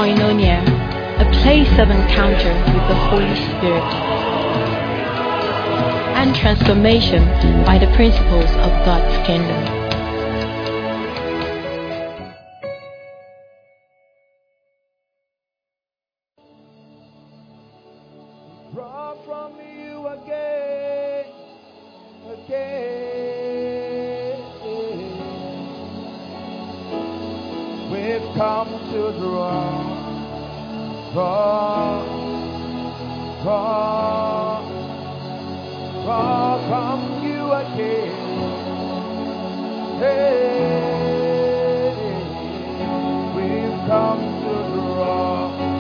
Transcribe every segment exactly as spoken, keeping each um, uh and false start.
Koinonia, a place of encounter with the Holy Spirit and transformation by the principles of God's kingdom. Draw from you again, again. We've come to draw, draw, draw, draw from you again. Hey, we've come to draw.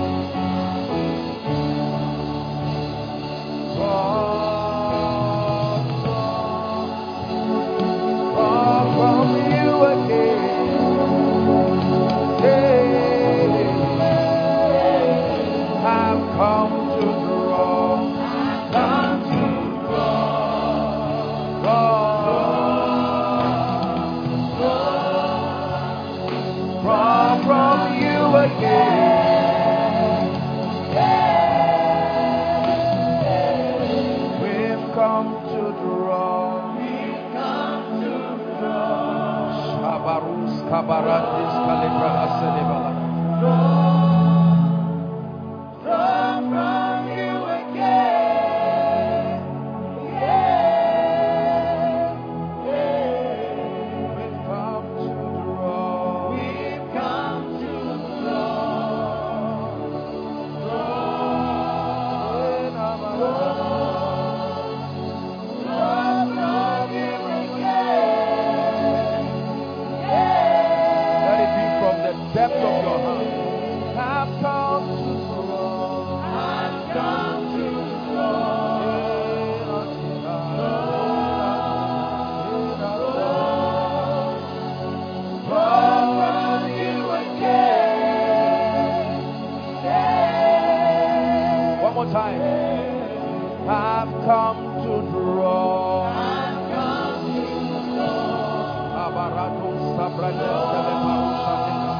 Kabaratis kalibra aselebala. Draw from you again. Yeah, yeah. We've come to draw. We've come to draw. Draw. Draw. Depth of your heart. I've come to draw. I've come to draw. Draw from you again. Yeah. One more time. I've come to draw. I've come to draw. Abarato sabrade teleparusha.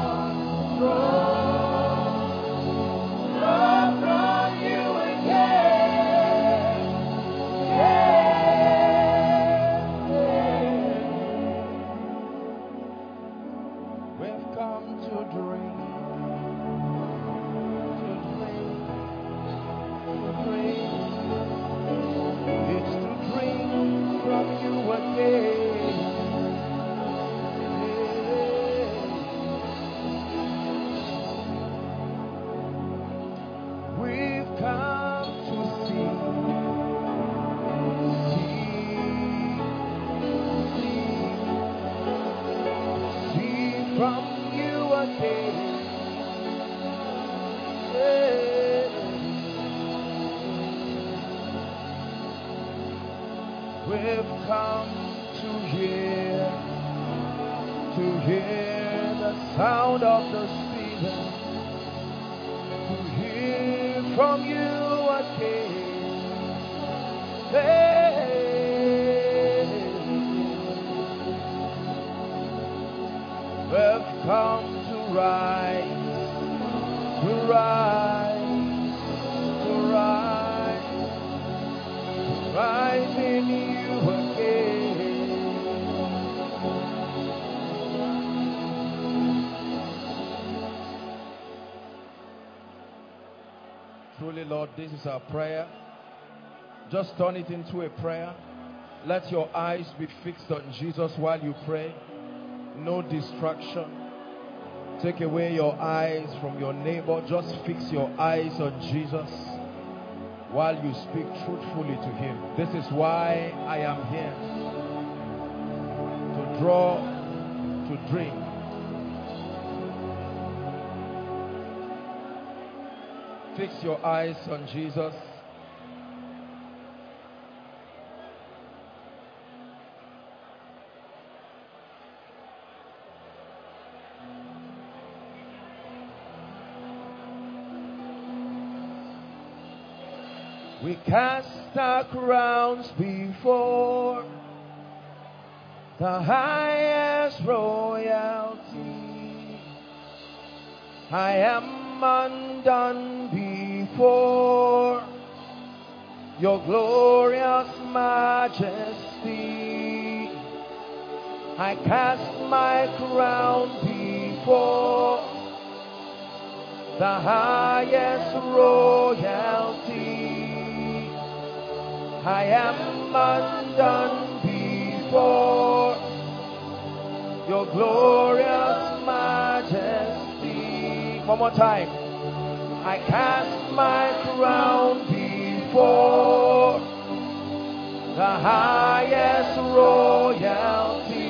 We've come to hear, to hear the sound of the Spirit, to hear from you again. Hey, we've come to rise, to rise, to rise, to rise in you. Truly, Lord, this is our prayer. Just turn it into a prayer. Let your eyes be fixed on Jesus while you pray. No distraction. Take away your eyes from your neighbor. Just fix your eyes on Jesus while you speak truthfully to him. This is why I am here. To draw, to drink. Fix your eyes on Jesus. We cast our crowns before the highest royalty. I am undone before your glorious majesty. I cast my crown before the highest royalty. I am undone before your glorious majesty. One more time. I cast my crown before the highest royalty.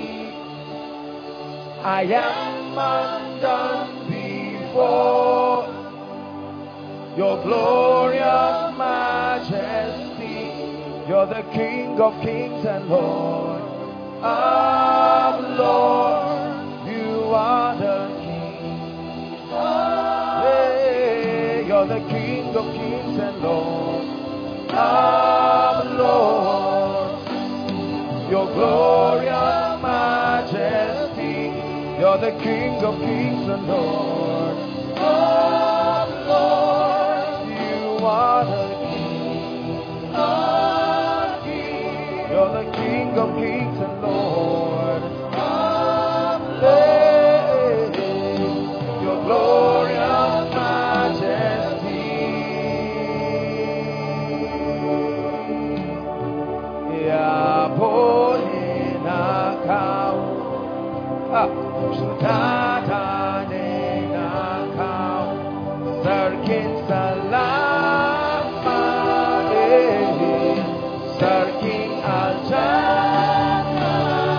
I am undone before your glorious majesty. You're the King of kings and Lord of lords. You are the King. Hey, you're the King of kings and Lord of lords. Your glorious majesty. You're the King of kings and Lord of lords. You are the King of kings. You're the King of kings and Lord of lords. Your glorious majesty. Yabolina kau. Ah. Sarkin salama, sarkin aljana,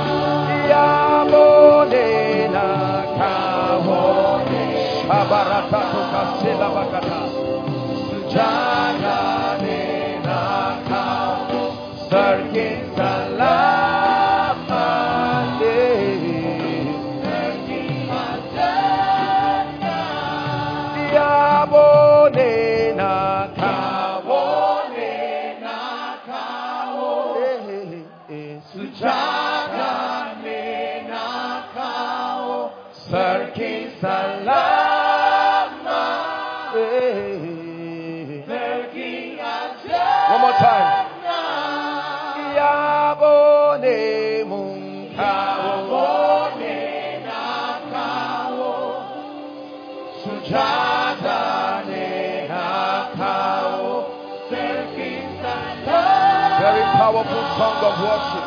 yabolena kawone, shabarata to kasela bakata, sujana nena kaw, sarkin salama. One more time. Yabone munkao, sujada ne nakao. Very powerful song of worship.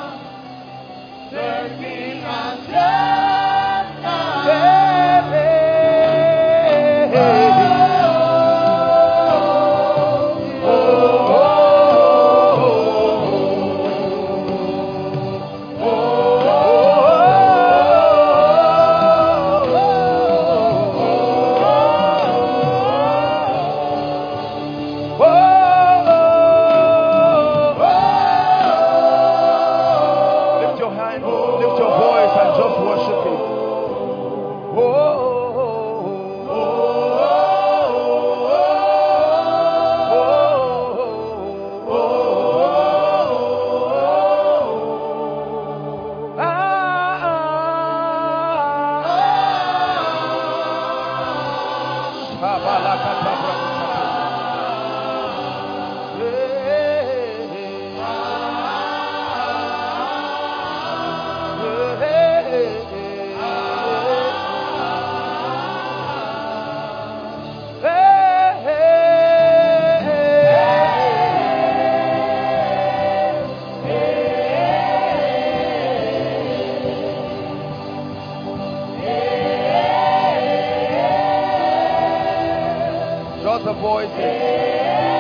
The voices.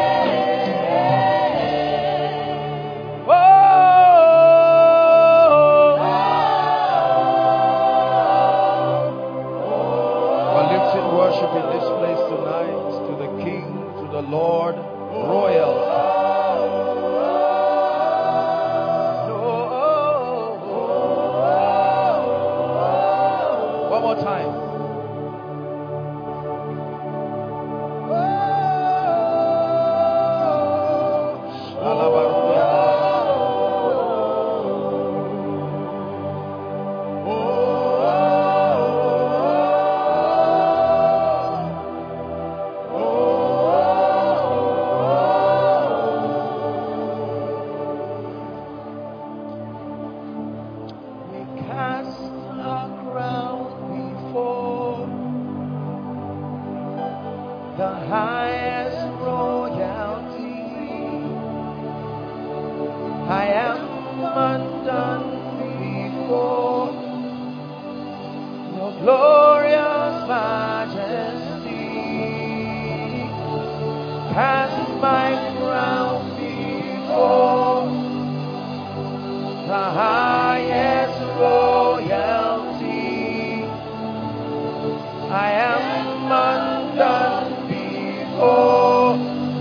We're lifting worship in this place tonight to the King, to the Lord, royal. One more time. Oh undone before your glorious majesty. Cast my crown before the highest royalty. I am undone before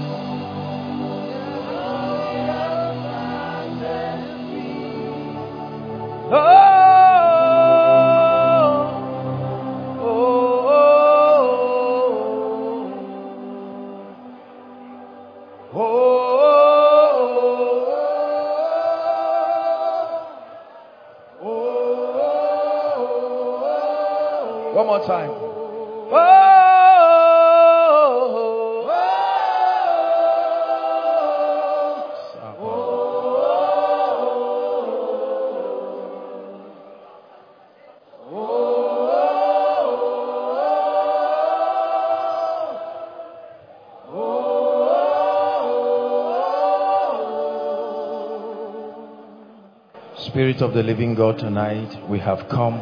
oh, oh, oh, oh, oh, oh. One more time. Oh, Spirit of the living God, tonight we have come.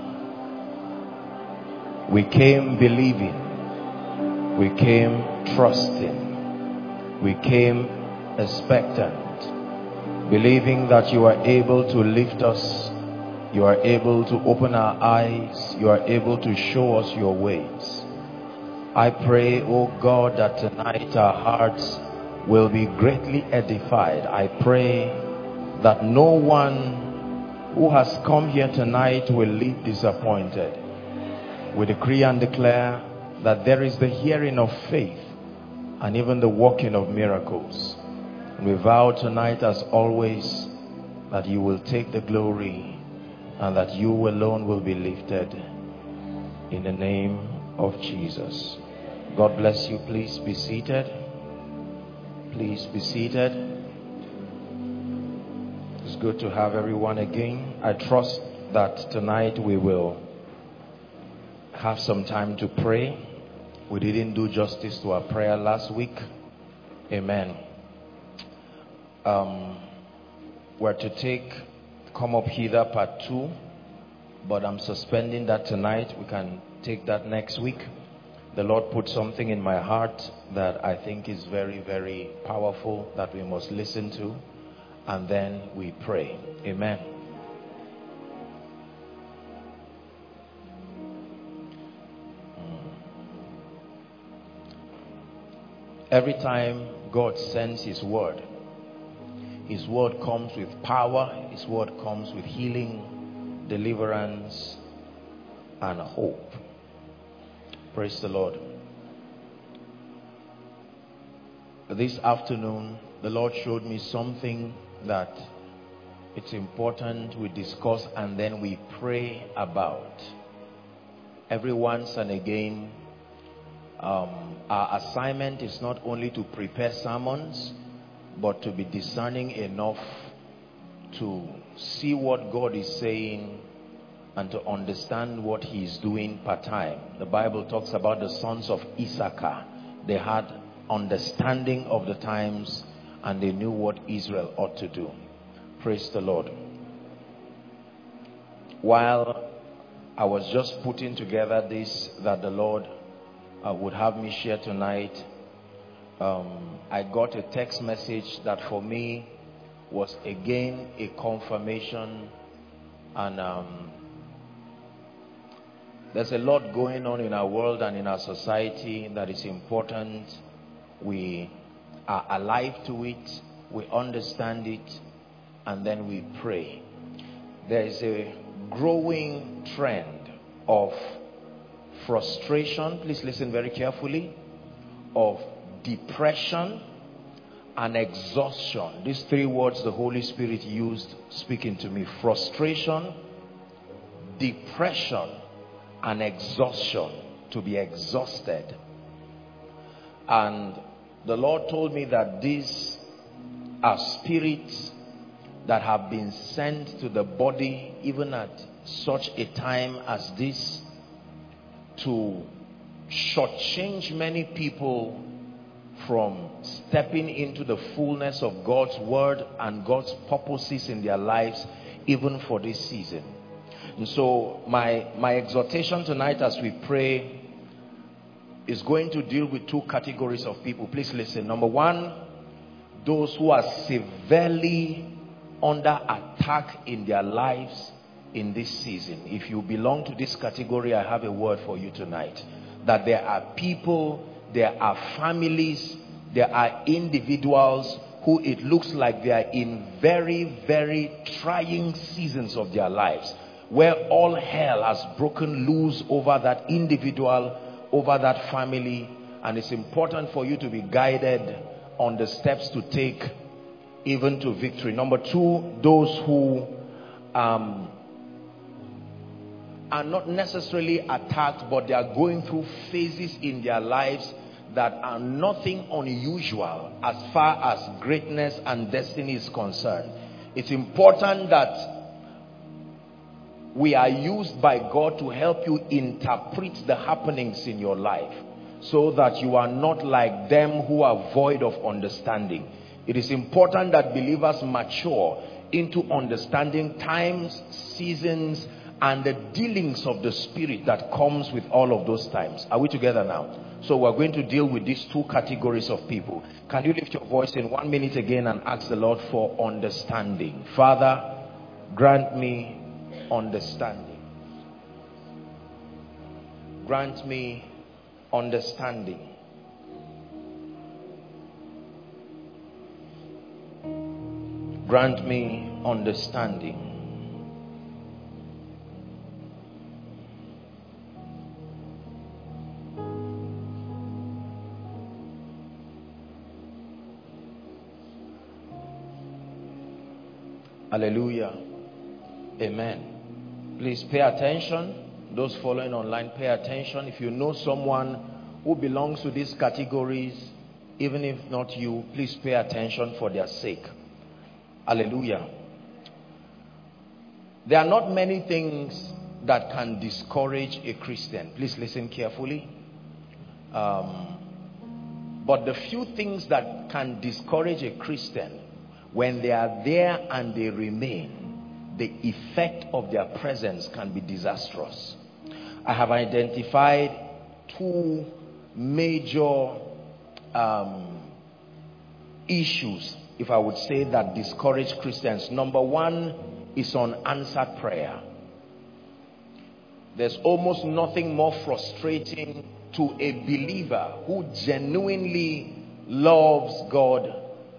We came believing. We came trusting. We came expectant, believing that you are able to lift us. You are able to open our eyes. You are able to show us your ways. I pray, oh God, that tonight our hearts will be greatly edified. I pray that no one who has come here tonight will leave disappointed. We decree and declare that there is the hearing of faith and even the working of miracles. And we vow tonight, as always, that you will take the glory and that you alone will be lifted, in the name of Jesus. God bless you. Please be seated. Please be seated. It's good to have everyone again. I trust that tonight we will have some time to pray. We didn't do justice to our prayer last week. Amen. Um, we're to take Come Up Hither part two, but I'm suspending that tonight. We can take that next week. The Lord put something in my heart that I think is very, very powerful that we must listen to, and then we pray. Amen. Every time God sends his word, his word comes with power, his word comes with healing, deliverance, and hope. Praise the Lord. This afternoon, the Lord showed me something that it's important we discuss and then we pray about. Every once and again, um, our assignment is not only to prepare sermons, but to be discerning enough to see what God is saying and to understand what he is doing per time. The Bible talks about the sons of Issachar. They had understanding of the times and they knew what Israel ought to do. Praise the Lord. While I was just putting together this that the Lord uh, would have me share tonight, um, I got a text message that for me was again a confirmation. And um, there's a lot going on in our world and in our society that is important. We are alive to it, we understand it, and then we pray. There is a growing trend of frustration, please listen very carefully, of depression and exhaustion. These three words the Holy Spirit used speaking to me: frustration, depression, and exhaustion. To be exhausted. And the Lord told me that these are spirits that have been sent to the body even at such a time as this to shortchange many people from stepping into the fullness of God's word and God's purposes in their lives, even for this season. And so my my exhortation tonight as we pray is going to deal with two categories of people. Please listen. Number one, those who are severely under attack in their lives in this season. If you belong to this category, I have a word for you tonight. That there are people, there are families, there are individuals who it looks like they are in very, very trying seasons of their lives, where all hell has broken loose over that individual, over that family, and it's important for you to be guided on the steps to take even to victory. Number two, those who um, are not necessarily attacked, but they are going through phases in their lives that are nothing unusual as far as greatness and destiny is concerned. It's important that we are used by God to help you interpret the happenings in your life, so that you are not like them who are void of understanding. It is important that believers mature into understanding times, seasons, and the dealings of the Spirit that comes with all of those times. Are we together now? So we're going to deal with these two categories of people. Can you lift your voice in one minute again and ask the Lord for understanding? Father, grant me understanding. Grant me understanding. Grant me understanding. Hallelujah. Amen. Please pay attention. Those following online, pay attention. If you know someone who belongs to these categories, even if not you, please pay attention for their sake. Hallelujah. There are not many things that can discourage a Christian. Please listen carefully. Um, but the few things that can discourage a Christian, when they are there and they remain, the effect of their presence can be disastrous. I have identified two major um, issues, if I would say, that discourage Christians. Number one is unanswered prayer. There's almost nothing more frustrating to a believer who genuinely loves God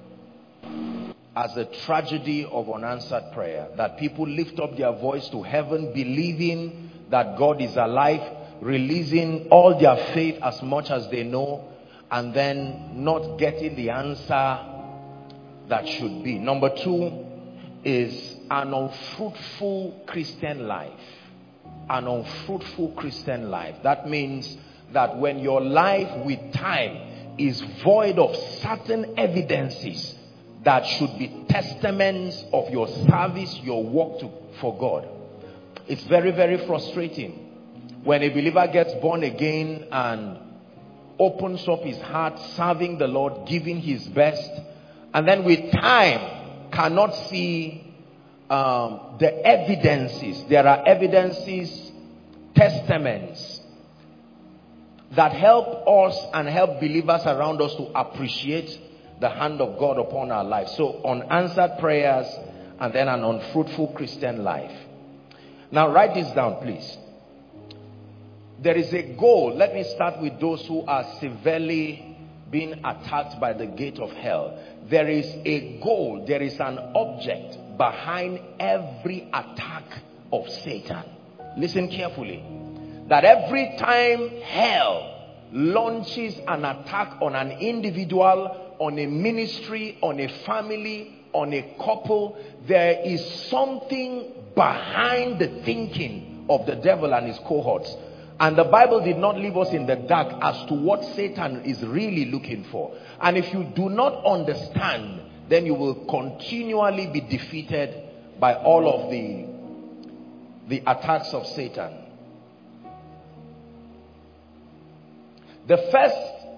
as a tragedy of unanswered prayer. That people lift up their voice to heaven, believing that God is alive, releasing all their faith as much as they know, and then not getting the answer that should be. Number two is an unfruitful Christian life. An unfruitful Christian life. That means that when your life with time is void of certain evidences that should be testaments of your service, your work to, for God. It's very, very frustrating when a believer gets born again and opens up his heart, serving the Lord, giving his best, and then with time cannot see um, the evidences. There are evidences, testaments that help us and help believers around us to appreciate the hand of God upon our lives. So unanswered prayers and then an unfruitful Christian life. Now write this down, please. There is a goal. Let me start with those who are severely being attacked by the gate of hell. There is a goal. There is an object behind every attack of Satan. Listen carefully. That every time hell launches an attack on an individual, on a ministry, on a family, on a couple, there is something behind the thinking of the devil and his cohorts. And the Bible did not leave us in the dark as to what Satan is really looking for. And if you do not understand, then you will continually be defeated by all of the, the attacks of Satan. The first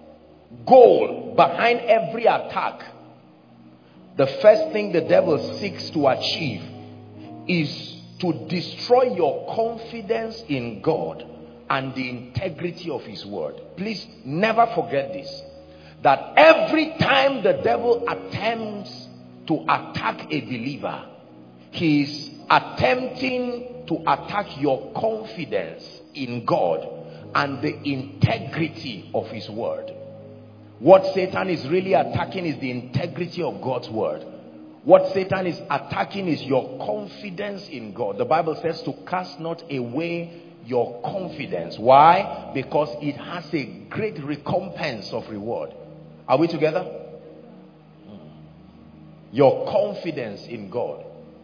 goal behind every attack, the first thing the devil seeks to achieve is to destroy your confidence in God and the integrity of his word. Please never forget this, that every time the devil attempts to attack a believer, he is attempting to attack your confidence in God and the integrity of his word. What Satan is really attacking is the integrity of God's word. What Satan is attacking is your confidence in God. The Bible says to cast not away your confidence. Why? Because it has a great recompense of reward. Are we together? Your confidence in God.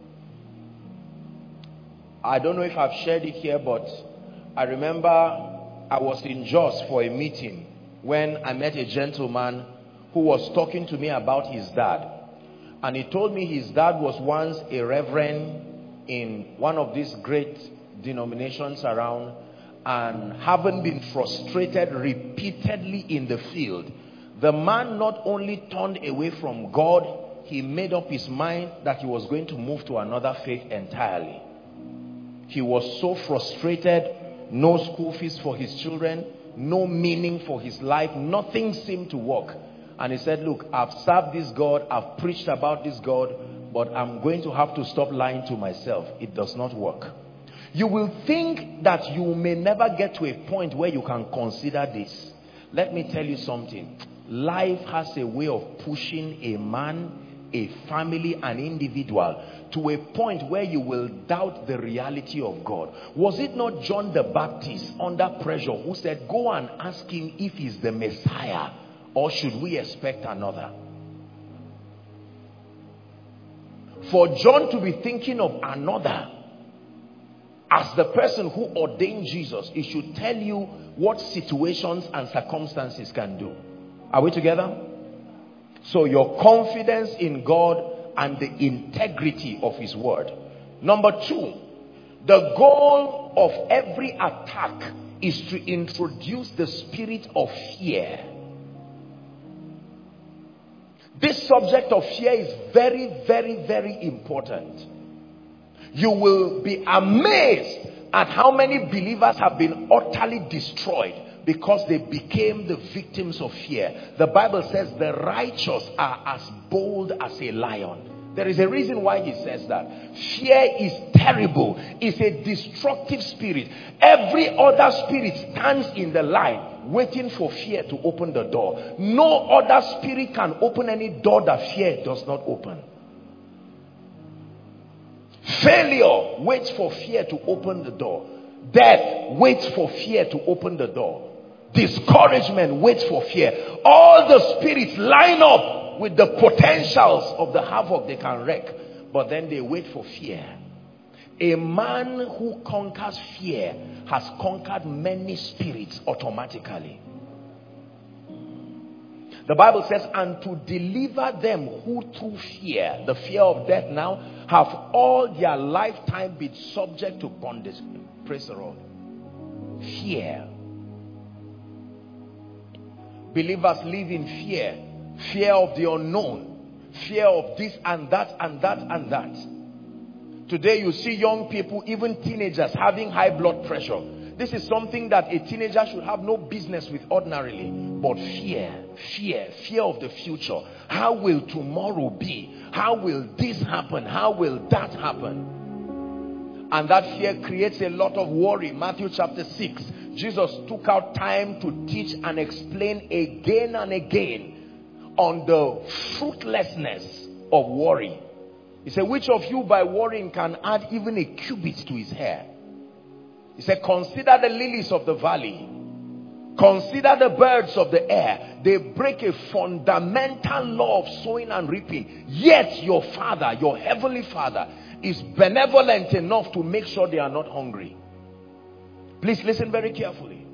I don't know if I've shared it here, but I remember I was in Jos for a meeting when I met a gentleman who was talking to me about his dad. And he told me his dad was once a reverend in one of these great denominations around, and having been frustrated repeatedly in the field, the man not only turned away from God, he made up his mind that he was going to move to another faith entirely. He was so frustrated, no school fees for his children, no meaning for his life, nothing seemed to work. And he said, look, I've served this God, I've preached about this God, but I'm going to have to stop lying to myself. It does not work. You will think that you may never get to a point where you can consider this. Let me tell you something. Life has a way of pushing a man, a family, an individual to a point where you will doubt the reality of God. Was it not John the Baptist under pressure who said, go and ask him if he's the Messiah, or should we expect another? For John to be thinking of another as the person who ordained Jesus, it should tell you what situations and circumstances can do. Are we together? So your confidence in God and the integrity of his word. Number two, the goal of every attack is to introduce the spirit of fear. This subject of fear is very, very, very important. You will be amazed at how many believers have been utterly destroyed because they became the victims of fear. The Bible says the righteous are as bold as a lion. There is a reason why he says that. Fear is terrible. It's a destructive spirit. Every other spirit stands in the line waiting for fear to open the door. No other spirit can open any door that fear does not open. Failure waits for fear to open the door. Death waits for fear to open the door. Discouragement waits for fear. All the spirits line up with the potentials of the havoc they can wreak, but then they wait for fear. A man who conquers fear has conquered many spirits automatically. The Bible says, and to deliver them who through fear, the fear of death now, have all their lifetime been subject to bondage. Praise the Lord. Fear. Believers live in fear. Fear of the unknown. Fear of this and that and that and that. Today you see young people, even teenagers, having high blood pressure. This is something that a teenager should have no business with ordinarily. But fear, fear, fear of the future. How will tomorrow be? How will this happen? How will that happen? And that fear creates a lot of worry. Matthew chapter six. Jesus took out time to teach and explain again and again on the fruitlessness of worry. He said, which of you by worrying can add even a cubit to his hair? He said, consider the lilies of the valley. Consider the birds of the air. They break a fundamental law of sowing and reaping. Yet your Father, your heavenly Father, is benevolent enough to make sure they are not hungry. Please listen very carefully.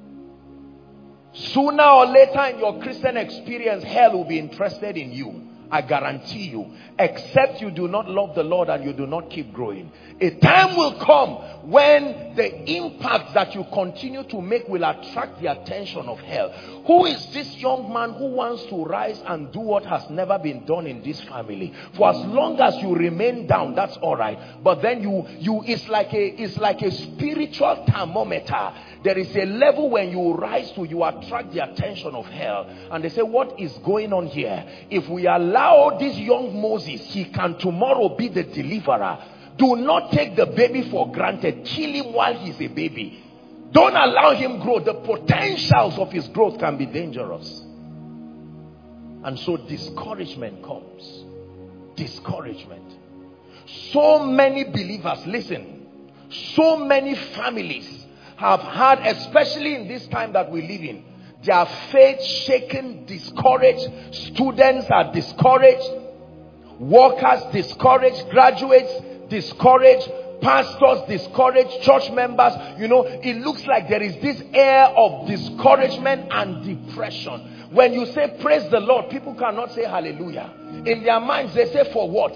Sooner or later in your Christian experience, hell will be interested in you. I guarantee you, except you do not love the Lord and you do not keep growing, a time will come when the impact that you continue to make will attract the attention of hell. Who is this young man who wants to rise and do what has never been done in this family? For as long as you remain down, that's all right. But then you, you, it's like a, it's like a spiritual thermometer. There is a level when you rise to, you attract the attention of hell. And they say, what is going on here? If we allow this young Moses, he can tomorrow be the deliverer. Do not take the baby for granted. Kill him while he's a baby. Don't allow him grow. The potentials of his growth can be dangerous. And so discouragement comes. Discouragement. So many believers, listen, so many families have had, especially in this time that we live in, their faith shaken, discouraged. Students are discouraged. Workers discouraged. Graduates discouraged. Pastors discouraged. Church members, you know, it looks like there is this air of discouragement and depression. When you say praise the Lord, people cannot say hallelujah. In their minds they say, for what?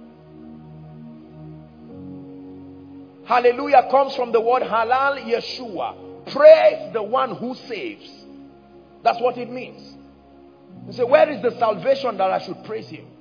Hallelujah comes from the word halal Yeshua. Praise the one who saves. That's what it means. You say, where is the salvation that I should praise him?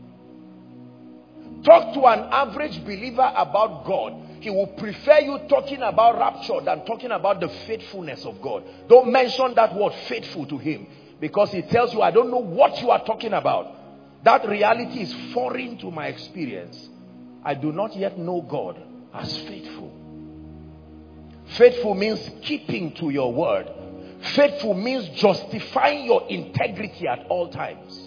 Talk to an average believer about God. He will prefer you talking about rapture than talking about the faithfulness of God. Don't mention that word faithful to him, because he tells you, I don't know what you are talking about. That reality is foreign to my experience. I do not yet know God as faithful. Faithful means keeping to your word. Faithful means justifying your integrity at all times.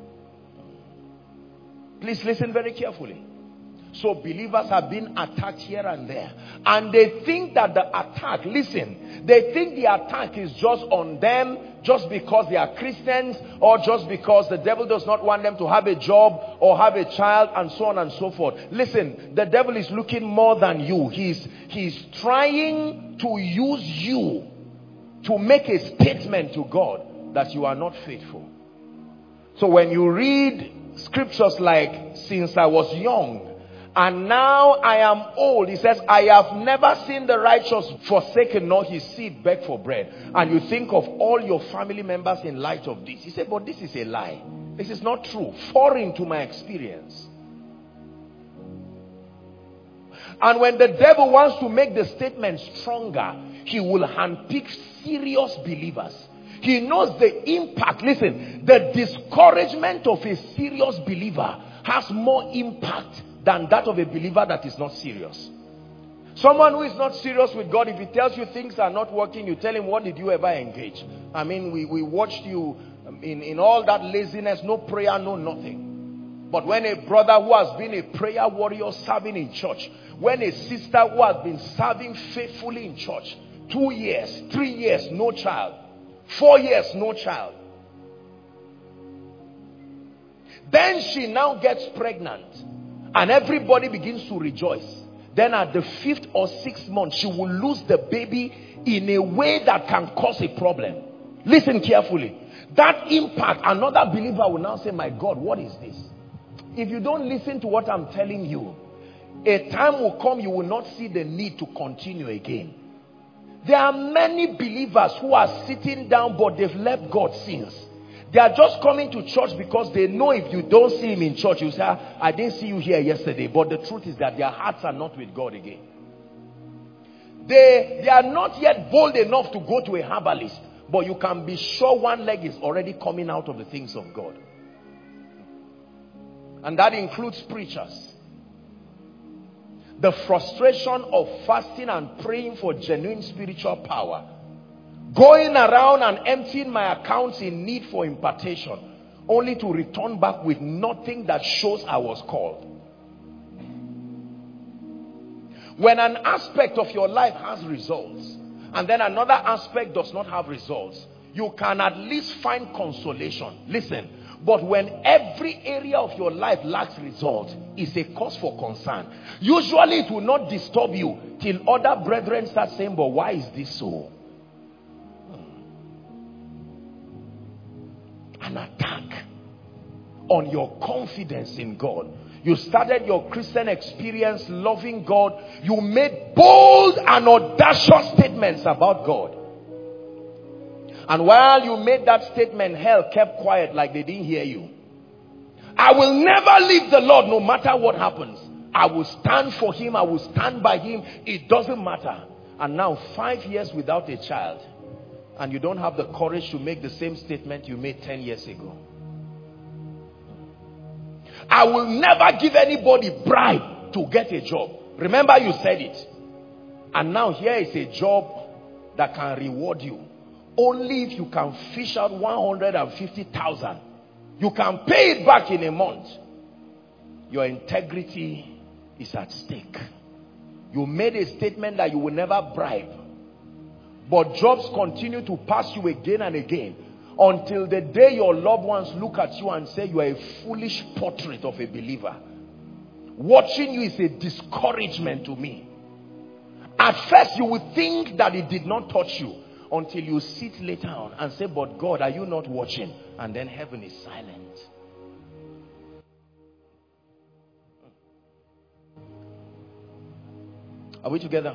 Please listen very carefully. So believers have been attacked here and there, and they think that the attack, listen, they think the attack is just on them just because they are Christians, or just because the devil does not want them to have a job or have a child, and so on and so forth. Listen, the devil is looking more than you. He's, he's trying to use you to make a statement to God that you are not faithful. So when you read scriptures like, since I was young and now I am old, he says, I have never seen the righteous forsaken nor his seed beg for bread. And you think of all your family members in light of this. He said, but this is a lie. This is not true. Foreign to my experience. And when the devil wants to make the statement stronger, he will handpick serious believers. He knows the impact. Listen, the discouragement of a serious believer has more impact than that of a believer that is not serious. Someone who is not serious with God, if he tells you things are not working, you tell him, what did you ever engage? I mean, we, we watched you in, in all that laziness, no prayer, no nothing. But when a brother who has been a prayer warrior serving in church, when a sister who has been serving faithfully in church, two years, three years, no child, four years, no child, then she now gets pregnant and everybody begins to rejoice. Then at the fifth or sixth month, she will lose the baby in a way that can cause a problem. Listen carefully. That impact, another believer will now say, my God, what is this? If you don't listen to what I'm telling you, a time will come you will not see the need to continue again. There are many believers who are sitting down, but they've left God since. They are just coming to church because they know if you don't see him in church, you say, I didn't see you here yesterday. But the truth is that their hearts are not with God again. They, they are not yet bold enough to go to a herbalist, but you can be sure one leg is already coming out of the things of God. And that includes preachers. The frustration of fasting and praying for genuine spiritual power. Going around and emptying my accounts in need for impartation, only to return back with nothing that shows I was called. When an aspect of your life has results, and then another aspect does not have results, you can at least find consolation. Listen, but when every area of your life lacks results, it's a cause for concern. Usually it will not disturb you till other brethren start saying, but why is this so? An attack on your confidence in God. You started your Christian experience loving God. You made bold and audacious statements about God. And while you made that statement, hell kept quiet like they didn't hear you. I will never leave the Lord no matter what happens. I will stand for him. I will stand by him. It doesn't matter. And now five years without a child. And you don't have the courage to make the same statement you made ten years ago. I will never give anybody bribe to get a job. Remember you said it. And now here is a job that can reward you. Only if you can fish out one hundred fifty thousand. You can pay it back in a month. Your integrity is at stake. You made a statement that you will never bribe. But jobs continue to pass you again and again. Until the day your loved ones look at you and say you are a foolish portrait of a believer. Watching you is a discouragement to me. At first you will think that it did not touch you. Until you sit later on and say, but God, are you not watching? And then heaven is silent. Are we together?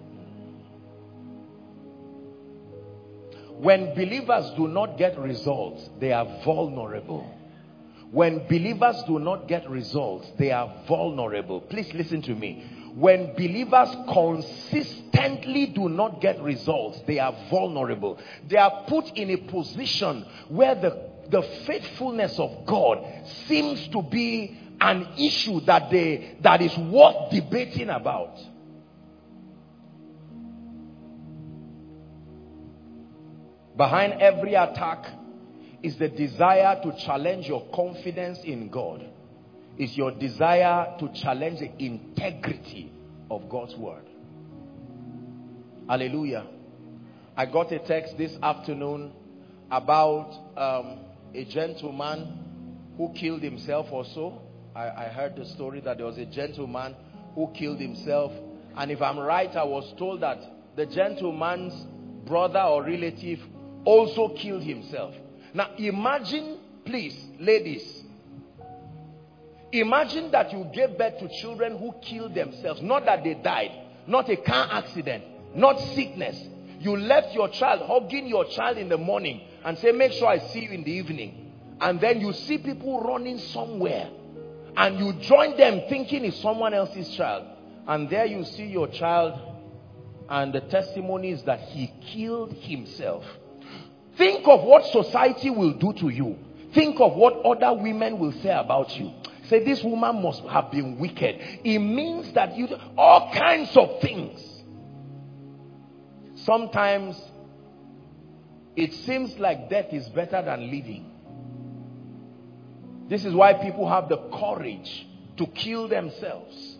When believers do not get results, they are vulnerable. When believers do not get results, they are vulnerable. Please listen to me. When believers consistently do not get results, they are vulnerable. They are put in a position where the, the faithfulness of God seems to be an issue that, they, that is worth debating about. Behind every attack is the desire to challenge your confidence in God. Is your desire to challenge the integrity of God's word. Hallelujah. I got a text this afternoon about um, a gentleman who killed himself or so. I, I heard the story that there was a gentleman who killed himself. And if I'm right, I was told that the gentleman's brother or relative also killed himself. Now imagine, please, ladies, imagine that you gave birth to children who killed themselves. Not that they died, not a car accident, not sickness. You left your child, hugging your child in the morning and say, make sure I see you in the evening. And then you see people running somewhere and you join them thinking it's someone else's child. And there you see your child and the testimony is that he killed himself. Think of what society will do to you. Think of what other women will say about you. Say, this woman must have been wicked. It means that you do all kinds of things. Sometimes it seems like death is better than living. This is why people have the courage to kill themselves.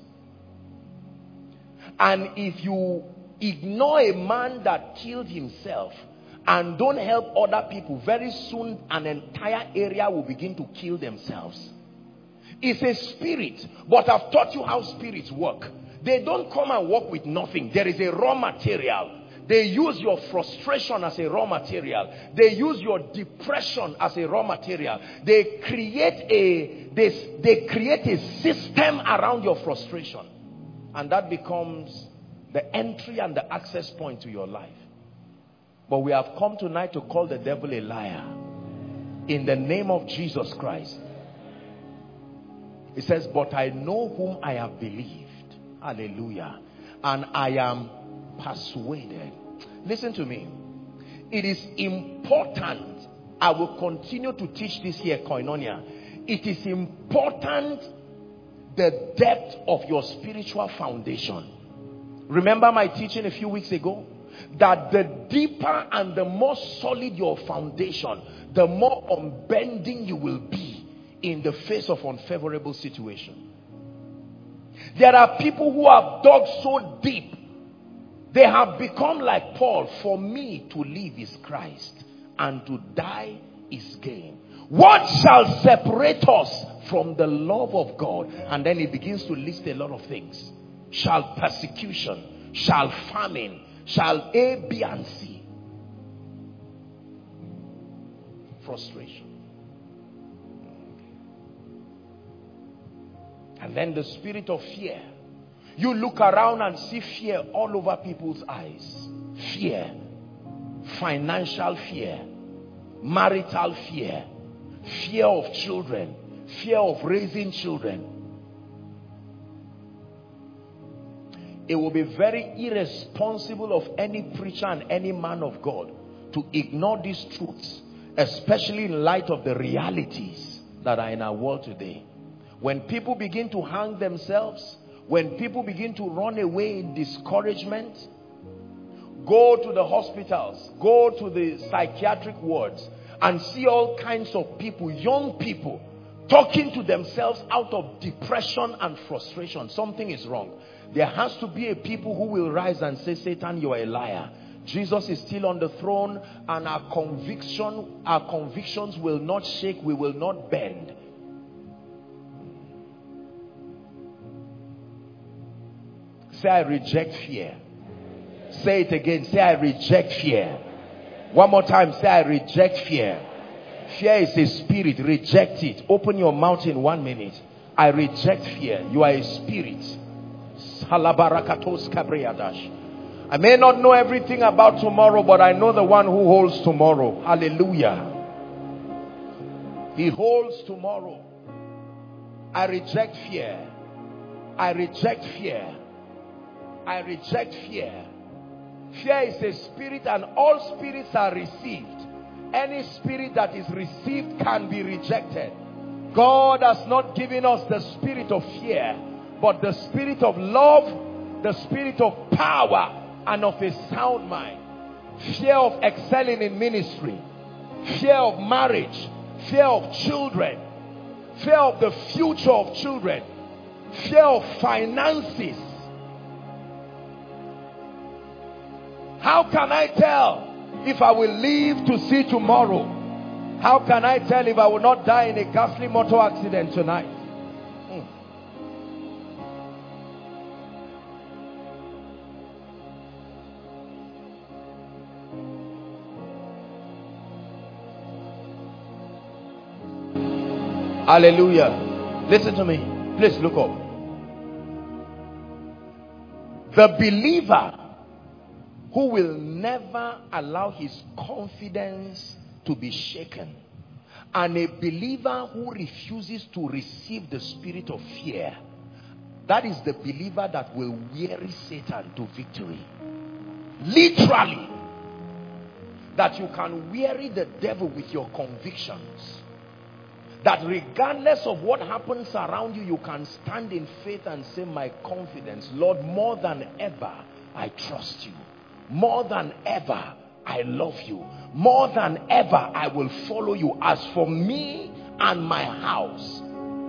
And if you ignore a man that killed himself and don't help other people, very soon an entire area will begin to kill themselves. It's a spirit, but I've taught you how spirits work. They don't come and work with nothing. There is a raw material. They use your frustration as a raw material. They use your depression as a raw material. They create a they, they create a system around your frustration. And that becomes the entry and the access point to your life. But we have come tonight to call the devil a liar. In the name of Jesus Christ. It says, but I know whom I have believed. Hallelujah. And I am persuaded. Listen to me. It is important. I will continue to teach this here, Koinonia. It is important the depth of your spiritual foundation. Remember my teaching a few weeks ago? That the deeper and the more solid your foundation, the more unbending you will be in the face of unfavorable situation. There are people who have dug so deep, they have become like Paul. For me to live is Christ, and to die is gain. What shall separate us from the love of God? And then he begins to list a lot of things. Shall persecution, shall famine, shall A, B, and C. Frustration. And then the spirit of fear. You look around and see fear all over people's eyes. Fear. Financial fear. Marital fear. Fear of children. Fear of raising children. It will be very irresponsible of any preacher and any man of God to ignore these truths, especially in light of the realities that are in our world today. When people begin to hang themselves, when people begin to run away in discouragement, go to the hospitals, go to the psychiatric wards and see all kinds of people, young people, talking to themselves out of depression and frustration. Something is wrong. There has to be a people who will rise and say, Satan, you are a liar. Jesus is still on the throne, and our conviction, our convictions will not shake, we will not bend. Say, I reject fear. Say it again. Say, I reject fear. One more time. Say, I reject fear. Fear is a spirit. Reject it. Open your mouth in one minute. I reject fear. You are a spirit. I may not know everything about tomorrow, but I know the one who holds tomorrow. Hallelujah. He holds tomorrow. I reject fear. I reject fear. I reject fear. Fear is a spirit, and all spirits are received. Any spirit that is received can be rejected. God has not given us the spirit of fear, but the spirit of love, the spirit of power, and of a sound mind. Fear of excelling in ministry, fear of marriage, fear of children, fear of the future of children, fear of finances. How can I tell if I will live to see tomorrow? How can I tell if I will not die in a ghastly motor accident tonight? Hmm. Hallelujah. Listen to me. Please look up. The believer who will never allow his confidence to be shaken, and a believer who refuses to receive the spirit of fear, that is the believer that will weary Satan to victory. Literally, that you can weary the devil with your convictions, that regardless of what happens around you, you can stand in faith and say, my confidence, Lord, more than ever I trust you. More than ever, I love you. More than ever, I will follow you. As for me and my house.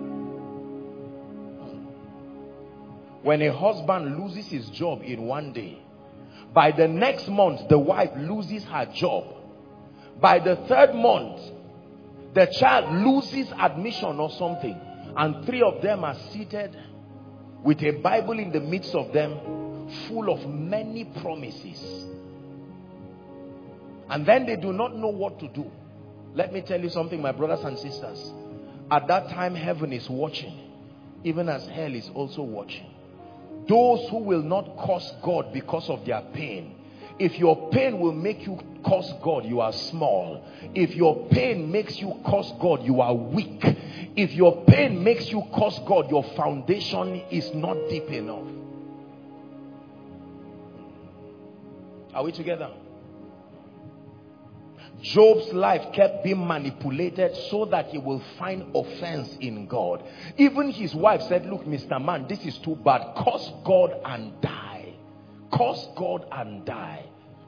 When a husband loses his job in one day, by the next month, the wife loses her job. By the third month, the child loses admission or something. And three of them are seated with a Bible in the midst of them, full of many promises, and then they do not know what to do. Let me tell you something, my brothers and sisters. At that time, heaven is watching, even as hell is also watching. Those who will not curse God because of their pain. If your pain will make you curse God, you are small. If your pain makes you curse God, you are weak. If your pain makes you curse God, your foundation is not deep enough. Are we together? Job's life kept being manipulated so that he will find offense in God. Even his wife said, look, Mister Man, this is too bad. Curse God and die. Curse God and die.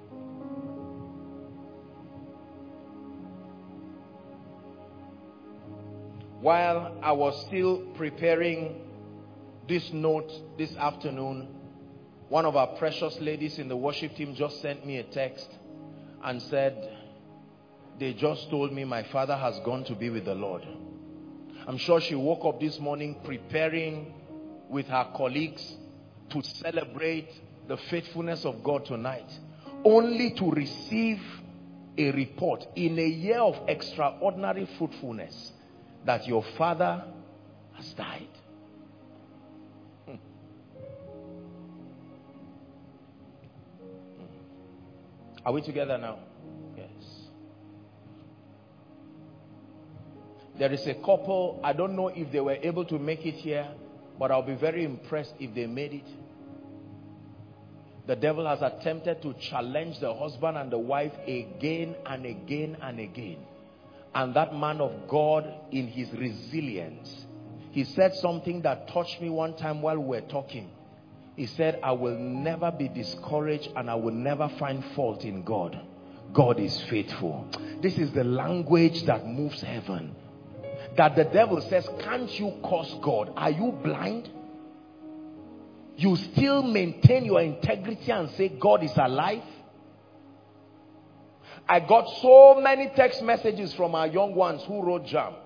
While I was still preparing this note this afternoon, one of our precious ladies in the worship team just sent me a text and said, they just told me my father has gone to be with the Lord. I'm sure she woke up this morning preparing with her colleagues to celebrate the faithfulness of God tonight, only to receive a report in a year of extraordinary fruitfulness that your father has died. Are we together now? Yes. There is a couple, I don't know if they were able to make it here, but I'll be very impressed if they made it. The devil has attempted to challenge the husband and the wife again and again and again. And that man of God, in his resilience, he said something that touched me one time while we were talking. He said, I will never be discouraged and I will never find fault in God. God is faithful. This is the language that moves heaven. That the devil says, can't you curse God? Are you blind? You still maintain your integrity and say God is alive? I got so many text messages from our young ones who wrote jam.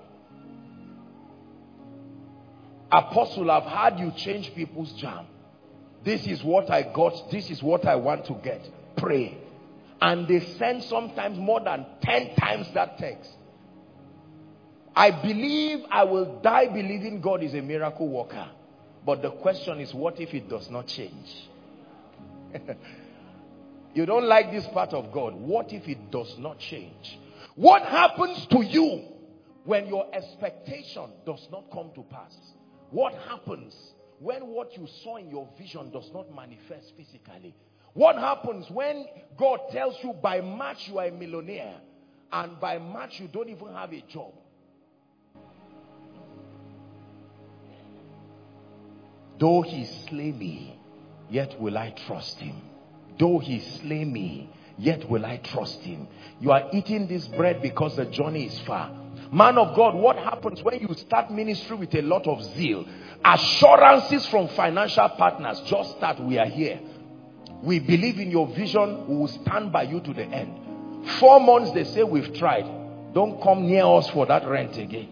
Apostle, I've heard you change people's jam. This is what I got. This is what I want to get. Pray. And they send sometimes more than ten times that text. I believe I will die believing God is a miracle worker. But the question is, what if it does not change? You don't like this part of God. What if it does not change? What happens to you when your expectation does not come to pass? What happens when what you saw in your vision does not manifest physically? What happens when God tells you by March you are a millionaire and by March you don't even have a job? Though he slay me, yet will I trust him. Though he slay me, yet will I trust him. You are eating this bread because the journey is far. Man of God, what happens when you start ministry with a lot of zeal? Assurances from financial partners. Just start, we are here. We believe in your vision. We will stand by you to the end. Four months they say we've tried. Don't come near us for that rent again.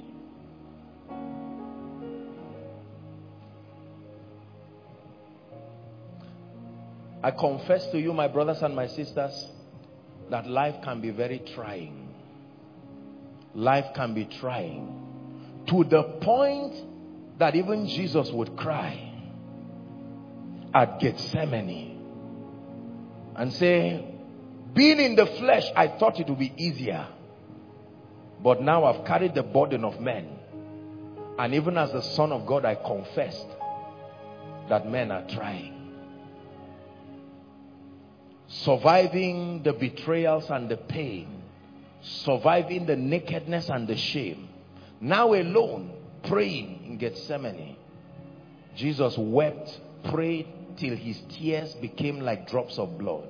I confess to you, my brothers and my sisters, that life can be very trying. Life can be trying. To the point that even Jesus would cry at Gethsemane and say, being in the flesh, I thought it would be easier. But now I've carried the burden of men. And even as the Son of God, I confessed that men are trying. Surviving the betrayals and the pain. Surviving the nakedness and the shame. Now alone, praying in Gethsemane. Jesus wept, prayed till his tears became like drops of blood.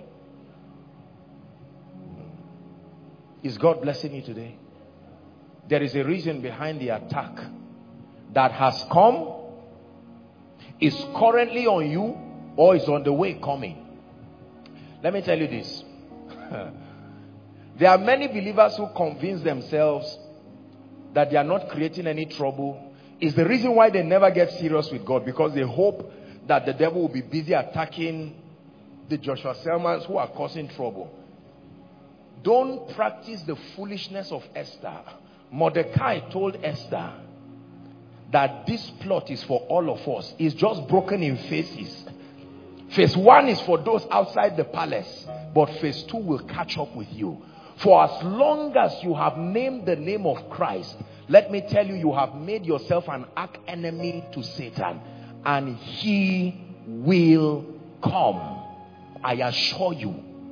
Is God blessing you today? There is a reason behind the attack that has come, is currently on you, or is on the way coming. Let me tell you this. There are many believers who convince themselves that they are not creating any trouble. It's the reason why they never get serious with God, because they hope that the devil will be busy attacking the Joshua Selmans who are causing trouble. Don't practice the foolishness of Esther. Mordecai told Esther that this plot is for all of us. It's just broken in phases. Phase one is for those outside the palace, but phase two will catch up with you. For as long as you have named the name of Christ, let me tell you, you have made yourself an arch enemy to Satan, and he will come. I assure you.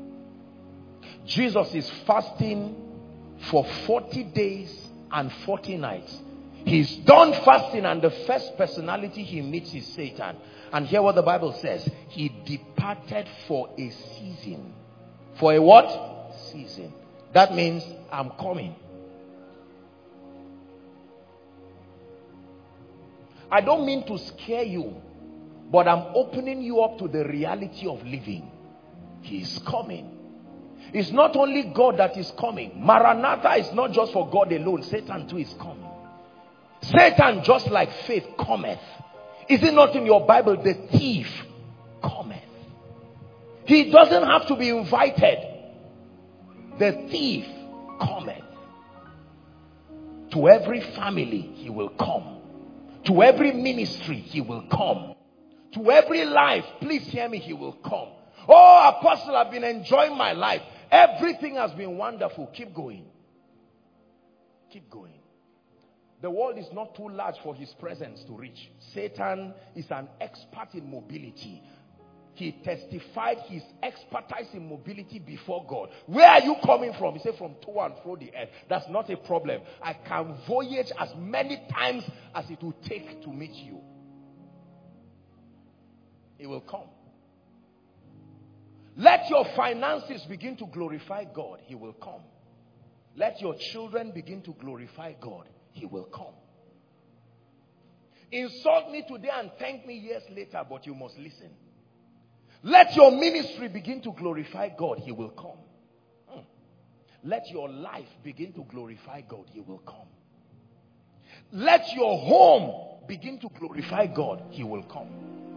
Jesus is fasting for forty days and forty nights. He's done fasting, and the first personality he meets is Satan. And hear what the Bible says. He departed for a season. For a what? Season. That means I'm coming. I don't mean to scare you, but I'm opening you up to the reality of living. He is coming. It's not only God that is coming. Maranatha is not just for God alone. Satan too is coming. Satan, just like faith, cometh. Is it not in your Bible? The thief cometh. He doesn't have to be invited. The thief cometh. To every family he will come. To every ministry he will come. To every life, please hear me, he will come. Oh, Apostle, I've been enjoying my life. Everything has been wonderful. Keep going. Keep going. The world is not too large for his presence to reach. Satan is an expert in mobility. He testified his expertise in mobility before God. Where are you coming from? He said, from to and fro the earth. That's not a problem. I can voyage as many times as it will take to meet you. It will come. Let your finances begin to glorify God. He will come. Let your children begin to glorify God. He will come. Insult me today and thank me years later, but you must listen. Let your ministry begin to glorify God. He will come. Hmm. Let your life begin to glorify God. He will come. Let your home begin to glorify God. He will come.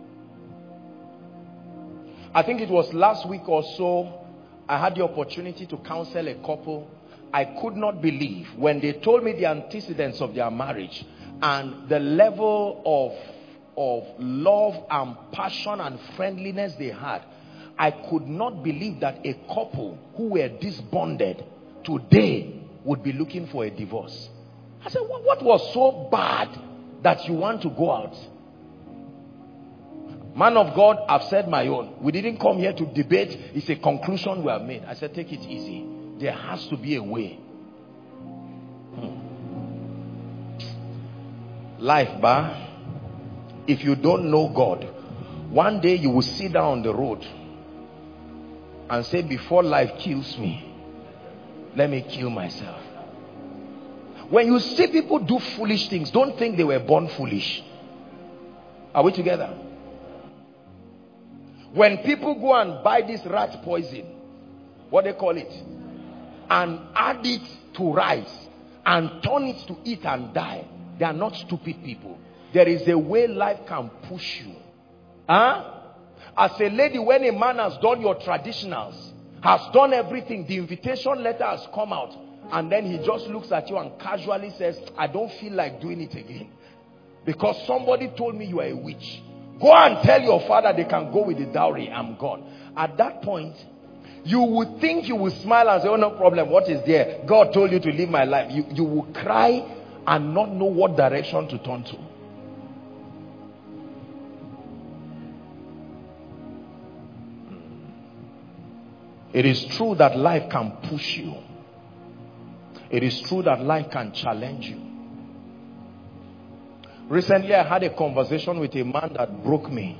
I think it was last week or so, I had the opportunity to counsel a couple. I could not believe when they told me the antecedents of their marriage and the level of, of love and passion and friendliness they had. I could not believe that a couple who were this bonded today would be looking for a divorce. I said, what, what was so bad that you want to go out? Man of God, I've said my own. We didn't come here to debate. It's a conclusion we have made. I said, take it easy. There has to be a way. Hmm. Life, bah. If you don't know God, one day you will sit down on the road and say, before life kills me, let me kill myself. When you see people do foolish things, don't think they were born foolish. Are we together? When people go and buy this rat poison, what they call it, and add it to rice and turn it to eat and die, they are not stupid people. There is a way life can push you. Huh? As a lady, when a man has done your traditionals, has done everything, the invitation letter has come out, and then he just looks at you and casually says, I don't feel like doing it again because somebody told me you are a witch. Go and tell your father they can go with the dowry. I'm gone. At that point, you would think you will smile and say, oh, no problem. What is there? God told you to live my life. You, you will cry and not know what direction to turn to. It is true that life can push you. It is true that life can challenge you. Recently, I had a conversation with a man that broke me.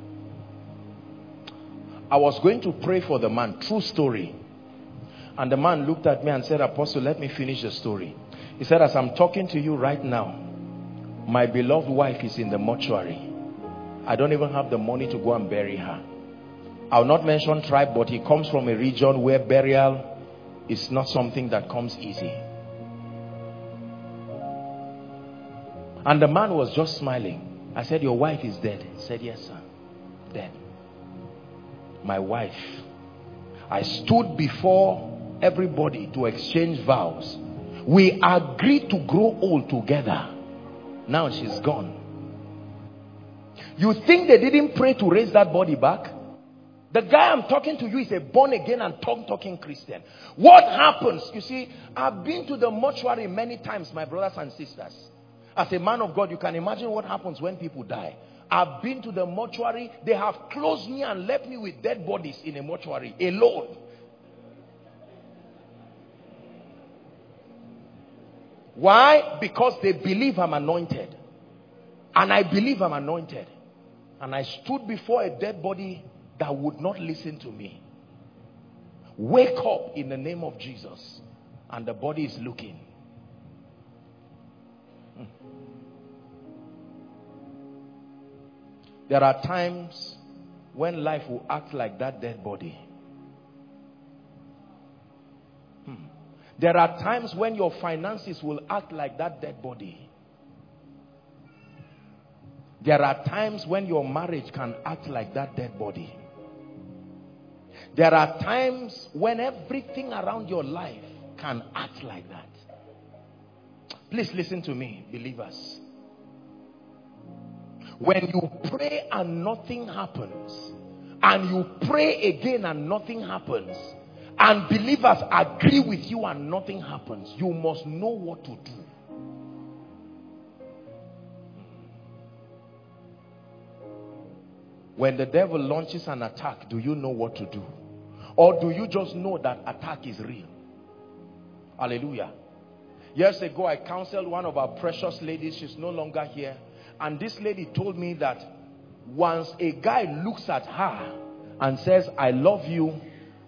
I was going to pray for the man. True story. And the man looked at me and said, Apostle, let me finish the story. He said, as I'm talking to you right now, my beloved wife is in the mortuary. I don't even have the money to go and bury her. I'll not mention tribe, but he comes from a region where burial is not something that comes easy. And the man was just smiling. I said, your wife is dead. He said, yes, sir. Dead. My wife. I stood before everybody to exchange vows. We agreed to grow old together. Now she's gone. You think they didn't pray to raise that body back? The guy I'm talking to you is a born again and tongue-talking Christian. What happens? You see, I've been to the mortuary many times, my brothers and sisters. As a man of God, you can imagine what happens when people die. I've been to the mortuary. They have closed me and left me with dead bodies in a mortuary, alone. Why? Because they believe I'm anointed. And I believe I'm anointed. And I stood before a dead body that would not listen to me. Wake up in the name of Jesus. And the body is looking. Hmm. There are times when life will act like that dead body. Hmm. There are times when your finances will act like that dead body. There are times when your marriage can act like that dead body. There are times when everything around your life can act like that. Please listen to me, believers. When you pray and nothing happens, and you pray again and nothing happens, and believers agree with you and nothing happens, you must know what to do. When the devil launches an attack, do you know what to do? Or do you just know that attack is real? Hallelujah. Years ago, I counseled one of our precious ladies. She's no longer here. And this lady told me that once a guy looks at her and says, I love you,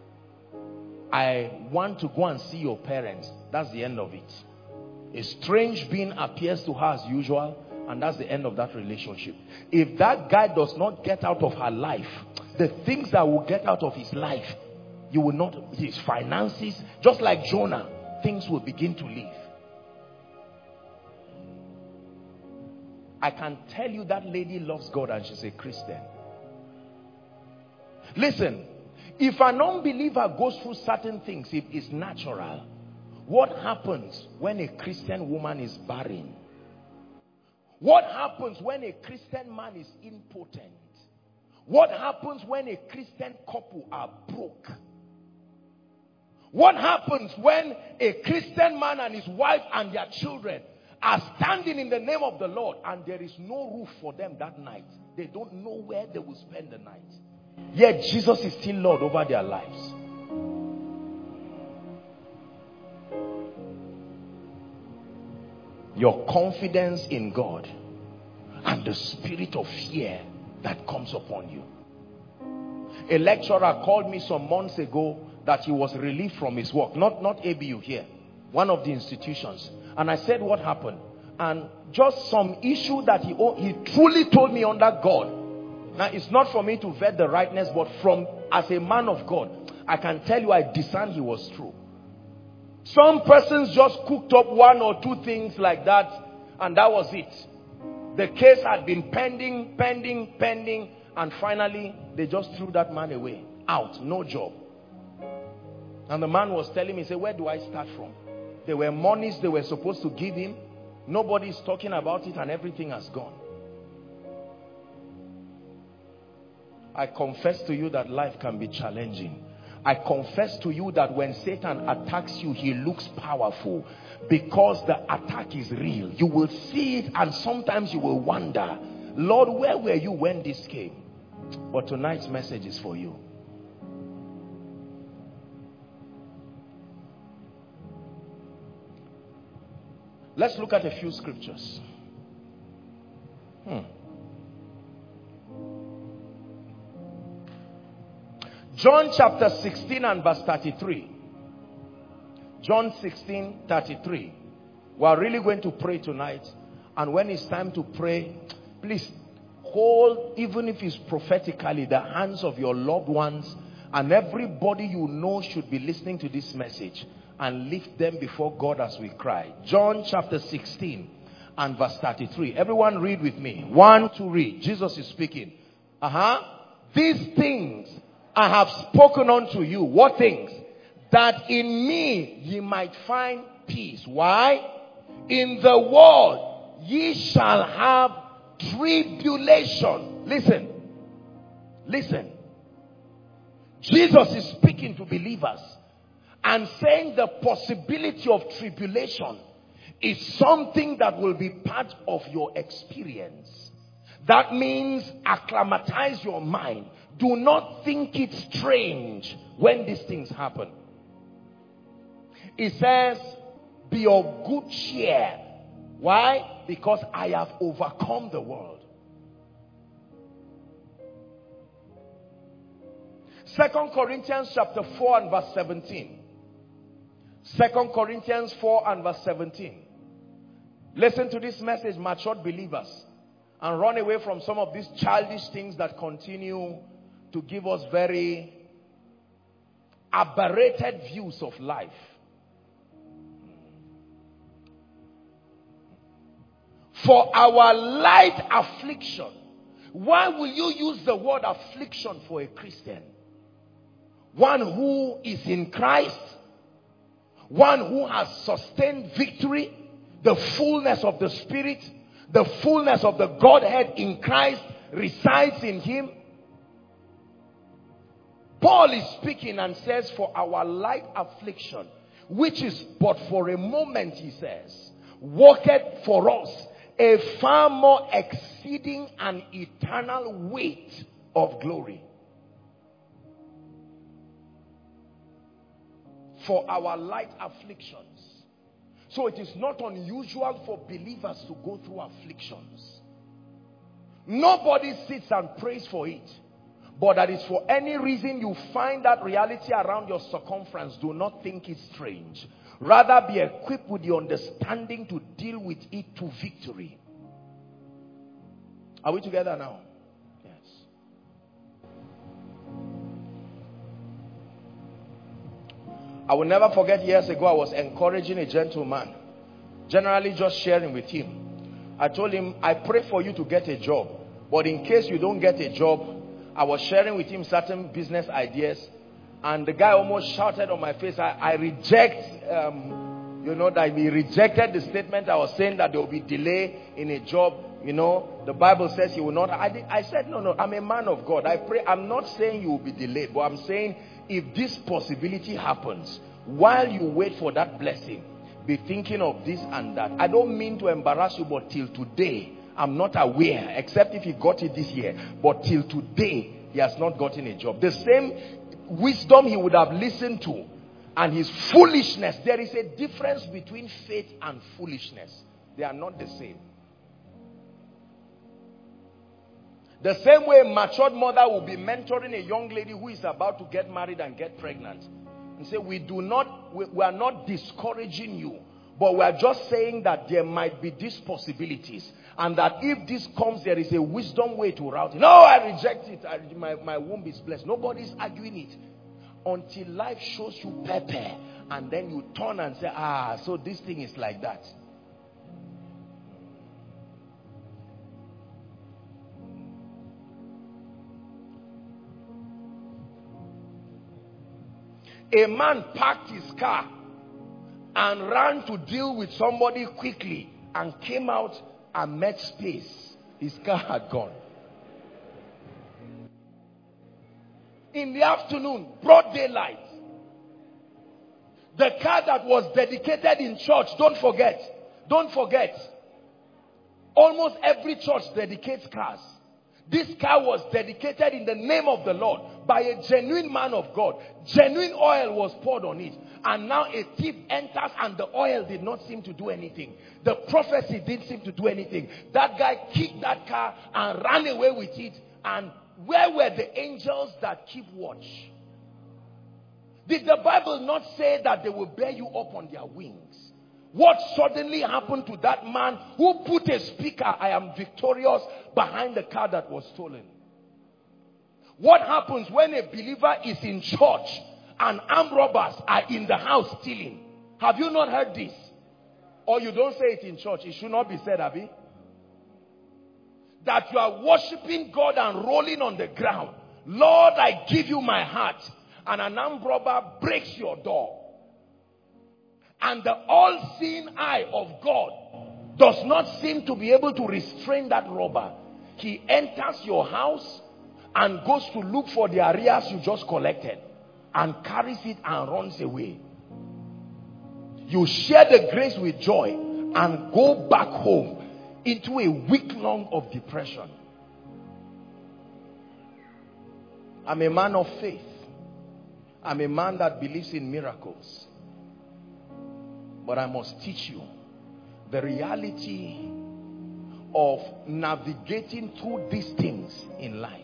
I want to go and see your parents, that's the end of it. A strange being appears to her as usual, and that's the end of that relationship. If that guy does not get out of her life, the things that will get out of his life, you will not, his finances, just like Jonah, things will begin to leave. I can tell you that lady loves God and she's a Christian. Listen, if an unbeliever goes through certain things, it is natural. What happens when a Christian woman is barren? What happens when a Christian man is impotent? What happens when a Christian couple are broke? What happens when a Christian man and his wife and their children are standing in the name of the Lord and there is no roof for them that night? They don't know where they will spend the night. Yet Jesus is still Lord over their lives. Your confidence in God and the spirit of fear that comes upon you. A lecturer called me some months ago that he was relieved from his work. Not, not A B U here, one of the institutions. And I said, what happened? And just some issue that he, he truly told me under God. Now, it's not for me to vet the rightness, but from, as a man of God, I can tell you I discern he was true. Some persons just cooked up one or two things like that, and that was it. The case had been pending, pending, pending, and finally, they just threw that man away. Out, no job. And the man was telling me, he said, where do I start from? There were monies they were supposed to give him. Nobody's talking about it, and everything has gone. I confess to you that life can be challenging. I confess to you that when Satan attacks you, he looks powerful because the attack is real. You will see it, and sometimes you will wonder, Lord, where were you when this came? But tonight's message is for you. Let's look at a few scriptures. Hmm. John chapter sixteen and verse thirty-three. John sixteen, thirty-three. We are really going to pray tonight. And when it's time to pray, please hold, even if it's prophetically, the hands of your loved ones. And everybody you know should be listening to this message. And lift them before God as we cry. John chapter sixteen and verse thirty-three. Everyone read with me. One, two, read. Jesus is speaking. Uh-huh. These things I have spoken unto you. What things? That in me ye might find peace. Why? In the world ye shall have tribulation. Listen. Listen. Jesus is speaking to believers and saying the possibility of tribulation is something that will be part of your experience. That means acclimatize your mind. Do not think it strange when these things happen. It says, be of good cheer. Why? Because I have overcome the world. Second Corinthians chapter four and verse seventeen. Second Corinthians four and verse seventeen. Listen to this message, matured believers, and run away from some of these childish things that continue to give us very aberrated views of life. For our light affliction. Why will you use the word affliction for a Christian? One who is in Christ, one who has sustained victory, the fullness of the Spirit, the fullness of the Godhead in Christ resides in him. Paul is speaking and says, for our light affliction, which is but for a moment, he says, worketh for us a far more exceeding and eternal weight of glory. For our light afflictions. So it is not unusual for believers to go through afflictions. Nobody sits and prays for it. But that is for any reason you find that reality around your circumference, do not think it's strange. Rather be equipped with the understanding to deal with it to victory. Are we together now? Yes. I will never forget, years ago I was encouraging a gentleman, generally just sharing with him. I told him, I pray for you to get a job, but in case you don't get a job, I was sharing with him certain business ideas, and the guy almost shouted on my face, I, I reject, um, you know, that he rejected the statement I was saying that there will be delay in a job. You know, the Bible says he will not. I, did, I said, no, no, I'm a man of God. I pray. I'm not saying you will be delayed, but I'm saying if this possibility happens, while you wait for that blessing, be thinking of this and that. I don't mean to embarrass you, but till today, I'm not aware, except if he got it this year, but till today, he has not gotten a job. The same wisdom he would have listened to and his foolishness. There is a difference between faith and foolishness. They are not the same. The same way a matured mother will be mentoring a young lady who is about to get married and get pregnant. And say, we do not, we, we are not discouraging you, but we are just saying that there might be these possibilities. And that if this comes, there is a wisdom way to route it. No, I reject it. I, my, my womb is blessed. Nobody's arguing it. Until life shows you pepper. And then you turn and say, ah, so this thing is like that. A man parked his car and ran to deal with somebody quickly and came out and met space. His car had gone. In the afternoon, broad daylight, the car that was dedicated in church, don't forget, don't forget, almost every church dedicates cars. This car was dedicated in the name of the Lord by a genuine man of God. Genuine oil was poured on it. And now a thief enters and the oil did not seem to do anything. The prophecy didn't seem to do anything. That guy kicked that car and ran away with it. And where were the angels that keep watch? Did the Bible not say that they will bear you up on their wings? What suddenly happened to that man who put a speaker, I am victorious, behind the car that was stolen? What happens when a believer is in church and armed robbers are in the house stealing? Have you not heard this? Or you don't say it in church. It should not be said, Abi. That you are worshiping God and rolling on the ground. Lord, I give you my heart. And an armed robber breaks your door. And the all-seeing eye of God does not seem to be able to restrain that robber. He enters your house and goes to look for the arrears you just collected and carries it and runs away. You share the grace with joy and go back home into a week long of depression. I'm a man of faith. I'm a man that believes in miracles. But I must teach you the reality of navigating through these things in life.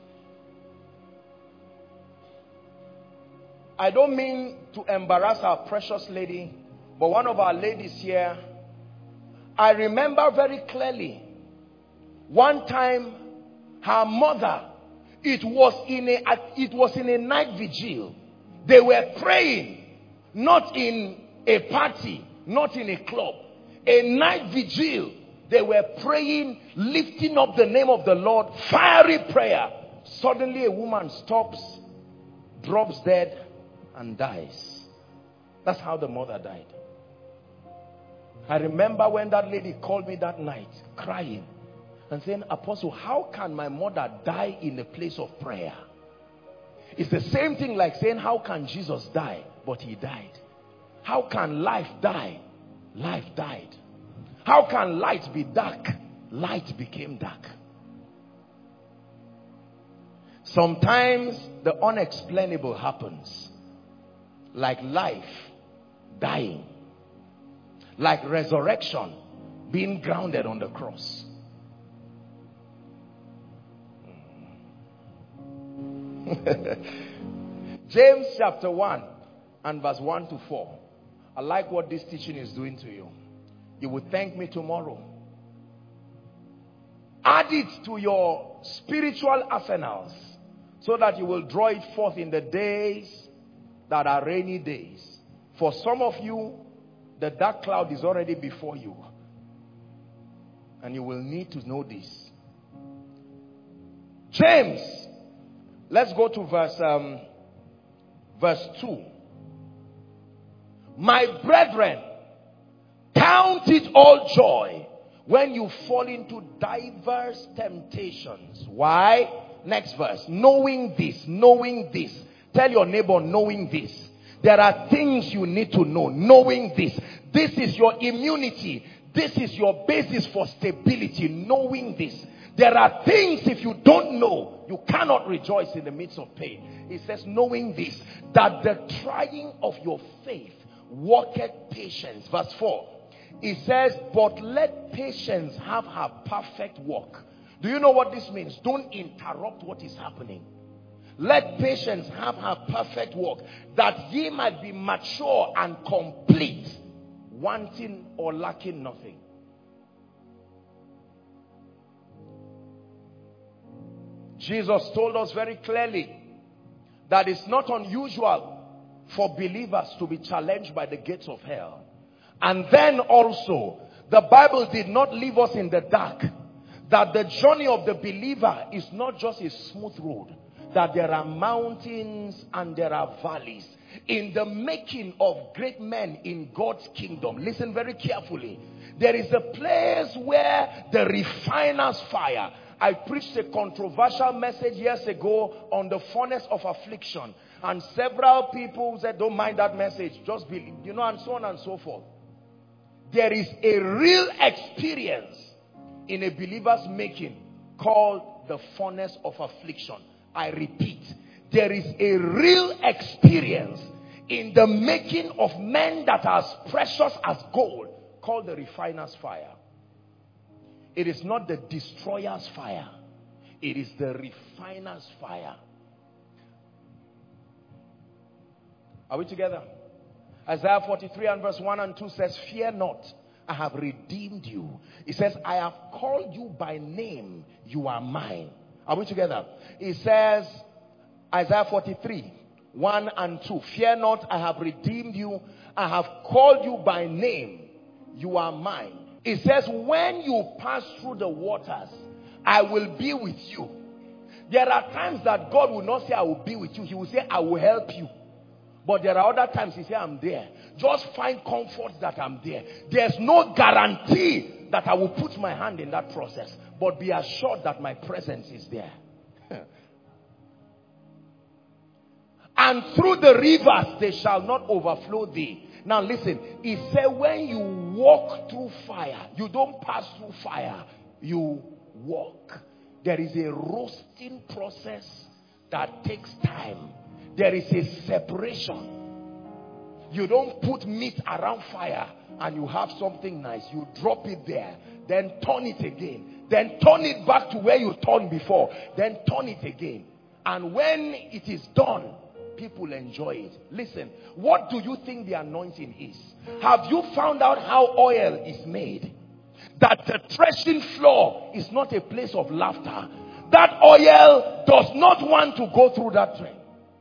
I don't mean to embarrass our precious lady, but one of our ladies here, I remember very clearly, one time her mother, it was in a, it was in a night vigil. They were praying, not in a party, not in a club. A night vigil. They were praying, lifting up the name of the Lord, fiery prayer. Suddenly a woman stops, drops dead, and dies. That's how the mother died. I remember when that lady called me that night, crying, and saying, Apostle, how can my mother die in a place of prayer? It's the same thing like saying, how can Jesus die? But he died. How can life die? Life died. How can light be dark? Light became dark. Sometimes the unexplainable happens. Like life dying. Like resurrection being grounded on the cross. James chapter one and verse one to four. I like what this teaching is doing to you. You will thank me tomorrow. Add it to your spiritual arsenals so that you will draw it forth in the days that are rainy days. For some of you, the dark cloud is already before you. And you will need to know this. James, let's go to verse, um, verse two. My brethren, count it all joy when you fall into diverse temptations. Why? Next verse. Knowing this, knowing this. Tell your neighbor, knowing this. There are things you need to know. Knowing this. This is your immunity. This is your basis for stability. Knowing this. There are things, if you don't know, you cannot rejoice in the midst of pain. It says, knowing this, that the trying of your faith worketh patience. Verse four. It says, but let patience have her perfect work. Do you know what this means? Don't interrupt what is happening. Let patience have her perfect work, that ye might be mature and complete, wanting or lacking nothing. Jesus told us very clearly that it's not unusual for believers to be challenged by the gates of hell. And then also, the Bible did not leave us in the dark. That the journey of the believer is not just a smooth road. That there are mountains and there are valleys. In the making of great men in God's kingdom, listen very carefully. There is a place where the refiner's fire. I preached a controversial message years ago on the furnace of affliction. And several people said, don't mind that message. Just believe, you know, and so on and so forth. There is a real experience in a believer's making called the furnace of affliction. I repeat, there is a real experience in the making of men that are as precious as gold called the refiner's fire. It is not the destroyer's fire. It is the refiner's fire. Are we together? Isaiah forty-three and verse one and two says, fear not, I have redeemed you. It says, I have called you by name, you are mine. Are we together? It says, Isaiah forty-three, one and two, fear not, I have redeemed you. I have called you by name, you are mine. It says, when you pass through the waters, I will be with you. There are times that God will not say, I will be with you. He will say, I will help you. But there are other times he says, I'm there. Just find comfort that I'm there. There's no guarantee that I will put my hand in that process. But be assured that my presence is there. And through the rivers, they shall not overflow thee. Now listen, he said when you walk through fire, you don't pass through fire, you walk. There is a roasting process that takes time. There is a separation. You don't put meat around fire and you have something nice. You drop it there, then turn it again. Then turn it back to where you turned before. Then turn it again. And when it is done, people enjoy it. Listen, what do you think the anointing is? Have you found out how oil is made? That the threshing floor is not a place of laughter. That oil does not want to go through that train.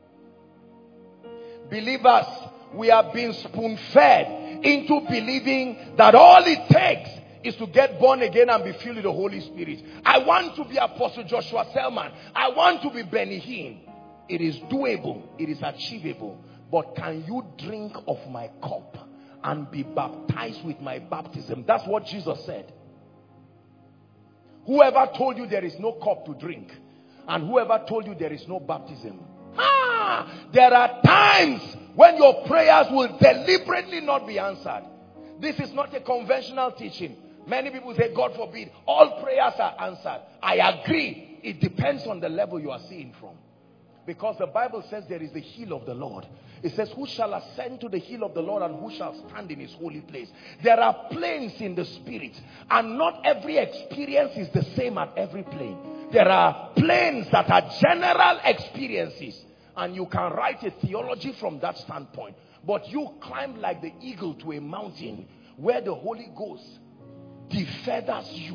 Believers, we are being spoon-fed into believing that all it takes is to get born again and be filled with the Holy Spirit. I want to be Apostle Joshua Selman. I want to be Benny Hinn. It is doable. It is achievable. But can you drink of my cup and be baptized with my baptism? That's what Jesus said. Whoever told you there is no cup to drink, and whoever told you there is no baptism, ah, Ah, there are times when your prayers will deliberately not be answered. This is not a conventional teaching. Many people say, God forbid, all prayers are answered. I agree. It depends on the level you are seeing from. Because the Bible says there is the hill of the Lord. It says, who shall ascend to the hill of the Lord and who shall stand in his holy place? There are planes in the spirit, and not every experience is the same at every plane. There are planes that are general experiences, and you can write a theology from that standpoint. But you climb like the eagle to a mountain where the Holy Ghost defeathers you.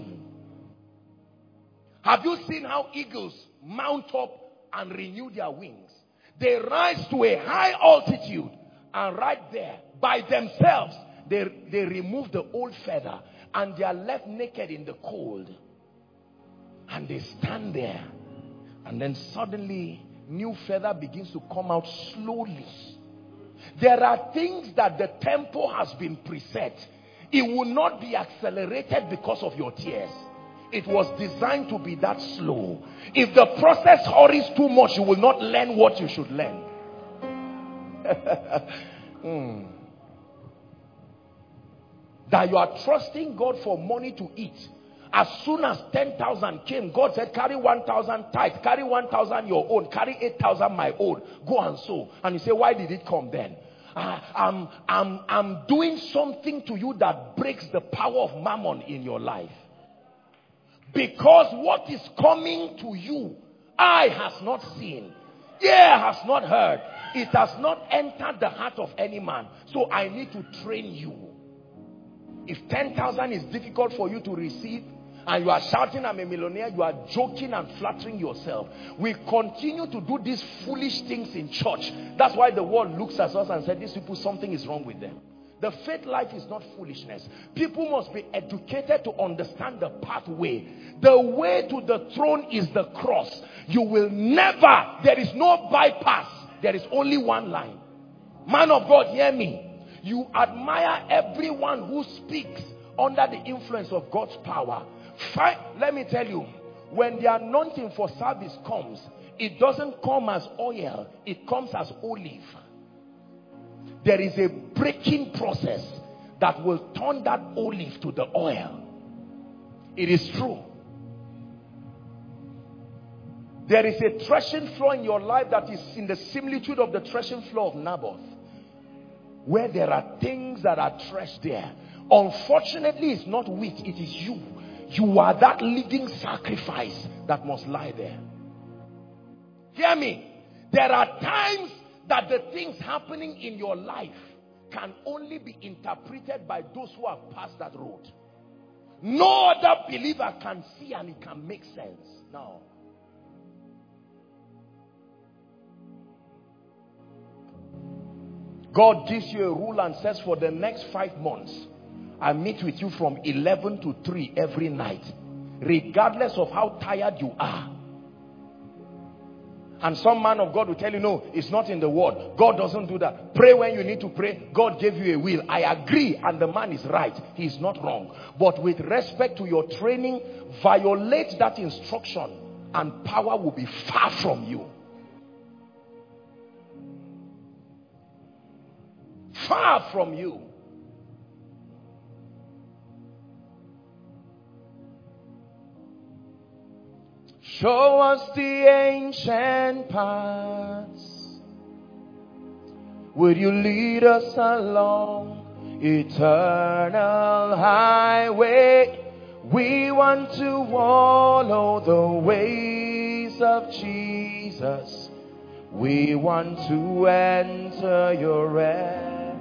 Have you seen how eagles mount up and renew their wings? They rise to a high altitude, and right there by themselves they, they remove the old feather, and they are left naked in the cold, and they stand there, and then suddenly new feather begins to come out slowly. There are things that the tempo has been preset. It will not be accelerated because of your tears. It was designed to be that slow. If the process hurries too much, you will not learn what you should learn. mm. That you are trusting God for money to eat. As soon as ten thousand came, God said, carry one thousand tithe, carry one thousand your own, carry eight thousand my own, go and sow. And you say, why did it come then? Uh, I'm, I'm, I'm doing something to you that breaks the power of mammon in your life. Because what is coming to you, eye has not seen, ear has not heard, it has not entered the heart of any man. So I need to train you. If ten thousand is difficult for you to receive, and you are shouting, I'm a millionaire, you are joking and flattering yourself. We continue to do these foolish things in church. That's why the world looks at us and says, these people, something is wrong with them. The faith life is not foolishness. People must be educated to understand the pathway. The way to the throne is the cross. You will never, there is no bypass. There is only one line. Man of God, hear me. You admire everyone who speaks under the influence of God's power. Fine. Let me tell you, when the anointing for service comes, it doesn't come as oil, it comes as olive. There is a breaking process that will turn that olive to the oil. It is true. There is a threshing floor in your life that is in the similitude of the threshing floor of Naboth, where there are things that are threshed there. Unfortunately, it's not wheat, it is you. You are that living sacrifice that must lie there. Hear me. There are times that the things happening in your life can only be interpreted by those who have passed that road. No other believer can see and it can make sense. No. God gives you a rule and says, for the next five months, I meet with you from eleven to three every night, regardless of how tired you are. And some man of God will tell you, no, it's not in the word. God doesn't do that. Pray when you need to pray. God gave you a will. I agree, and the man is right. He is not wrong. But with respect to your training, violate that instruction and power will be far from you. Far from you. Show us the ancient paths. Would you lead us along eternal highway? We want to follow the ways of Jesus. We want to enter your rest.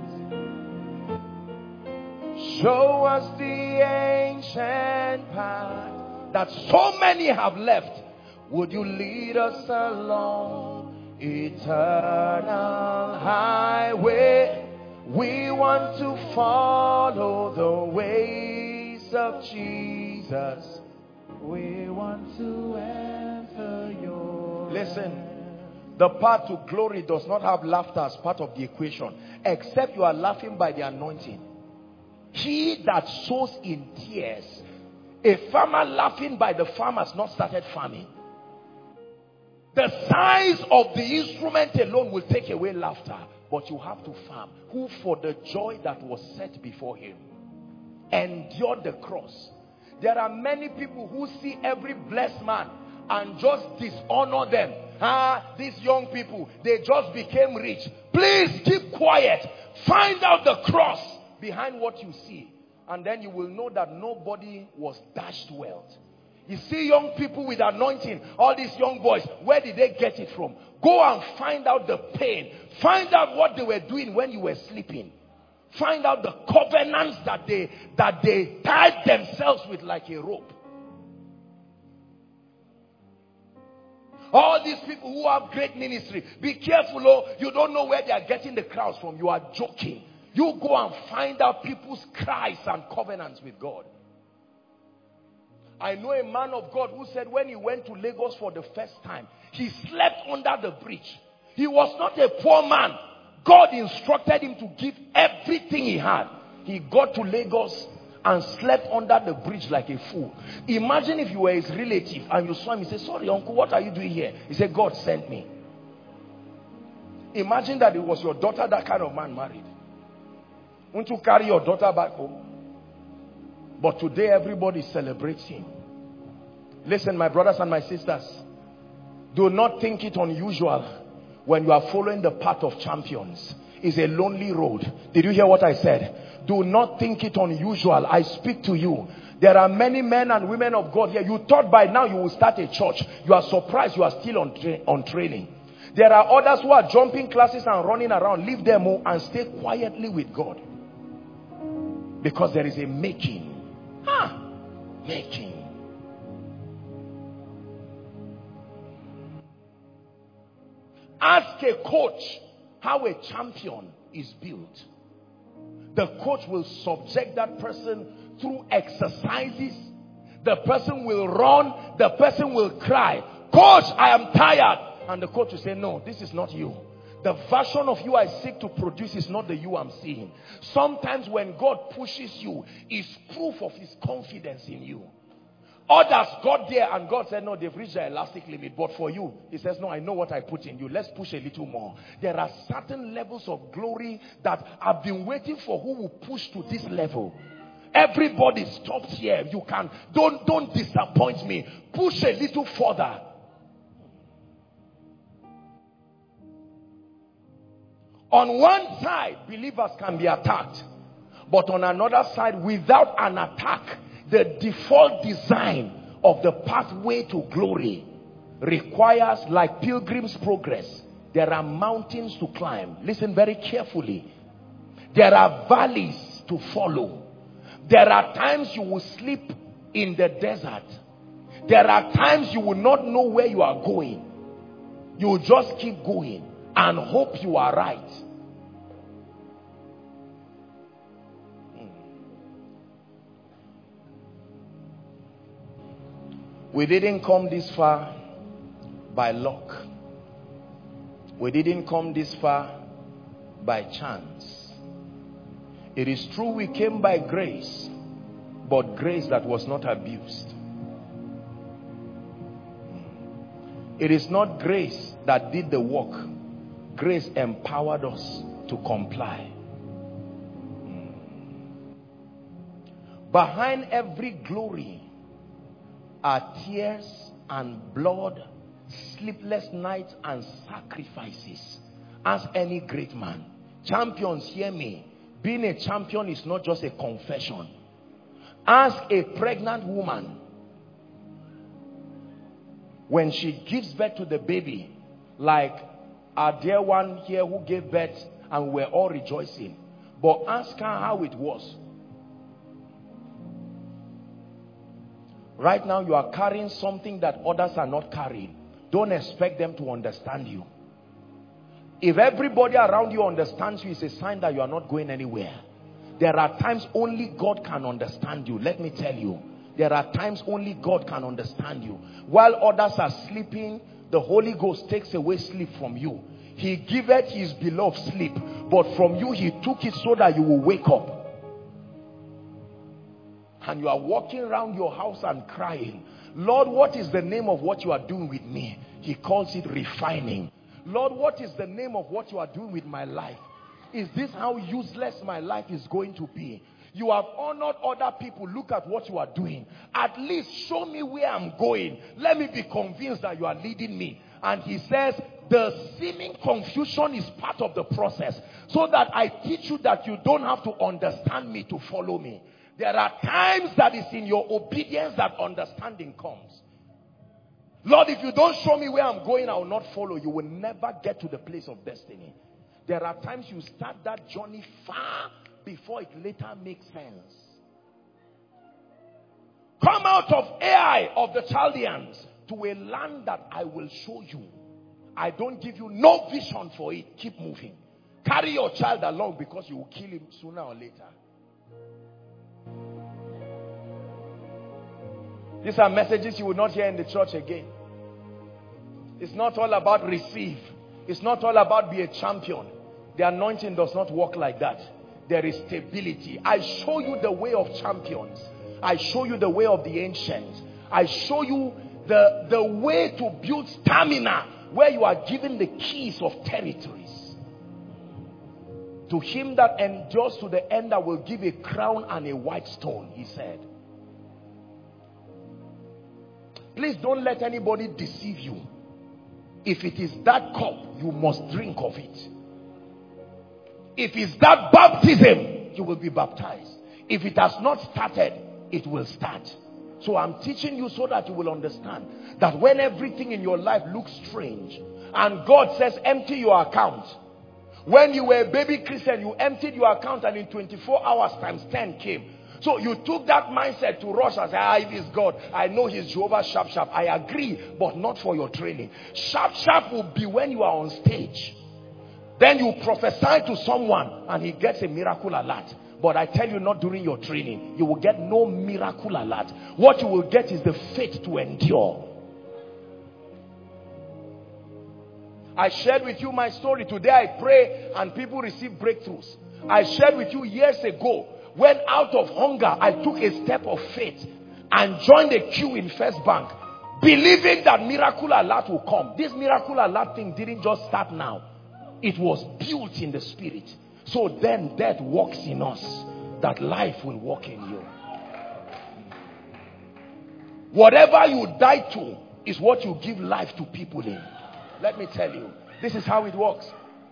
Show us the ancient path that so many have left. Would you lead us along eternal highway? We want to follow the ways of Jesus. We want to enter your... Listen, the path to glory does not have laughter as part of the equation, except you are laughing by the anointing. He that sows in tears, a farmer laughing by the farm has not started farming. The size of the instrument alone will take away laughter. But you have to farm. Who for the joy that was set before him endured the cross. There are many people who see every blessed man and just dishonor them. Ah, these young people, they just became rich. Please keep quiet. Find out the cross behind what you see. And then you will know that nobody was dashed wealth. You see young people with anointing, all these young boys, where did they get it from? Go and find out the pain. Find out what they were doing when you were sleeping. Find out the covenants that they, that they tied themselves with like a rope. All these people who have great ministry, be careful, oh, you don't know where they are getting the crowds from. You are joking. You go and find out people's cries and covenants with God. I know a man of God who said when he went to Lagos for the first time, he slept under the bridge. He was not a poor man. God instructed him to give everything he had. He got to Lagos and slept under the bridge like a fool. Imagine if you were his relative and you saw him, he said, sorry uncle, what are you doing here? He said, God sent me. Imagine that it was your daughter that kind of man married. Won't you carry your daughter back home? But today everybody celebrates him. Listen, my brothers and my sisters, do not think it unusual when you are following the path of champions. It's a lonely road. Did you hear what I said? Do not think it unusual. I speak to you. There are many men and women of God here. You thought by now you will start a church. You are surprised you are still on, tra on training. There are others who are jumping classes and running around. Leave them all and stay quietly with God. Because there is a making. Ah, making. Ask a coach how a champion is built. The coach will subject that person through exercises. The person will run. The person will cry, coach, I am tired. And the coach will say, no, this is not you. The version of you I seek to produce is not the you I'm seeing. Sometimes when God pushes you, it's proof of his confidence in you. Others got there and God said, no, they've reached their elastic limit. But for you, he says, no, I know what I put in you. Let's push a little more. There are certain levels of glory that I've been waiting for who will push to this level. Everybody stopped here. You can, don't, don't disappoint me. Push a little further. On one side, believers can be attacked. But on another side, without an attack, the default design of the pathway to glory requires, like Pilgrim's Progress, there are mountains to climb. Listen very carefully. There are valleys to follow. There are times you will sleep in the desert. There are times you will not know where you are going. You will just keep going and hope you are right. We didn't come this far by luck. We didn't come this far by chance. It is true we came by grace, but grace that was not abused. It is not grace that did the work. Grace empowered us to comply. Behind every glory are tears and blood, sleepless nights and sacrifices. Ask any great man. Champions, hear me. Being a champion is not just a confession. Ask a pregnant woman. When she gives birth to the baby, like our dear one here who gave birth and we're all rejoicing. But ask her how it was. Right now you are carrying something that others are not carrying. Don't expect them to understand you. If everybody around you understands you, it's a sign that you are not going anywhere. There are times only God can understand you. Let me tell you. There are times only God can understand you. While others are sleeping, the Holy Ghost takes away sleep from you. He giveth his beloved sleep, but from you he took it so that you will wake up. And you are walking around your house and crying, Lord, what is the name of what you are doing with me? He calls it refining. Lord, what is the name of what you are doing with my life? Is this how useless my life is going to be? You have honored other people. Look at what you are doing. At least show me where I'm going. Let me be convinced that you are leading me. And he says, the seeming confusion is part of the process. So that I teach you that you don't have to understand me to follow me. There are times that it's in your obedience that understanding comes. Lord, if you don't show me where I'm going, I will not follow. You will never get to the place of destiny. There are times you start that journey far before it later makes sense. Come out of Ai of the Chaldeans to a land that I will show you. I don't give you no vision for it. Keep moving. Carry your child along because you will kill him sooner or later. These are messages you will not hear in the church again. It's not all about receive. It's not all about be a champion. The anointing does not work like that. There is stability. I show you the way of champions. I show you the way of the ancients. I show you the, the way to build stamina where you are given the keys of territories. To him that endures to the end, I will give a crown and a white stone, he said. Please don't let anybody deceive you. If it is that cup, you must drink of it. If it's that baptism, you will be baptized. If it has not started, it will start. So I'm teaching you so that you will understand that when everything in your life looks strange and God says empty your account. When you were a baby Christian, you emptied your account and in twenty-four hours times ten came. So you took that mindset to rush and say, ah, it is God. I know he's Jehovah sharp sharp. I agree, but not for your training. Sharp sharp will be when you are on stage. Then you prophesy to someone and he gets a miracle alert. But I tell you, not during your training. You will get no miracle alert. What you will get is the faith to endure. I shared with you my story. Today I pray and people receive breakthroughs. I shared with you years ago when out of hunger I took a step of faith and joined a queue in First Bank, believing that miracle alert will come. This miracle alert thing didn't just start now. It was built in the spirit. So then death walks in us, that life will walk in you. Whatever you die to is what you give life to people in. Let me tell you, this is how it works.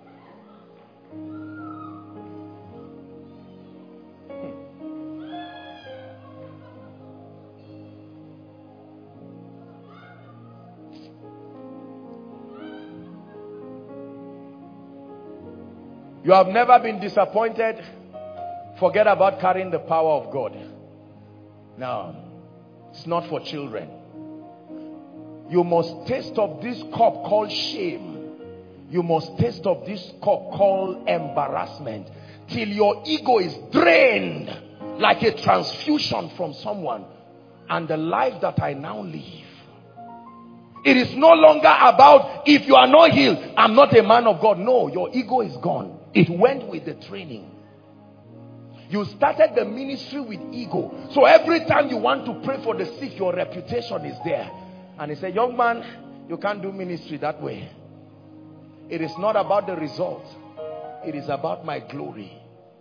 You have never been disappointed. Forget about carrying the power of God. No, it's not for children. You must taste of this cup called shame. You must taste of this cup called embarrassment till your ego is drained like a transfusion from someone. And the life that I now live, it is no longer about if you are not healed, I'm not a man of God. No, your ego is gone. It went with the training. You started the ministry with ego. So every time you want to pray for the sick, your reputation is there. And he said, young man, you can't do ministry that way. It is not about the result. It is about my glory.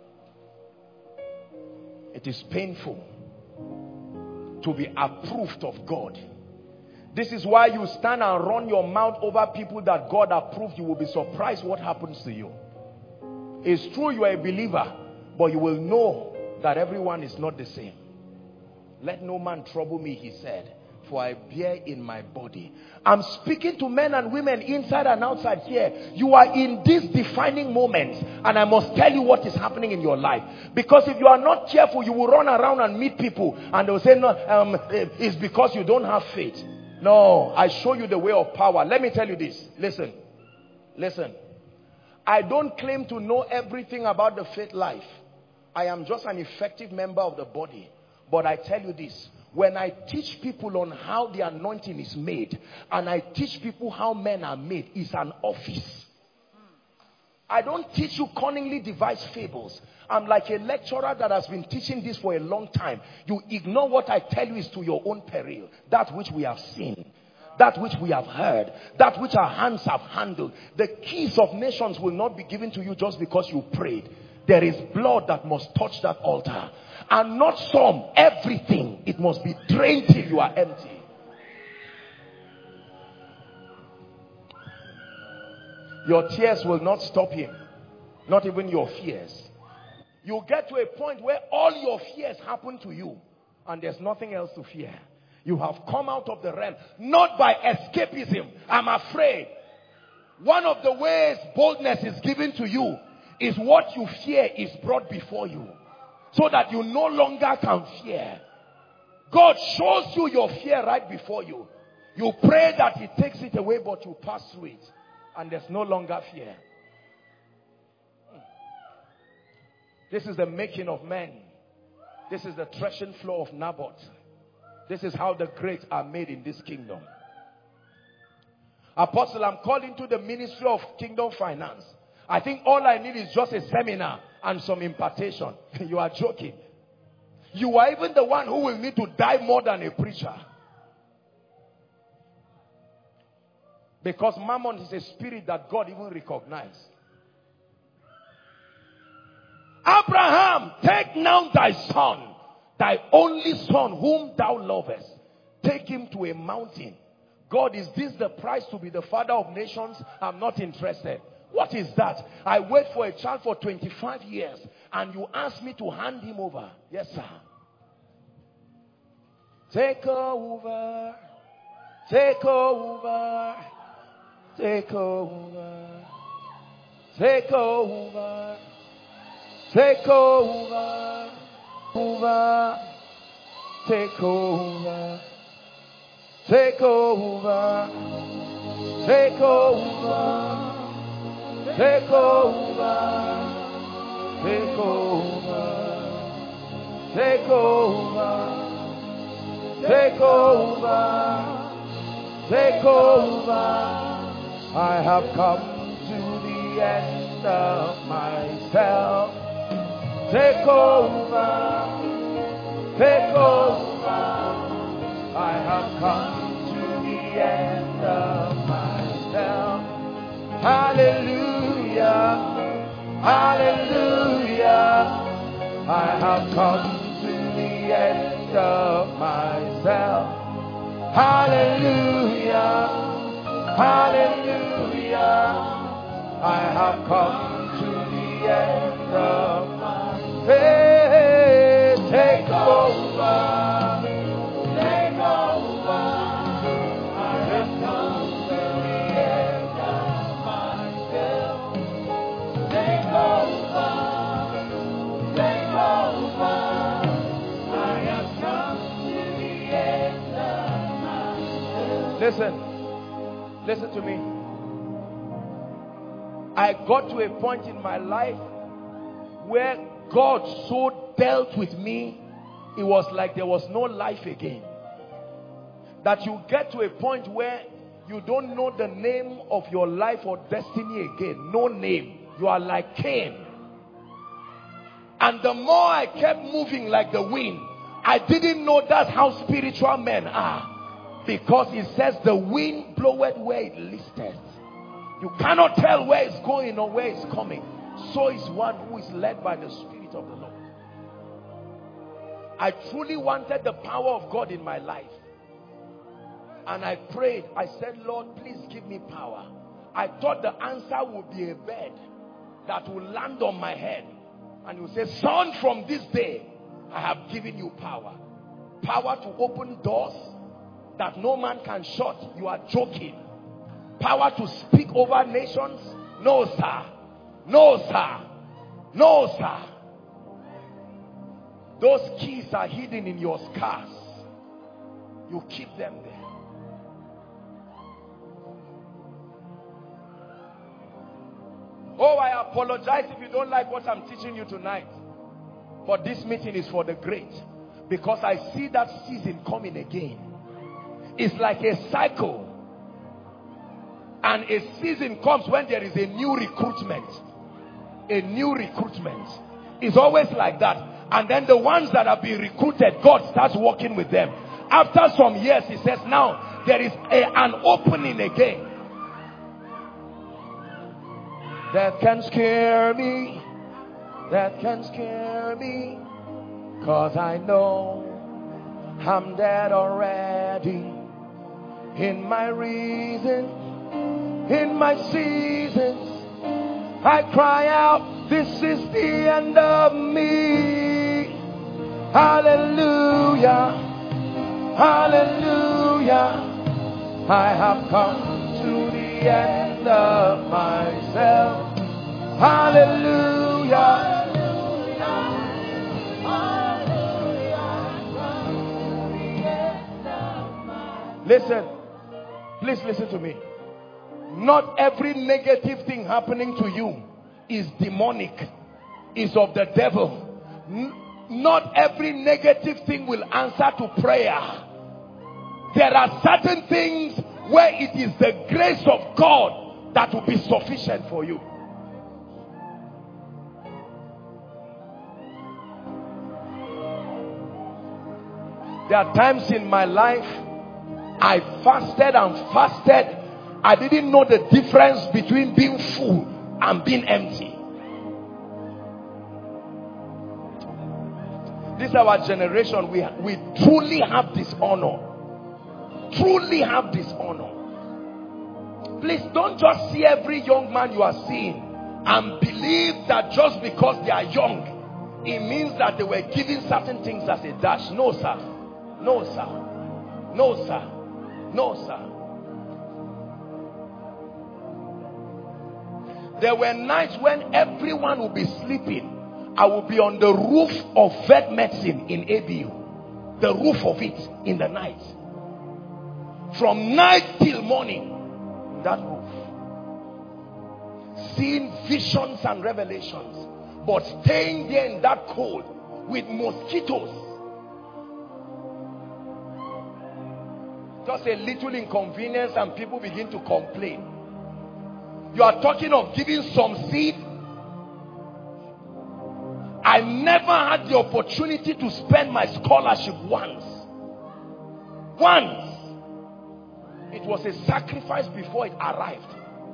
It is painful to be approved of God. This is why you stand and run your mouth over people that God approved. You will be surprised what happens to you. It's true you are a believer, but you will know that everyone is not the same. Let no man trouble me, he said, for I bear in my body. I'm speaking to men and women inside and outside here. You are in these defining moments, and I must tell you what is happening in your life. Because if you are not careful, you will run around and meet people and they will say, no, um, it's because you don't have faith. No, I show you the way of power. Let me tell you this. Listen, listen. I don't claim to know everything about the faith life. I am just an effective member of the body. But I tell you this, when I teach people on how the anointing is made, and I teach people how men are made, it's an office. I don't teach you cunningly devised fables. I'm like a lecturer that has been teaching this for a long time. You ignore what I tell you is to your own peril. That which we have seen, that which we have heard, that which our hands have handled. The keys of nations will not be given to you just because you prayed. There is blood that must touch that altar. And not some, everything. It must be drained till you are empty. Your tears will not stop him. Not even your fears. You get to a point where all your fears happen to you. And there's nothing else to fear. You have come out of the realm. Not by escapism. I'm afraid. One of the ways boldness is given to you is what you fear is brought before you. So that you no longer can fear. God shows you your fear right before you. You pray that he takes it away, but you pass through it. And there's no longer fear. This is the making of men. This is the threshing floor of Naboth. This is how the great are made in this kingdom. Apostle, I'm called into the ministry of kingdom finance. I think all I need is just a seminar and some impartation. You are joking. You are even the one who will need to die more than a preacher. Because mammon is a spirit that God even recognized. Abraham, take now thy son, thy only son whom thou lovest. Take him to a mountain. God, is this the price to be the father of nations? I'm not interested. What is that? I wait for a child for twenty-five years and you ask me to hand him over. Yes, sir. Take over. Take over. Take over. Take over. Take over. Over. Take over. Take over. Take over. Take over. Take over. Take over. Take over. Take over. I have come to the end of myself. Take over. Take over. I have come to the end of myself. Hallelujah. Hallelujah. I have come to the end of myself. Hallelujah. Hallelujah. I have come to the end of myself. Hey, take over. Take over. I have come to the end of myself. Take over. Take over. I have come to the end of myself. Listen. Listen to me. I got to a point in my life where God so dealt with me, it was like there was no life again. That you get to a point where you don't know the name of your life or destiny again. No name. You are like Cain. And the more I kept moving like the wind, I didn't know that's how spiritual men are. Because it says the wind bloweth where it listeth. You cannot tell where it's going or where it's coming. So is one who is led by the Spirit of the Lord. I truly wanted the power of God in my life. And I prayed. I said, Lord, please give me power. I thought the answer would be a bed that will land on my head. And you say, son, from this day, I have given you power. Power to open doors that no man can shut. You are joking. Power to speak over nations? No, sir. No, sir. No, sir. Those keys are hidden in your scars. You keep them there. Oh, I apologize if you don't like what I'm teaching you tonight. But this meeting is for the great. Because I see that season coming again. It's like a cycle. And a season comes when there is a new recruitment. a new recruitment. It's always like that. And then the ones that have been recruited, God starts working with them. After some years, he says, now there is a, an opening again. That can scare me. That can scare me. Cause I know I'm dead already. In my reason, in my seasons, I cry out, this is the end of me. Hallelujah, hallelujah. I have come to the end of myself. Hallelujah. Listen, please listen to me. Not every negative thing happening to you is demonic, is of the devil. N- not every negative thing will answer to prayer. There are certain things where it is the grace of God that will be sufficient for you. There are times in my life I fasted and fasted. I didn't know the difference between being full and being empty. This is our generation. We, we truly have this honor. Truly have this honor. Please don't just see every young man you are seeing and believe that just because they are young, it means that they were given certain things as a dash. No, sir. No, sir. No, sir. No, sir. There were nights when everyone would be sleeping. I would be on the roof of vet medicine in A B U. The roof of it in the night. From night till morning. That roof. Seeing visions and revelations. But staying there in that cold with mosquitoes. Just a little inconvenience and people begin to complain. You are talking of giving some seed. I never had the opportunity to spend my scholarship once. Once. It was a sacrifice before it arrived.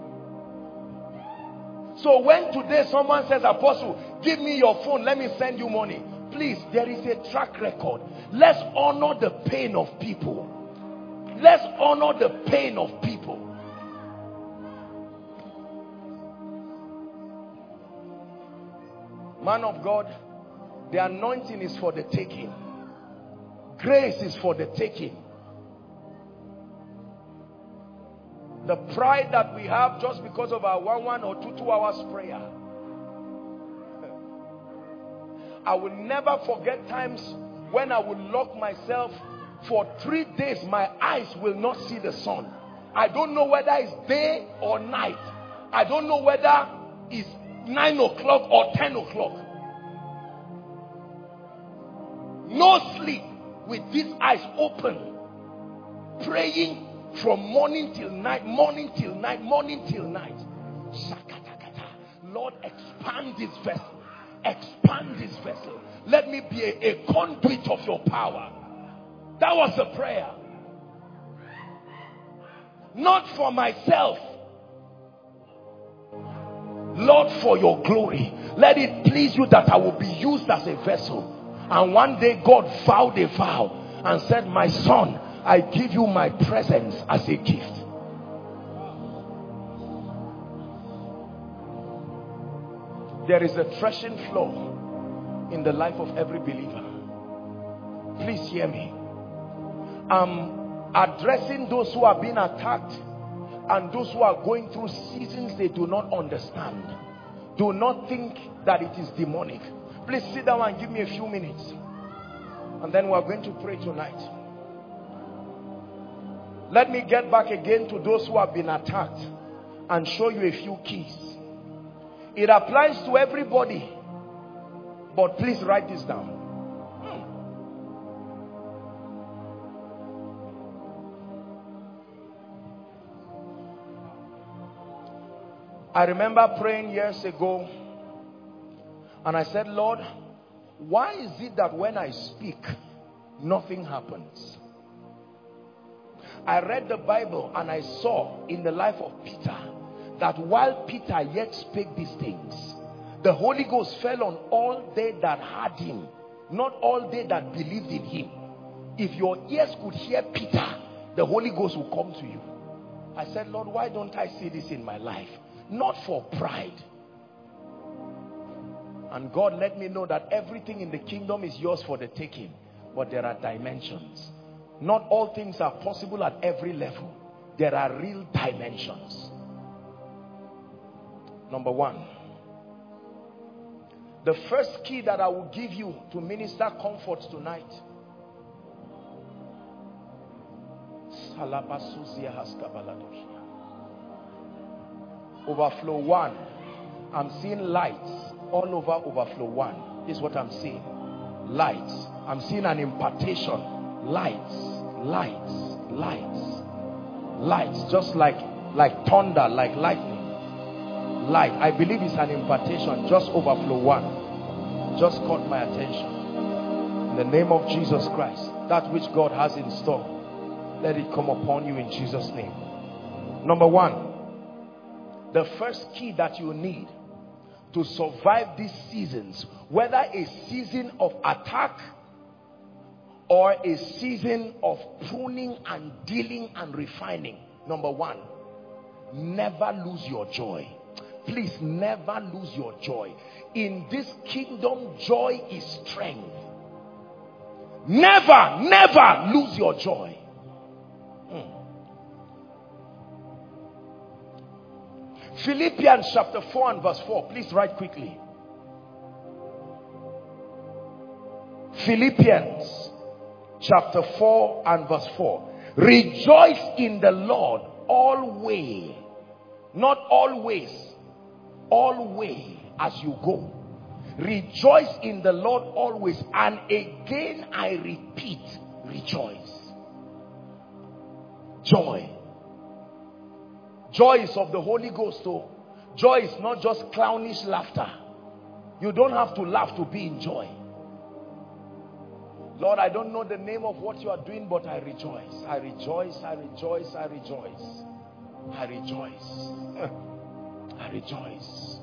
So when today someone says, Apostle, give me your phone, let me send you money. Please, there is a track record. Let's honor the pain of people. Let's honor the pain of people. Man of God, the anointing is for the taking. Grace is for the taking. The pride that we have just because of our one one or two two hours prayer. I will never forget times when I would lock myself for three days. My eyes will not see the sun. I don't know whether it's day or night. I don't know whether it's nine o'clock or ten o'clock. No sleep with these eyes open. Praying from morning till night, morning till night, morning till night. Lord, expand this vessel. Expand this vessel. Let me be a, a conduit of your power. That was the prayer. Not for myself. Lord, for your glory. Let it please you that I will be used as a vessel. And one day God vowed a vow and said, my son, I give you my presence as a gift. There is a threshing floor in the life of every believer. Please hear me. I'm addressing those who are being attacked and those who are going through seasons they do not understand. Do not think that it is demonic. Please sit down and give me a few minutes. And then we are going to pray tonight. Let me get back again to those who have been attacked and show you a few keys. It applies to everybody. But please write this down. I remember praying years ago And I said, Lord, why is it that when I speak, nothing happens? I read the Bible and I saw in the life of Peter that while Peter yet spake these things, the Holy Ghost fell on all they that heard him, not all they that believed in him. If your ears could hear Peter, the Holy Ghost will come to you. I said, Lord, why don't I see this in my life? Not for pride. And God let me know that everything in the kingdom is yours for the taking. But there are dimensions. Not all things are possible at every level. There are real dimensions. Number one. The first key that I will give you to minister comfort tonight. Overflow one. I'm seeing lights all over overflow one. This is what I'm seeing. Lights. I'm seeing an impartation. Lights, lights, lights, lights. Just like like thunder, like lightning. Light. I believe it's an impartation. Just overflow one. Just caught my attention. In the name of Jesus Christ, that which God has in store, let it come upon you in Jesus' name. Number one. The first key that you need to survive these seasons, whether a season of attack or a season of pruning and dealing and refining. Number one, never lose your joy. Please never lose your joy. In this kingdom, joy is strength. Never, never lose your joy. Hmm. Philippians chapter four and verse four. Please write quickly. Philippians chapter four and verse four. Rejoice in the Lord always. Not always. Always as you go. Rejoice in the Lord always. And again I repeat, rejoice. Joy. Joy is of the Holy Ghost. Oh. Joy is not just clownish laughter. You don't have to laugh to be in joy. Lord, I don't know the name of what you are doing, but I rejoice. I rejoice, I rejoice, I rejoice. I rejoice. I rejoice.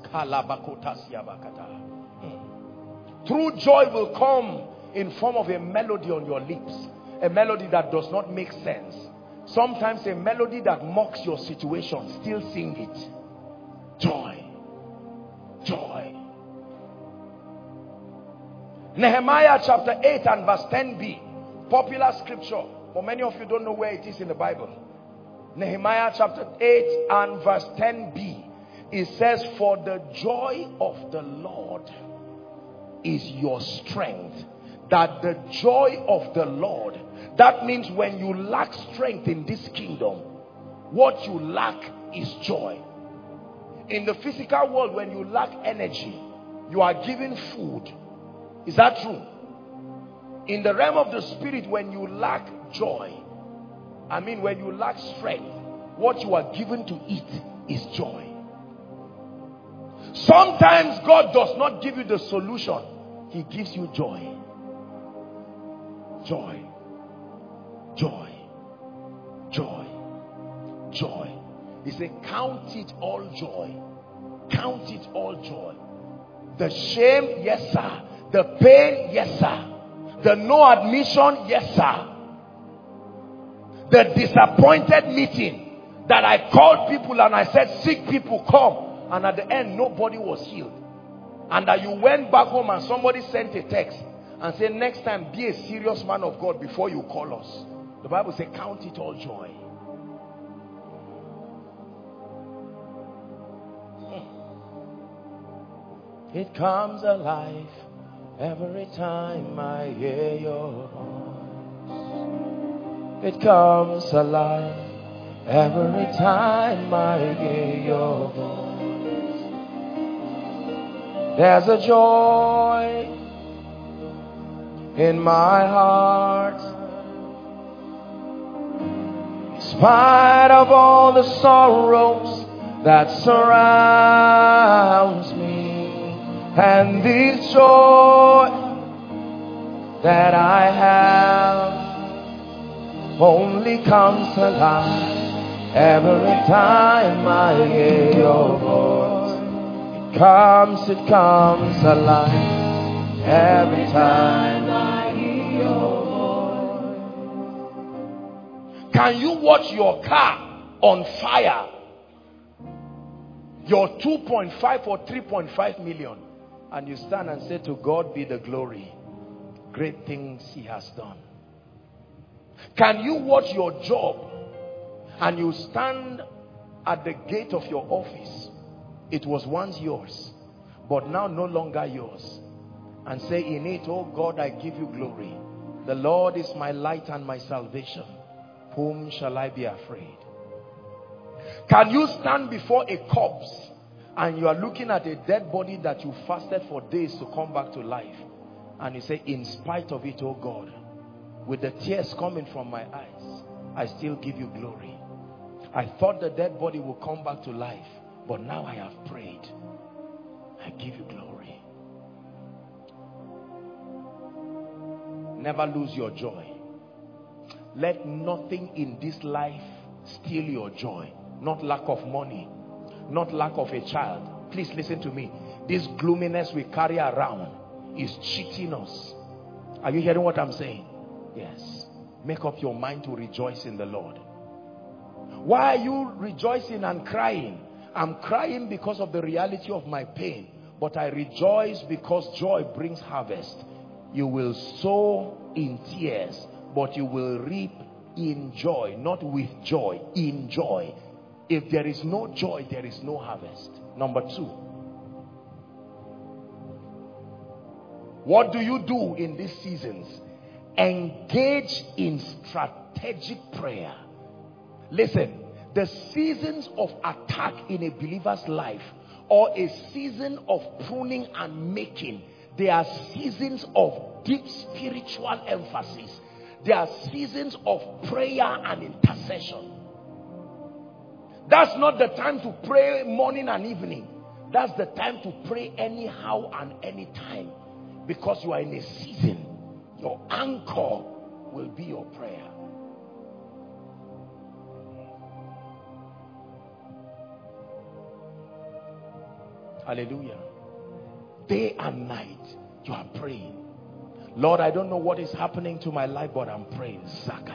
True joy will come in form of a melody on your lips. A melody that does not make sense. Sometimes a melody that mocks your situation. Still sing it. Joy. Joy. Nehemiah chapter eight and verse ten b. Popular scripture. But many of you don't know where it is in the Bible. Nehemiah chapter eight and verse ten b. It says, for the joy of the Lord is your strength. That the joy of the Lord. That means when you lack strength in this kingdom, what you lack is joy. In the physical world, when you lack energy, you are given food. Is that true? In the realm of the spirit, when you lack joy, I mean when you lack strength, what you are given to eat is joy. Sometimes God does not give you the solution. He gives you joy. Joy. Joy. Joy. Joy. He said, count it all joy. Count it all joy. The shame, yes sir. The pain, yes sir. The no admission, yes sir. The disappointed meeting that I called people and I said, sick people come. And at the end, nobody was healed. And that you went back home and somebody sent a text and said, next time be a serious man of God before you call us. The Bible says, count it all joy. Hmm. It comes alive every time I hear your voice. It comes alive every time I hear your voice. There's a joy in my heart. In spite of all the sorrows that surrounds me, And this joy that I have only comes alive every time I hear your voice. It comes, it comes alive every time I hear your voice. Can you watch your car on fire? Your two point five or three point five million, and you stand and say, to God be the glory, great things he has done. Can you watch your job and you stand at the gate of your office? It was once yours, but now no longer yours, and say in it, oh God, I give you glory. The Lord is my light and my salvation. Whom shall I be afraid? Can you stand before a corpse and you are looking at a dead body that you fasted for days to come back to life, and you say, in spite of it, oh God, with the tears coming from my eyes, I still give you glory. I thought the dead body would come back to life, but now I have prayed. I give you glory. Never lose your joy. Let nothing in this life steal your joy. Not lack of money, not lack of a child. Please listen to me. This gloominess we carry around is cheating us. Are you hearing what I'm saying? Yes. Make up your mind to rejoice in the Lord. Why are you rejoicing and crying? I'm crying because of the reality of my pain, but I rejoice because joy brings harvest. You will sow in tears, but you will reap in joy. Not with joy, in joy. If there is no joy, there is no harvest. Number two, what do you do in these seasons? Engage in strategic prayer. Listen, the seasons of attack in a believer's life, or a season of pruning and making, they are seasons of deep spiritual emphasis. They are seasons of prayer and intercession. That's not the time to pray morning and evening. That's the time to pray anyhow and anytime, because you are in a season. Your anchor will be your prayer. Hallelujah. Day and night you are praying. Lord, I don't know what is happening to my life, but I'm praying.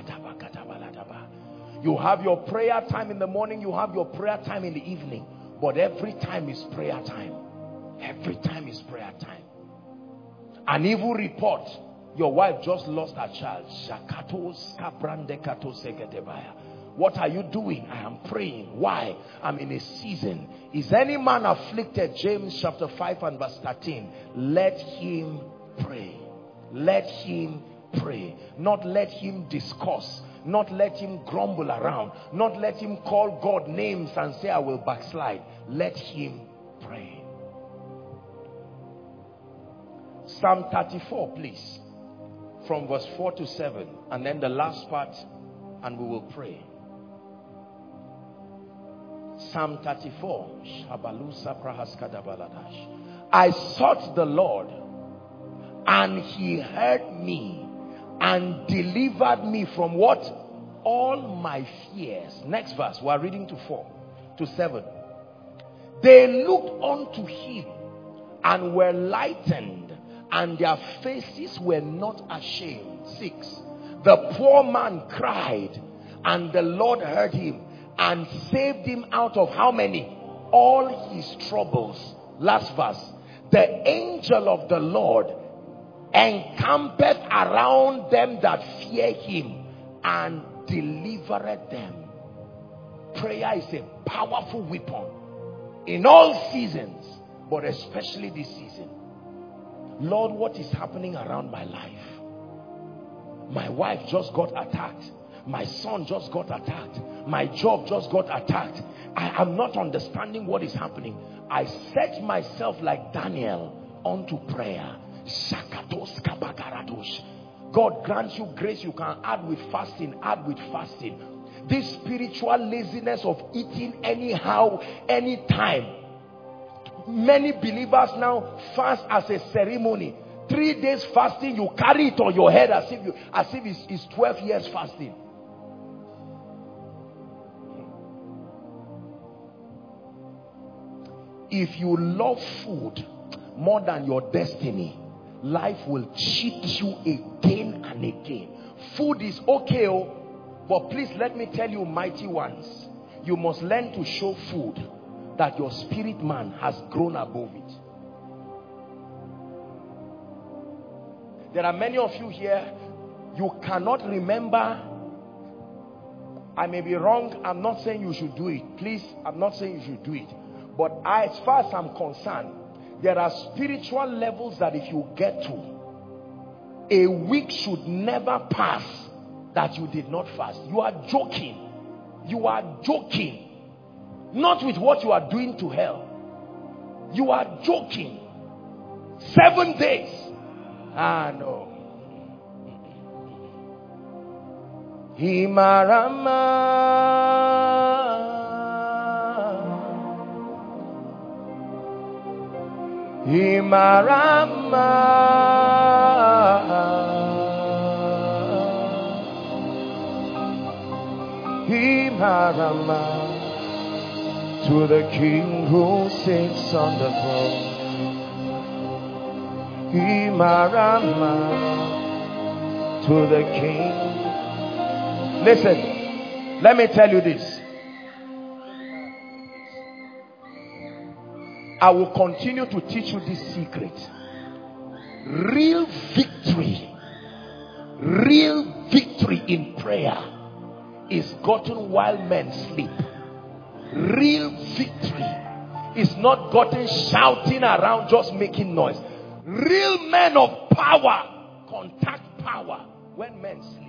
You have your prayer time in the morning, you have your prayer time in the evening, but every time is prayer time. Every time is prayer time. An evil report, your wife just lost her child. What are you doing? I am praying. Why? I'm in a season. Is any man afflicted? James chapter five and verse thirteen. Let him pray. Let him pray. Not let him discuss. Not let him grumble around. Not let him call God names and say, I will backslide. Let him pray. Psalm thirty-four, please. From verse four to seven. And then the last part, and we will pray. Psalm thirty-four. I sought the Lord, and he heard me, and delivered me from what? All my fears. Next verse, we are reading to four to seven. They looked unto him and were lightened, and their faces were not ashamed. Six. The poor man cried, and the Lord heard him and saved him out of how many? All his troubles. Last verse. The angel of the Lord encampeth around them that fear him and delivered them. Prayer is a powerful weapon in all seasons, but especially this season. Lord, what is happening around my life? My wife just got attacked. My son just got attacked. My job just got attacked. I am not understanding what is happening. I set myself like Daniel unto prayer. God grants you grace. You can add with fasting, add with fasting. This spiritual laziness of eating anyhow, anytime, Many believers now fast as a ceremony. Three days fasting, you carry it on your head as if you as if it's, it's twelve years fasting. If you love food more than your destiny, life will cheat you again and again. Food is okay, oh, but please let me tell you, mighty ones, you must learn to show food that your spirit man has grown above it. There are many of you here, you cannot remember. I may be wrong. I'm not saying you should do it. Please, I'm not saying you should do it. But I, as far as I'm concerned, there are spiritual levels that if you get to, a week should never pass that you did not fast. You are joking. You are joking. Not with what you are doing to hell. You are joking. Seven days. Ah, no. Himarama. Himarama. Himarama. To the King who sits on the throne. Himarama. To the King. Listen, let me tell you this. I will continue to teach you this secret. Real victory, real victory in prayer is gotten while men sleep. Real victory is not gotten shouting around, just making noise. Real men of power contact power when men sleep.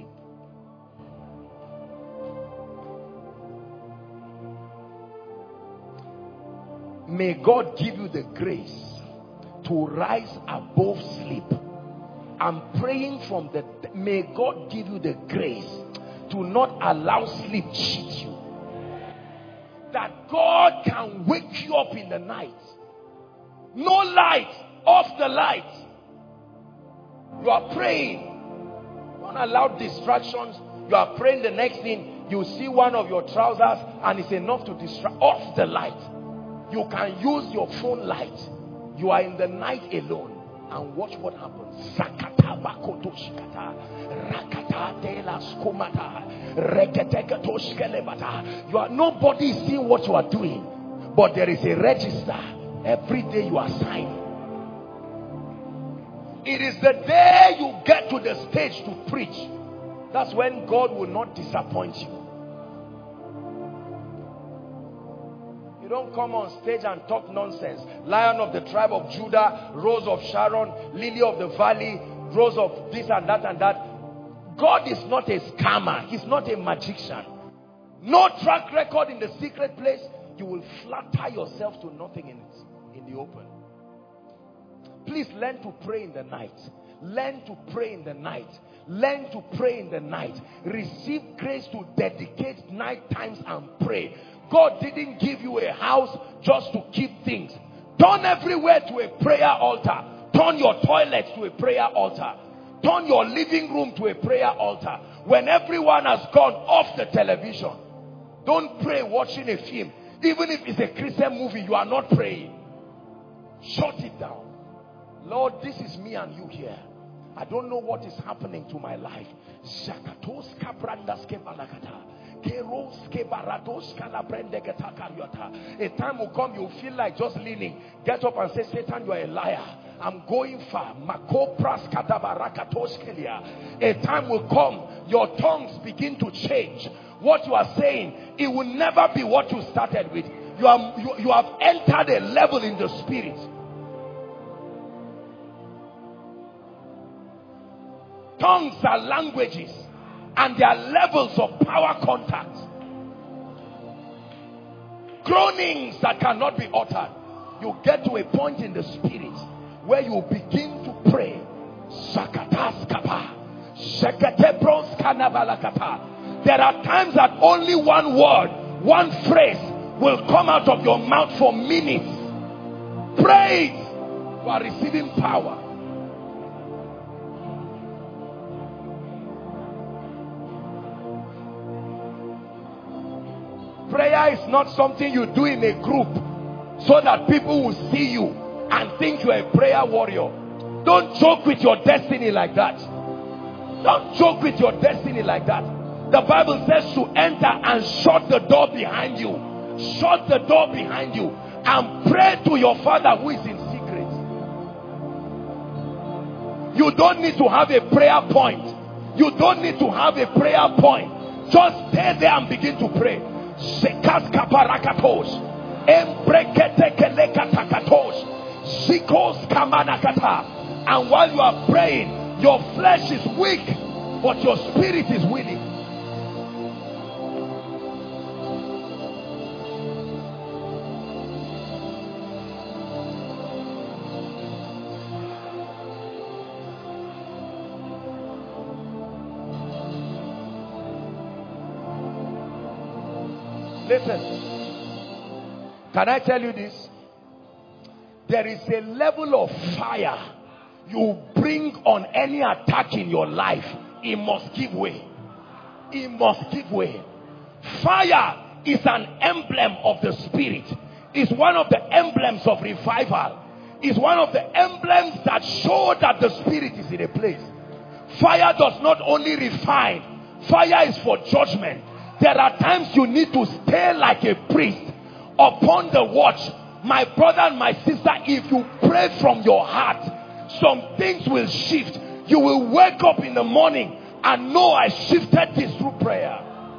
May God give you the grace to rise above sleep. I'm praying from the, may God give you the grace to not allow sleep cheat you. That God can wake you up in the night. No light, off the light. You are praying. Don't allow distractions. You are praying, the next thing, you see one of your trousers and it's enough to distract. Off the light. You can use your phone light. You are in the night alone and watch what happens. You are, nobody is seeing what you are doing, but there is a register. Every day you are signing. It is the day you get to the stage to preach. That's when God will not disappoint you. You don't come on stage and talk nonsense. Lion of the tribe of Judah, Rose of Sharon, Lily of the valley, Rose of this and that and that. God is not a scammer. He's not a magician. No track record in the secret place. You will flatter yourself to nothing in it, in the open. Please learn to pray in the night. Learn to pray in the night. Learn to pray in the night. Receive grace to dedicate night times and pray. God didn't give you a house just to keep things. Turn everywhere to a prayer altar. Turn your toilet to a prayer altar. Turn your living room to a prayer altar. When everyone has gone off the television, don't pray watching a film. Even if it's a Christian movie, you are not praying. Shut it down. Lord, this is me and you here. I don't know what is happening to my life. A time will come, you feel like just leaning. Get up and say, Satan, you are a liar. I'm going far. A time will come, your tongues begin to change. What you are saying, it will never be what you started with. You, are, you, you have entered a level in the spirit. Tongues are languages, and there are levels of power contact. Groanings that cannot be uttered. You get to a point in the spirit where you begin to pray. There are times that only one word, one phrase will come out of your mouth for minutes. Pray it. You are receiving power. Prayer is not something you do in a group so that people will see you and think you're a prayer warrior. Don't joke with your destiny like that. Don't joke with your destiny like that. The Bible says to enter and shut the door behind you. Shut the door behind you and pray to your Father who is in secret. You don't need to have a prayer point. You don't need to have a prayer point. Just stay there and begin to pray. Shekas kaparakatos, embreketekelekatakatos, zikos kamanakata. And while you are praying, your flesh is weak, but your spirit is willing. Listen, can I tell you this? There is a level of fire you bring on any attack in your life. It must give way. It must give way. Fire is an emblem of the Spirit. It's one of the emblems of revival. It's one of the emblems that show that the Spirit is in a place. Fire does not only refine. Fire is for judgment. There are times you need to stay like a priest upon the watch. My brother and my sister, if you pray from your heart, some things will shift. You will wake up in the morning and know I shifted this through prayer.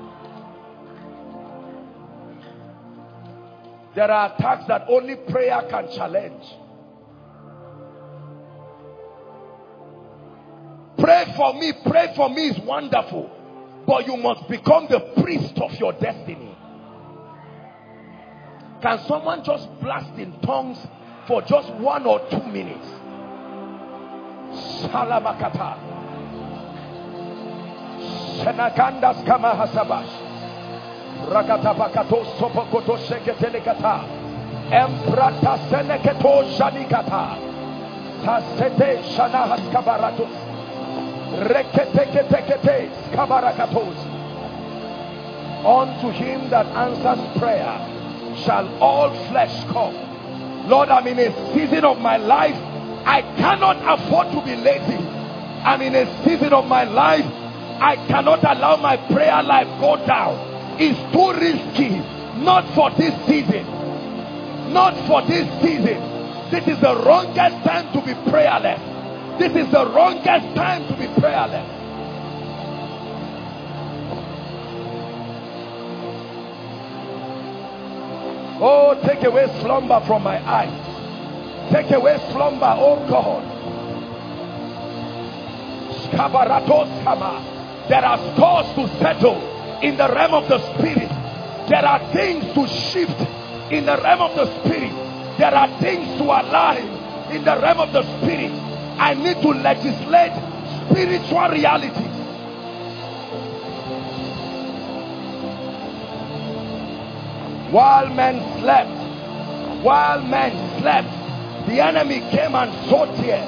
There are attacks that only prayer can challenge. Pray for me, pray for me is wonderful. But you must become the priest of your destiny. Can someone just blast in tongues for just one or two minutes? Salamakata. Senakandas kama hasabash. Rakatabakato sopokoto sheketelekata. Emprata seneketo shanikata. Tasete shanahas kabaratos. Unto him that answers prayer shall all flesh come. Lord, I'm in a season of my life I cannot afford to be lazy. I'm in a season of my life I cannot allow my prayer life go down. It's too risky. Not for this season. Not for this season. This is the wrongest time to be prayerless. This is the wrongest time to be prayerless. Oh, take away slumber from my eyes. Take away slumber, oh God. There are scores to settle in the realm of the Spirit. There are things to shift in the realm of the Spirit. There are things to align in the realm of the Spirit. I need to legislate spiritual realities. While men slept, while men slept, the enemy came and sowed tears.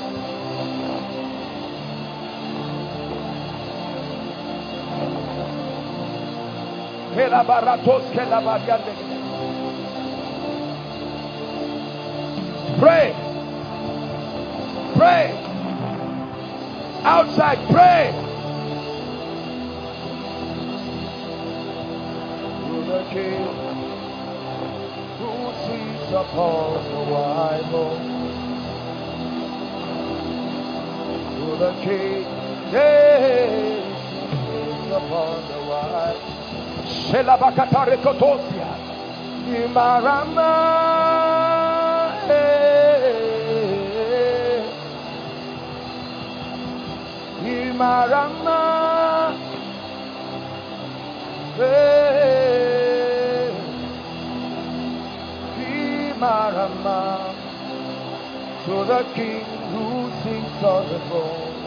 Pray. Pray. Outside, pray. To the King who sits upon the wide throne. To the King, yes, sits upon the wide. Shelabakatare kotosia. Imarama. Imarama, hey, Imarama, to the King who sits on the throne.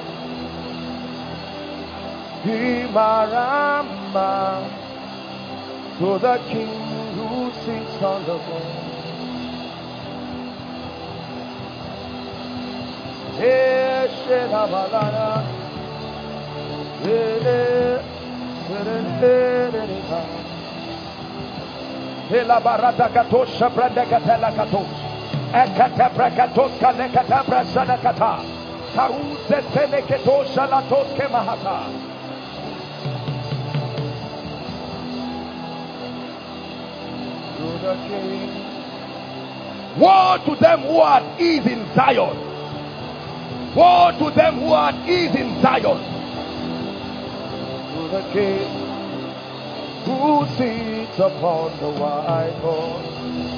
Imarama, to the King who sits on the throne. Hela barata katosha branda katela katos. Ekata brakatos kalekata brasana kata. Taruze teleketosha latos kemahata. Woe to them who are at ease in Zion. Woe to them who are at ease in Zion. To the King who sits upon the white horse.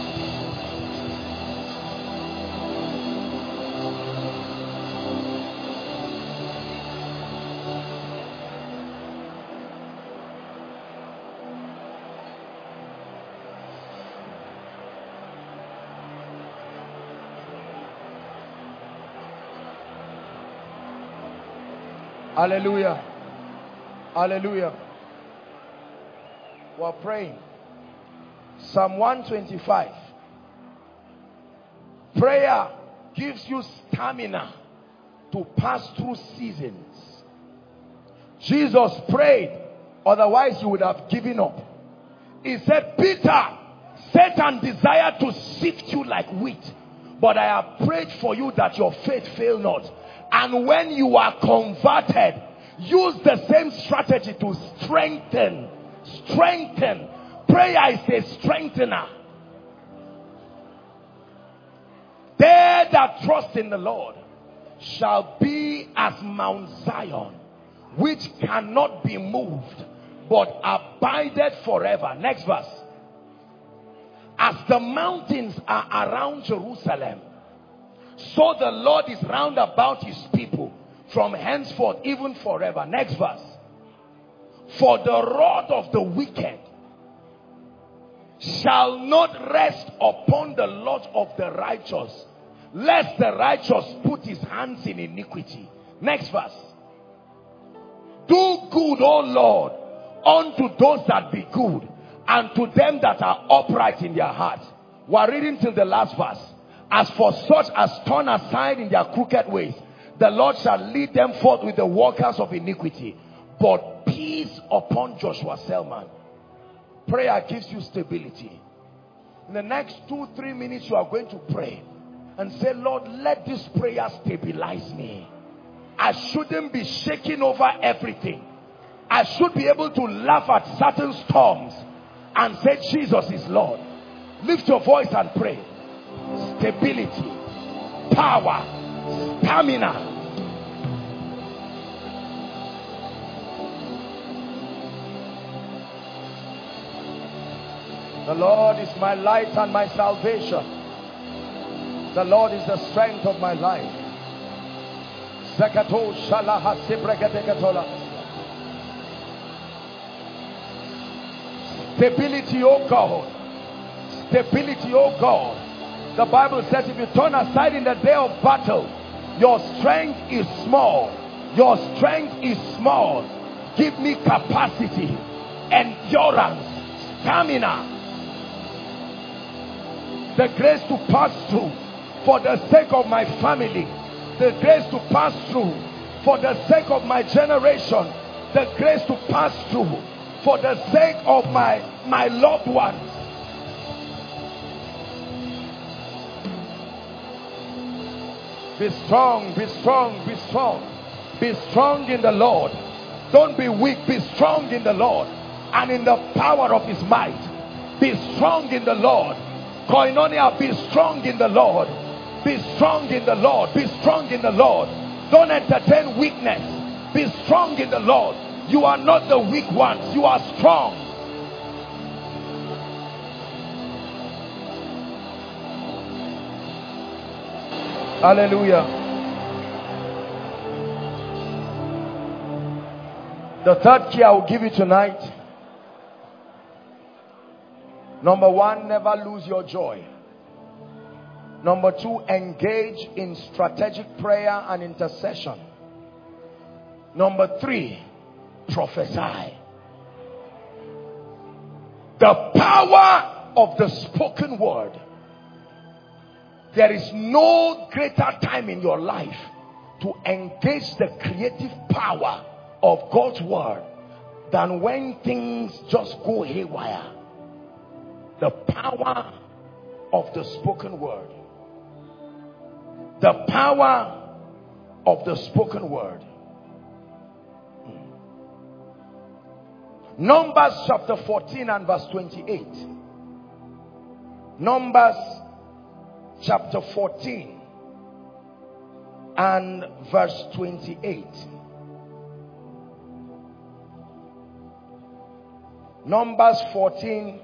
Hallelujah. Hallelujah. We're praying. Psalm one twenty-five. Prayer gives you stamina to pass through seasons. Jesus prayed, otherwise you would have given up. He said, Peter, Satan desired to sift you like wheat, but I have prayed for you that your faith fail not. And when you are converted, use the same strategy to strengthen. Strengthen. Prayer is a strengthener. They that trust in the Lord shall be as Mount Zion, which cannot be moved, but abideth forever. Next verse. As the mountains are around Jerusalem, so the Lord is round about his people, from henceforth even forever. Next verse. For the rod of the wicked shall not rest upon the lot of the righteous, lest the righteous put his hands in iniquity. Next verse. Do good, O Lord, unto those that be good, and to them that are upright in their heart. We are reading till the last verse. As for such as turn aside in their crooked ways, the Lord shall lead them forth with the workers of iniquity. But peace upon Joshua Selman. Prayer gives you stability. In the next two, three minutes, you are going to pray and say, Lord, let this prayer stabilize me. I shouldn't be shaking over everything. I should be able to laugh at certain storms and say, Jesus is Lord. Lift your voice and pray. Stability, power, stamina. The Lord is my light and my salvation. The Lord is the strength of my life. Stability, oh God. Stability, oh God. The Bible says if you turn aside in the day of battle, your strength is small. Your strength is small. Give me capacity, endurance, stamina. The grace to pass through for the sake of my family. The grace to pass through for the sake of my generation. The grace to pass through for the sake of my, my loved ones. Be strong, be strong, be strong. Be strong in the Lord. Don't be weak. Be strong in the Lord and in the power of his might. Be strong in the Lord. Koinonia, be strong in the Lord. Be strong in the Lord. Be strong in the Lord. Don't entertain weakness. Be strong in the Lord. You are not the weak ones. You are strong. Hallelujah. The third key I will give you tonight. Number one, never lose your joy. Number two, engage in strategic prayer and intercession. Number three, prophesy. The power of the spoken word. There is no greater time in your life to engage the creative power of God's word than when things just go haywire. The power of the spoken word. The power of the spoken word. Numbers chapter fourteen and verse twenty-eight. Numbers chapter fourteen and verse twenty-eight. Numbers fourteen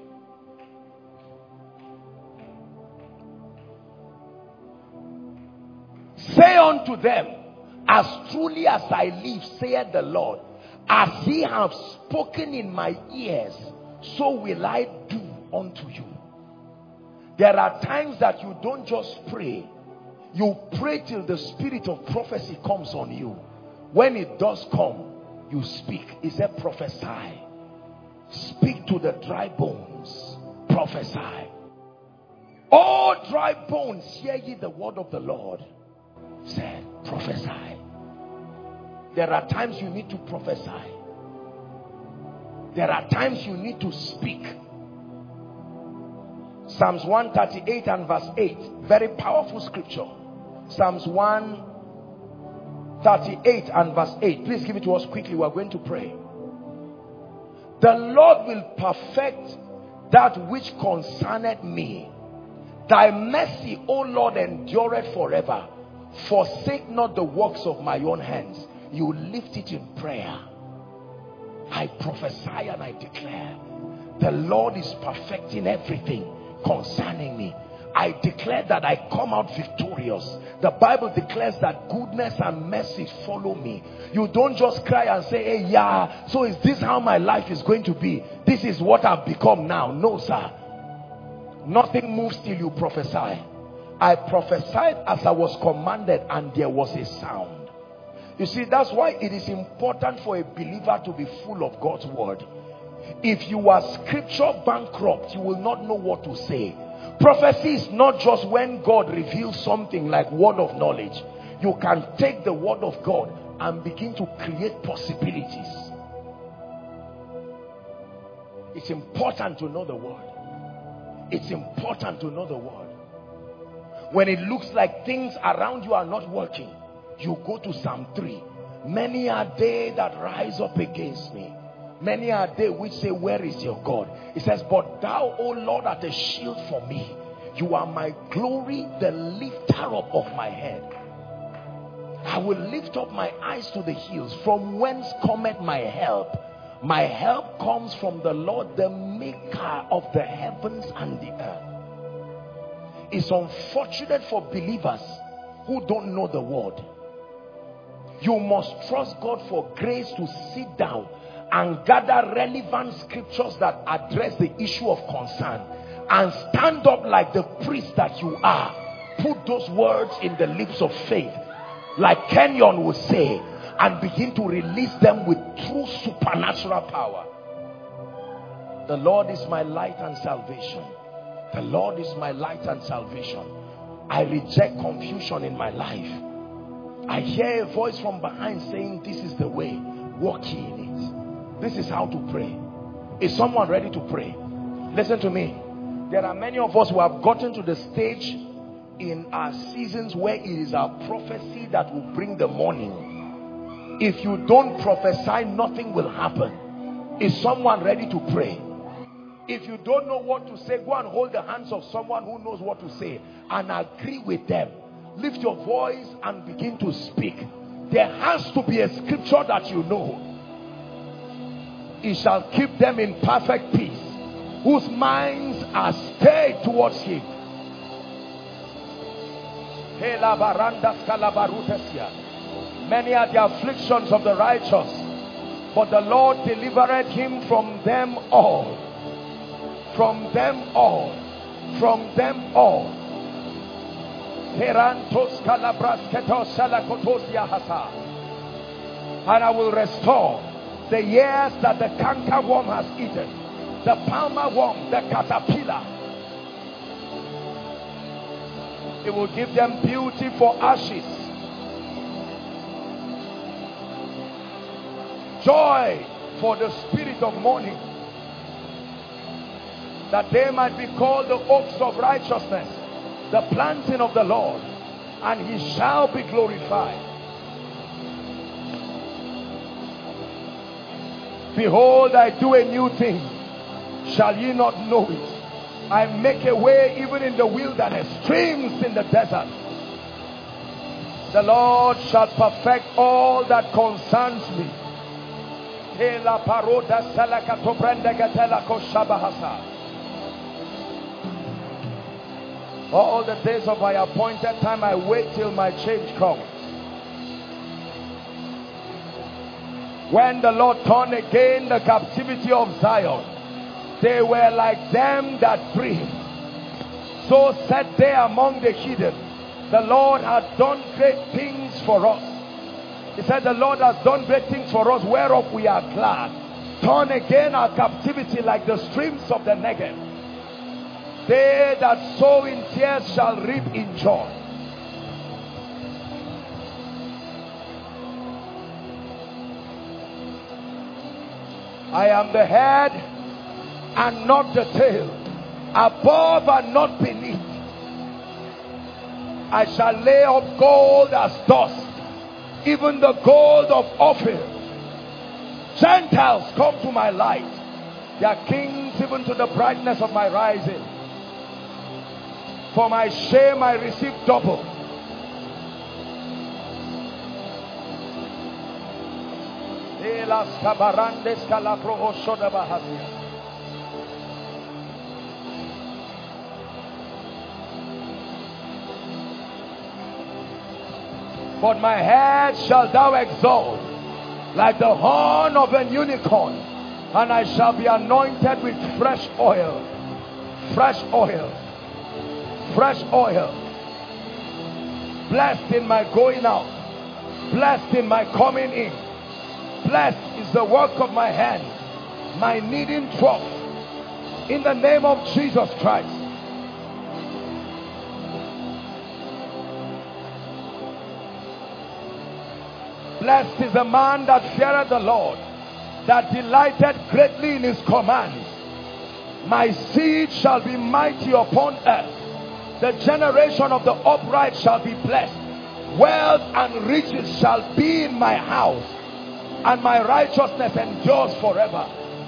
say unto them, as truly as I live, saith the Lord, as ye have spoken in my ears, so will I do unto you. There are times that you don't just pray. You pray till the spirit of prophecy comes on you. When it does come, you speak. He said, prophesy. Speak to the dry bones. Prophesy. All dry bones, hear ye the word of the Lord. Said, prophesy. There are times you need to prophesy. There are times you need to speak. Psalms one thirty-eight and verse eight. Very powerful scripture. Psalms one thirty-eight and verse eight. Please give it to us quickly. We are going to pray. The Lord will perfect that which concerneth me. Thy mercy, O Lord, endureth forever. Forsake not the works of my own hands. You lift it in prayer. I prophesy and I declare, the Lord is perfecting everything concerning me. I declare that I come out victorious. The Bible declares that goodness and mercy follow me. You don't just cry and say, hey, yeah, so is this how my life is going to be? This is what I've become now. No, sir. Nothing moves till you prophesy. I prophesied as I was commanded, and there was a sound. You see, that's why it is important for a believer to be full of God's word. If you are scripture bankrupt, you will not know what to say. Prophecy is not just when God reveals something like word of knowledge. You can take the word of God and begin to create possibilities. It's important to know the word. It's important to know the word. When it looks like things around you are not working, you go to Psalm three. Many are they that rise up against me. Many are they which say, where is your God? It says, but thou, O Lord, art a shield for me. You are my glory, the lifter up of my head. I will lift up my eyes to the hills. From whence cometh my help? My help comes from the Lord, the maker of the heavens and the earth. It's unfortunate for believers who don't know the word. You must trust God for grace to sit down and gather relevant scriptures that address the issue of concern, and stand up like the priest that you are. Put those words in the lips of faith, like Kenyon would say, and begin to release them with true supernatural power. The Lord is my light and salvation. The Lord is my light and salvation. I reject confusion in my life. I hear a voice from behind saying, this is the way, walk ye in it. This is how to pray. Is someone ready to pray? Listen to me. There are many of us who have gotten to the stage in our seasons where it is our prophecy that will bring the morning. If you don't prophesy, nothing will happen. Is someone ready to pray? If you don't know what to say, go and hold the hands of someone who knows what to say and agree with them. Lift your voice and begin to speak. There has to be a scripture that you know. He shall keep them in perfect peace, whose minds are stayed towards him. Many are the afflictions of the righteous, but the Lord delivered him from them all. From them all. From them all. And I will restore the years that the canker worm has eaten, the palmer worm, the caterpillar. It will give them beauty for ashes, joy for the spirit of mourning, that they might be called the oaks of righteousness, the planting of the Lord, and he shall be glorified. Behold, I do a new thing. Shall ye not know it? I make a way even in the wilderness, streams in the desert. The Lord shall perfect all that concerns me. All the days of my appointed time, I wait till my change comes. When the Lord turned again the captivity of Zion, they were like them that dream. So said they among the heathen, the Lord hath done great things for us. He said, the Lord has done great things for us, whereof we are glad. Turn again our captivity like the streams of the Negev. They that sow in tears shall reap in joy. I am the head and not the tail, above and not beneath. I shall lay up gold as dust, even the gold of Ophir. Gentiles come to my light, their kings even to the brightness of my rising. For my shame I receive double. But my head shall thou exalt like the horn of an unicorn, and I shall be anointed with fresh oil. Fresh oil. Fresh oil. Blessed in my going out, blessed in my coming in. Blessed is the work of my hands, my kneading trough, in the name of Jesus Christ. Blessed is the man that feareth the Lord, that delighteth greatly in his commands. My seed shall be mighty upon earth. The generation of the upright shall be blessed. Wealth and riches shall be in my house, and my righteousness endures forever.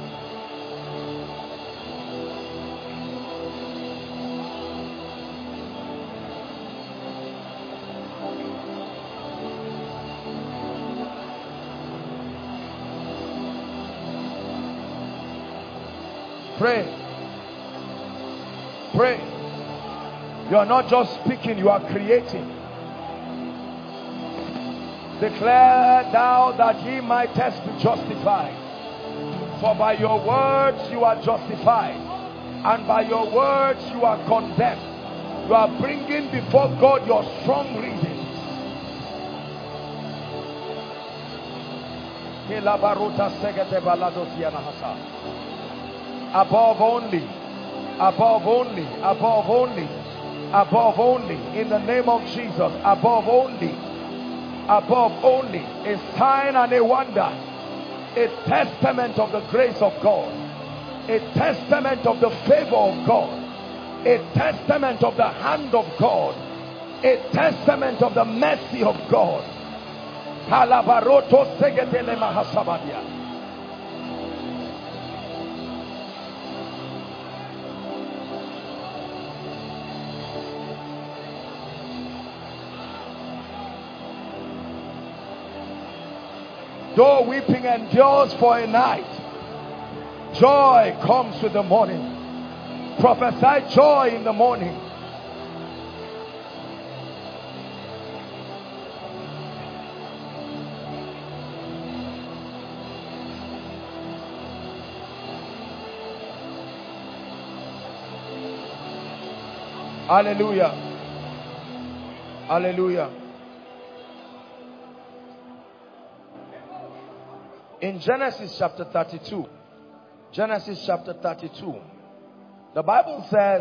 Pray. Pray. You are not just speaking, you are creating. Declare thou that ye mightest be justified. For by your words you are justified, and by your words you are condemned. You are bringing before God your strong reasons. Above only, above only, above only, above only, in the name of Jesus, above only, above only, a sign and a wonder, a testament of the grace of God, a testament of the favor of God, a testament of the hand of God, a testament of the mercy of God. Kalabaroto segetele mahasabadia. Though weeping endures for a night, joy comes with the morning. Prophesy joy in the morning. Hallelujah. Hallelujah. In Genesis chapter thirty-two, Genesis chapter thirty-two, the Bible says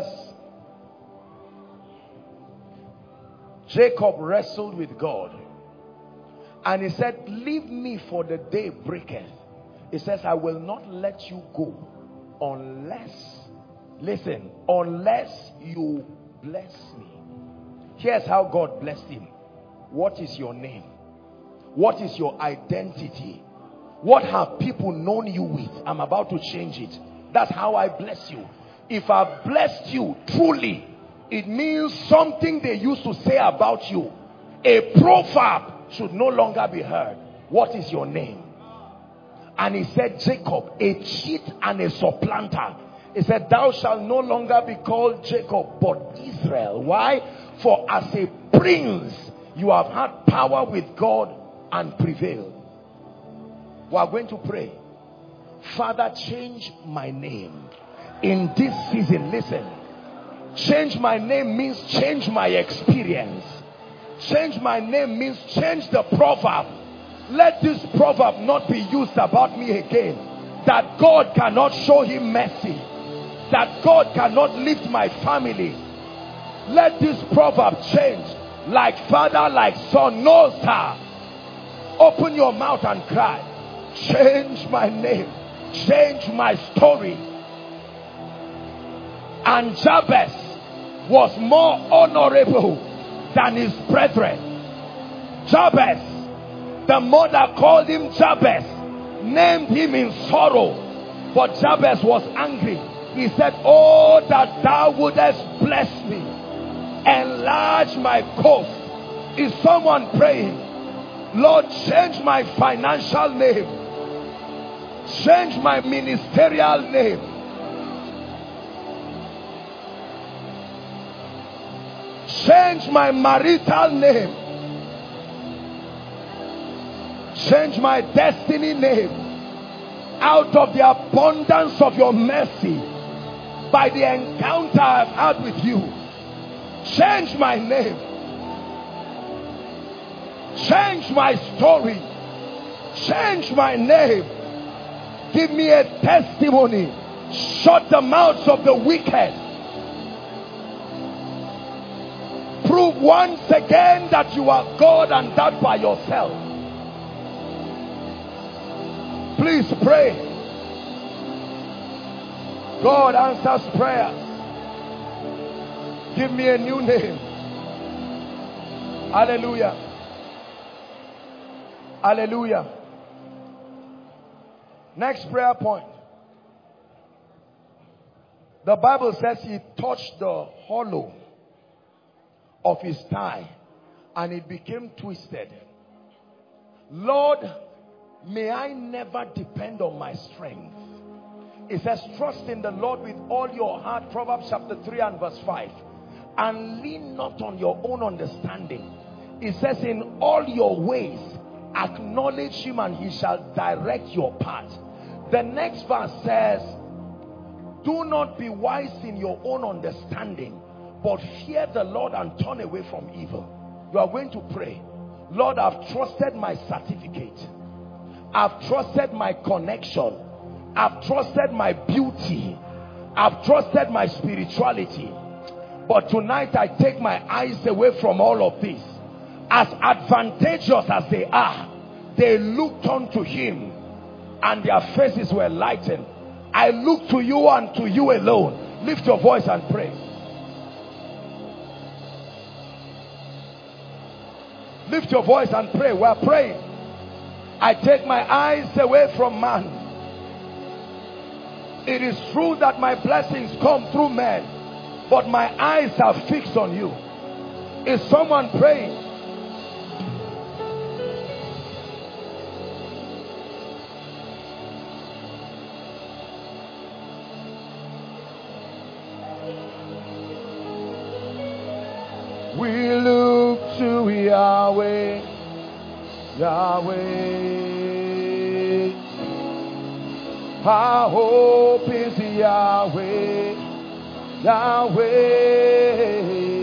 Jacob wrestled with God, and he said, leave me, for the day breaketh. It says, I will not let you go unless, listen, unless you bless me. Here's how God blessed him. What is your name? What is your identity? What have people known you with? I'm about to change it. That's how I bless you. If I've blessed you truly, it means something they used to say about you, a proverb, should no longer be heard. What is your name? And he said, Jacob, a cheat and a supplanter. He said, thou shalt no longer be called Jacob, but Israel. Why? For as a prince, you have had power with God and prevailed. We are going to pray. Father, change my name in this season. Listen, change my name means change my experience. Change my name means change the proverb. Let this proverb not be used about me again. That God cannot show him mercy. That God cannot lift my family. Let this proverb change. Like father, like son. No, sir. Open your mouth and cry. Change my name. Change my story. And Jabez was more honorable than his brethren. Jabez, the mother called him Jabez, named him in sorrow, but Jabez was angry. He said, oh, that thou wouldest bless me, enlarge my coast. Is someone praying? Lord, change my financial name, change my ministerial name, change my marital name, change my destiny name. Out of the abundance of your mercy, by the encounter I've had with you, change my name, change my story, change my name. Give me a testimony. Shut the mouths of the wicked. Prove once again that you are God and that by yourself. Please pray. God answers prayers. Give me a new name. Hallelujah. Hallelujah. Next prayer point. The Bible says he touched the hollow of his thigh and it became twisted. Lord, may I never depend on my strength. It says, trust in the Lord with all your heart. Proverbs chapter three and verse five. And lean not on your own understanding. It says, in all your ways, acknowledge him and he shall direct your path. The next verse says, do not be wise in your own understanding, but fear the Lord and turn away from evil. You are going to pray. Lord, I've trusted my certificate. I've trusted my connection. I've trusted my beauty. I've trusted my spirituality. But tonight I take my eyes away from all of this. As advantageous as they are, they looked unto him and their faces were lightened. I look to you and to you alone. Lift your voice and pray. Lift your voice and pray. We are praying. I take my eyes away from man. It is true that my blessings come through men, but my eyes are fixed on you. Is someone praying? We look to Yahweh, Yahweh. Our hope is Yahweh, Yahweh.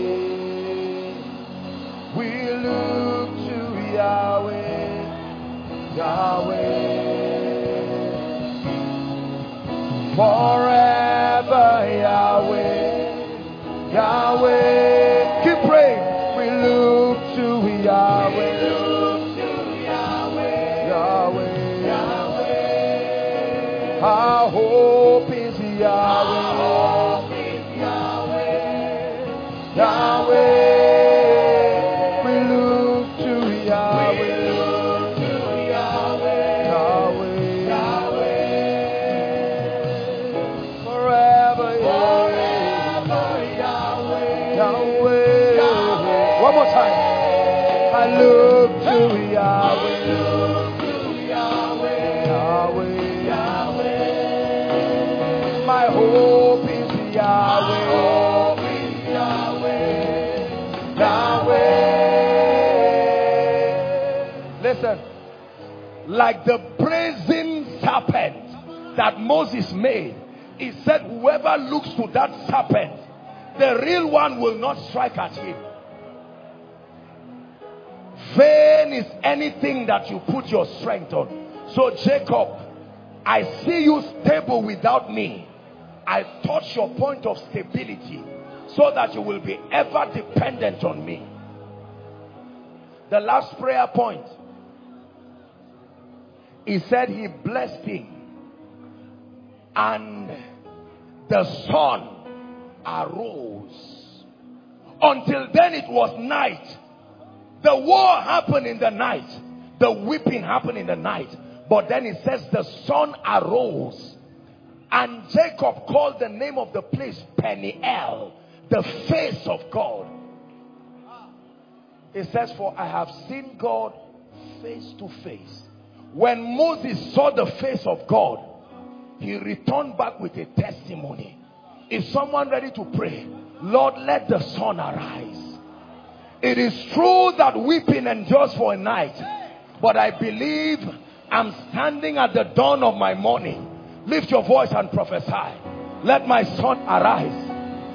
We look to Yahweh, Yahweh. Forever Yahweh, Yahweh. Keep praying. We look to Yahweh. We look to Yahweh. Yahweh. Yahweh. Yahweh. Yahweh. One more time. I look to Yahweh. I look to Yahweh. Yahweh. Yahweh. My hope is Yahweh. My hope is Yahweh. Yahweh. Listen. Like the brazen serpent that Moses made, he said whoever looks to that serpent, the real one will not strike at him. Vain is anything that you put your strength on. So Jacob, I see you stable without me. I touch your point of stability so that you will be ever dependent on me. The last prayer point. He said he blessed him. And the sun arose. Until then it was night. The war happened in the night. The weeping happened in the night. But then it says the sun arose. And Jacob called the name of the place Peniel, the face of God. It says, for I have seen God face to face. When Moses saw the face of God, he returned back with a testimony. Is someone ready to pray? Lord, let the sun arise. It is true that weeping endures for a night, but I believe I'm standing at the dawn of my morning. Lift your voice and prophesy. Let my sun arise.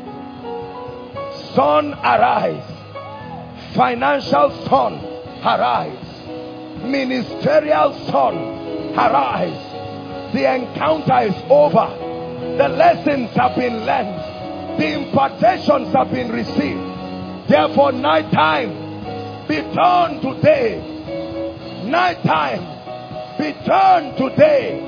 Sun arise. Financial sun arise. Ministerial sun arise. The encounter is over. The lessons have been learned. The impartations have been received. Therefore, night time be turned today. Night time be turned today.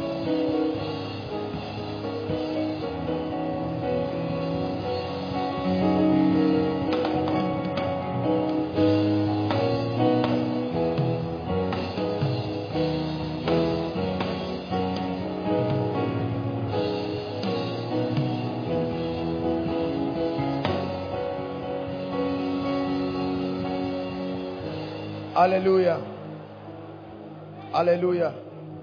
Hallelujah. Hallelujah.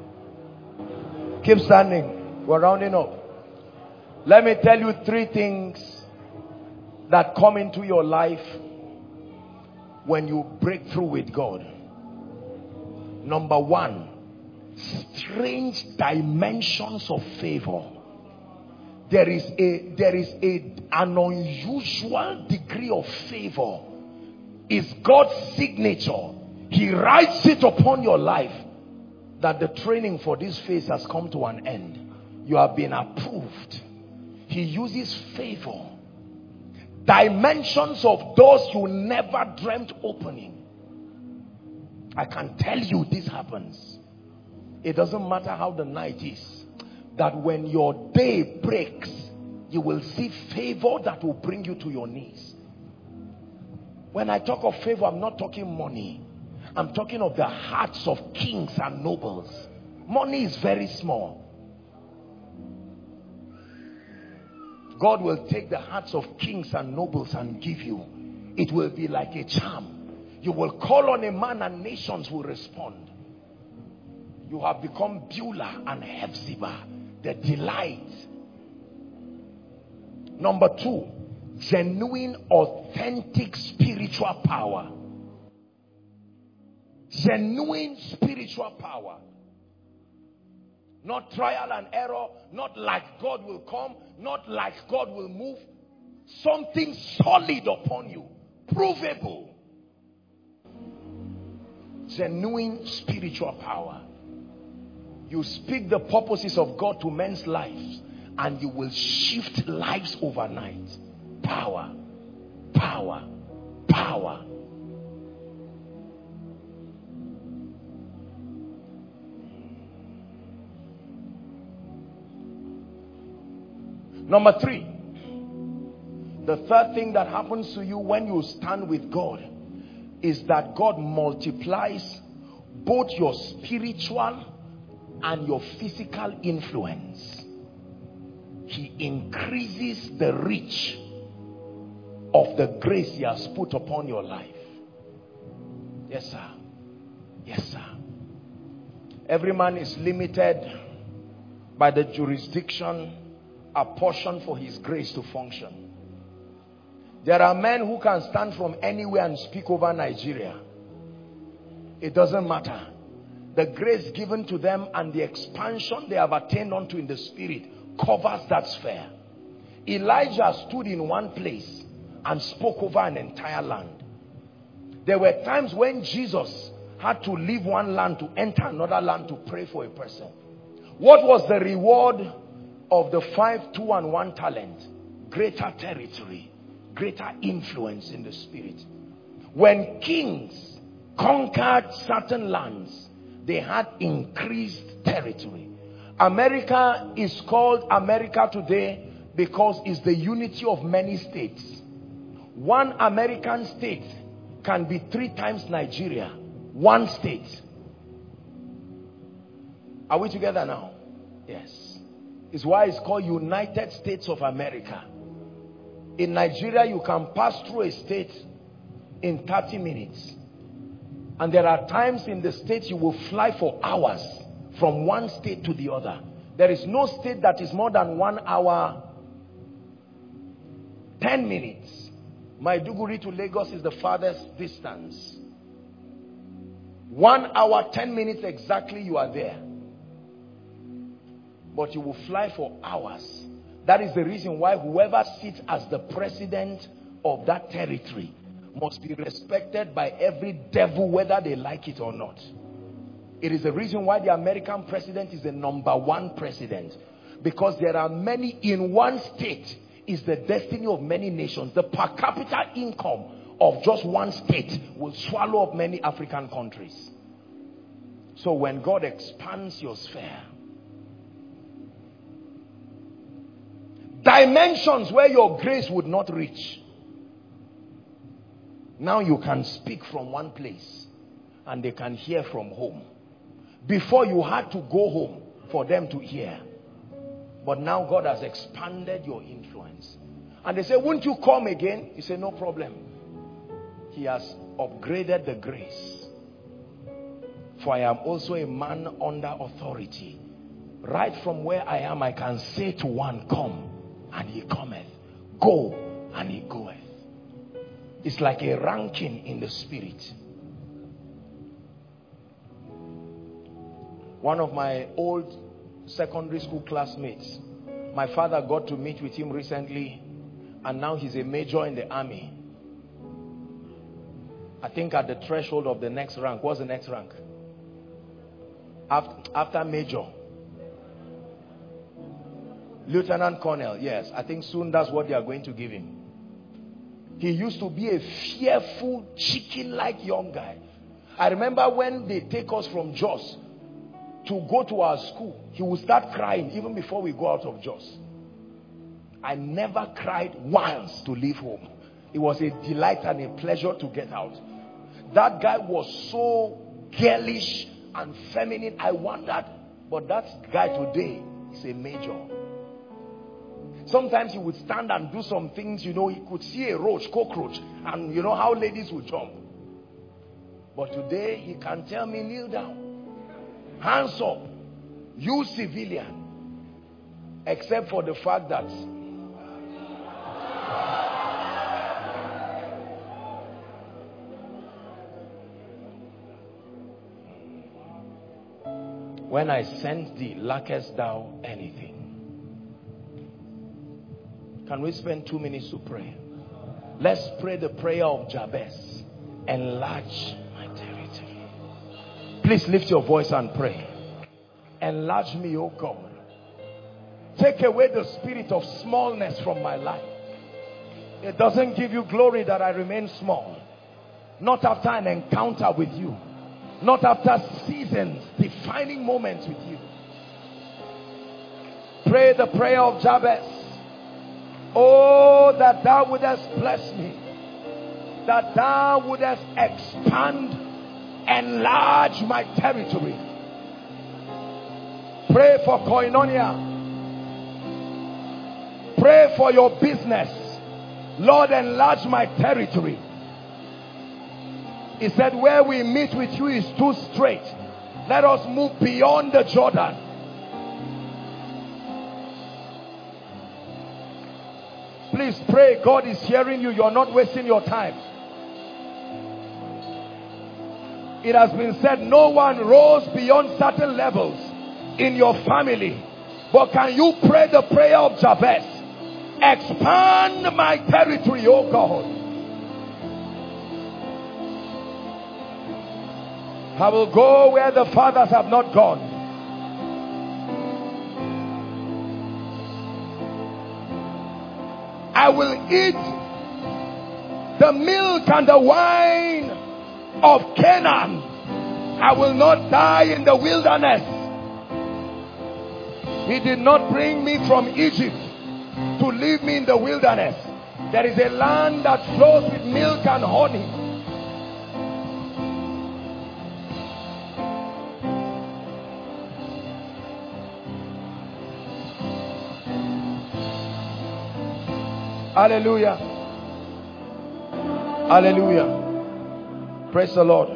Keep standing. We're rounding up. Let me tell you three things that come into your life when you break through with God. Number one, strange dimensions of favor. There is a there is a an unusual degree of favor. Is God's signature. He writes it upon your life that the training for this phase has come to an end. You have been approved. He uses favor. Dimensions of doors you never dreamt opening. I can tell you this happens. It doesn't matter how the night is. That when your day breaks, you will see favor that will bring you to your knees. When I talk of favor, I'm not talking money. I'm talking of the hearts of kings and nobles. Money is very small. God will take the hearts of kings and nobles and give you. It will be like a charm. You will call on a man and nations will respond. You have become Beulah and Hephzibah, the delight. Number two, genuine, authentic spiritual power. Genuine spiritual power. Not trial and error, not like God will come, not like God will move. Something solid upon you, provable. Genuine spiritual power. You speak the purposes of God to men's lives and you will shift lives overnight. Power, power, power. Number three, the third thing that happens to you when you stand with God is that God multiplies both your spiritual and your physical influence. He increases the reach of the grace he has put upon your life. Yes, sir. Yes, sir. Every man is limited by the jurisdiction apportioned for his grace to function. There are men who can stand from anywhere and speak over Nigeria. It doesn't matter. The grace given to them and the expansion they have attained unto in the spirit covers that sphere. Elijah stood in one place and spoke over an entire land. There were times when Jesus had to leave one land to enter another land to pray for a person. What was the reward of the five, two, and one talent? Greater territory, greater influence in the spirit. When kings conquered certain lands, they had increased territory. America is called America today because it's the unity of many states. One American state can be three times Nigeria. One state. Are we together now? Yes. It's why it's called United States of America. In Nigeria, you can pass through a state in thirty minutes. And there are times in the states you will fly for hours from one state to the other. There is no state that is more than one hour, ten minutes. Maiduguri to Lagos is the farthest distance. One hour, ten minutes exactly, you are there. But you will fly for hours. That is the reason why whoever sits as the president of that territory must be respected by every devil, whether they like it or not. It is the reason why the American president is the number one president. Because there are many in one state is the destiny of many nations. The per capita income of just one state will swallow up many African countries. So when God expands your sphere, dimensions where your grace would not reach, now you can speak from one place and they can hear from home. Before you had to go home for them to hear. But now God has expanded your influence. And they say, won't you come again? You say, no problem. He has upgraded the grace. For I am also a man under authority. Right from where I am, I can say to one, come, and he cometh. Go, and he goeth. It's like a ranking in the spirit. One of my old secondary school classmates, my father got to meet with him recently, and now he's a major in the army. I think at the threshold of the next rank. What's the next rank? After, after major. Lieutenant Colonel, yes. I think soon that's what they are going to give him. He used to be a fearful, chicken-like young guy. I remember when they take us from Jos to go to our school, he would start crying even before we go out of Jos. I never cried once to leave home. It was a delight and a pleasure to get out. That guy was so girlish and feminine. I wondered, but that guy today is a major. Sometimes he would stand and do some things, you know, he could see a roach, cockroach, and you know how ladies would jump. But today he can tell me, kneel down, hands up, you civilian, except for the fact that when I sent thee, lackest thou anything? Can we spend two minutes to pray? Let's pray the prayer of Jabez. Enlarge my territory. Please lift your voice and pray. Enlarge me, O God. Take away the spirit of smallness from my life. It doesn't give you glory that I remain small. Not after an encounter with you. Not after seasons, defining moments with you. Pray the prayer of Jabez. Oh, that thou wouldest bless me. That thou wouldest expand, enlarge my territory. Pray for koinonia. Pray for your business. Lord, enlarge my territory. He said, where we meet with you is too straight. Let us move beyond the Jordan. Please pray. God is hearing you. You're not wasting your time. It has been said no one rose beyond certain levels in your family. But can you pray the prayer of Jabez? Expand my territory, oh God. I will go where the fathers have not gone. I will eat the milk and the wine of Canaan. I will not die in the wilderness. He did not bring me from Egypt to leave me in the wilderness. There is a land that flows with milk and honey. Hallelujah. Hallelujah. Praise the Lord.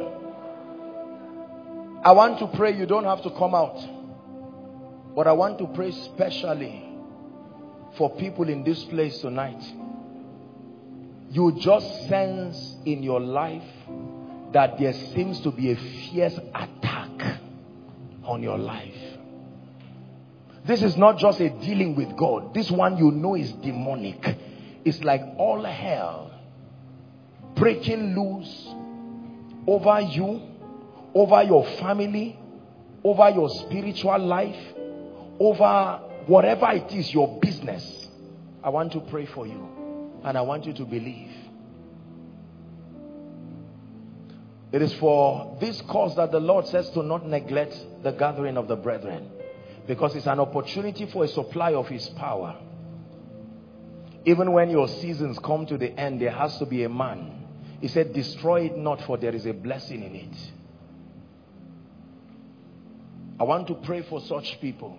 I want to pray. You don't have to come out. But I want to pray specially for people in this place tonight. You just sense in your life that there seems to be a fierce attack on your life. This is not just a dealing with God. This one you know is demonic. It's like all hell breaking loose over you, over your family, over your spiritual life, over whatever it is, your business. I want to pray for you, and I want you to believe. It is for this cause that the Lord says to not neglect the gathering of the brethren, because it's an opportunity for a supply of his power. Even when your seasons come to the end, there has to be a man. He said, destroy it not, for there is a blessing in it. I want to pray for such people.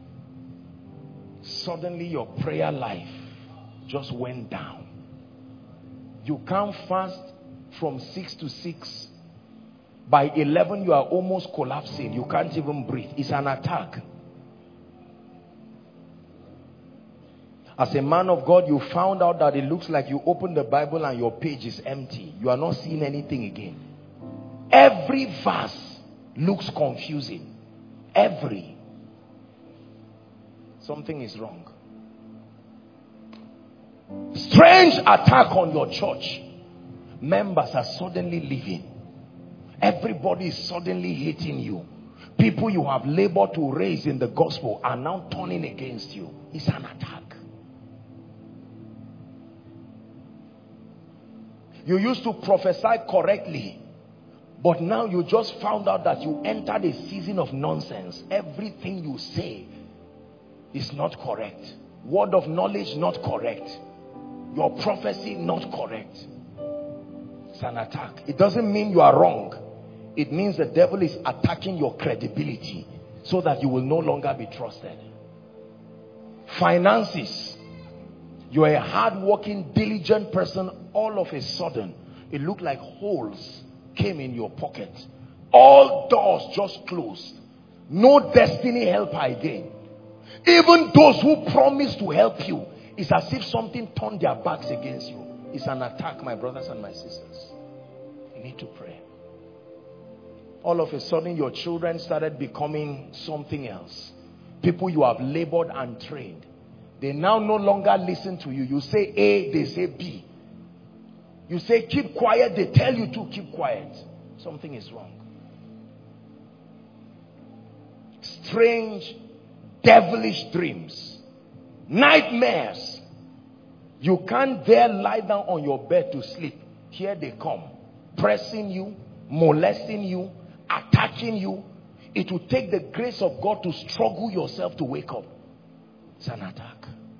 Suddenly your prayer life just went down. You can't fast from six to six. By eleven, you are almost collapsing. You can't even breathe. It's an attack. As a man of God, you found out that it looks like you open the Bible and your page is empty. You are not seeing anything again. Every verse looks confusing. Every. Something is wrong. Strange attack on your church. Members are suddenly leaving. Everybody is suddenly hating you. People you have labored to raise in the gospel are now turning against you. It's an attack. You used to prophesy correctly, but now you just found out that you entered a season of nonsense. Everything you say is not correct. Word of knowledge not correct. Your prophecy not correct. It's an attack. It doesn't mean you are wrong. It means the devil is attacking your credibility so that you will no longer be trusted. Finances. You are a hard-working, diligent person. All of a sudden, it looked like holes came in your pocket. All doors just closed. No destiny helper again. Even those who promised to help you, it's as if something turned their backs against you. It's an attack, my brothers and my sisters. You need to pray. All of a sudden, your children started becoming something else. People you have labored and trained. They now no longer listen to you. You say A, they say B. You say keep quiet, they tell you to keep quiet. Something is wrong. Strange, devilish dreams. Nightmares. You can't dare lie down on your bed to sleep. Here they come. Pressing you, molesting you, attacking you. It will take the grace of God to struggle yourself to wake up. It's an attack.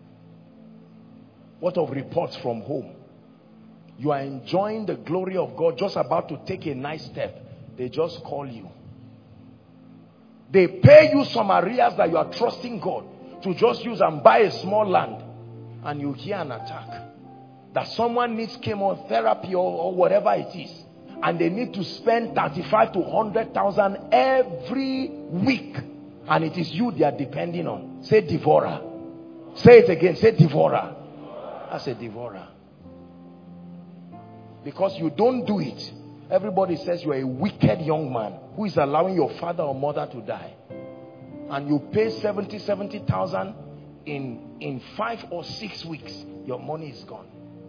What of reports from home? You are enjoying the glory of God, just about to take a nice step. They just call you. They pay you some areas that you are trusting God to just use and buy a small land. And you hear an attack. that someone needs chemotherapy or, or whatever it is, and they need to spend thirty-five to one hundred thousand every week, and it is you they are depending on. Say devourer. Say it again. Say devourer. I say devourer. Because you don't do it, everybody says you are a wicked young man who is allowing your father or mother to die. And you pay seventy, seventy thousand in, in five or six weeks, your money is gone.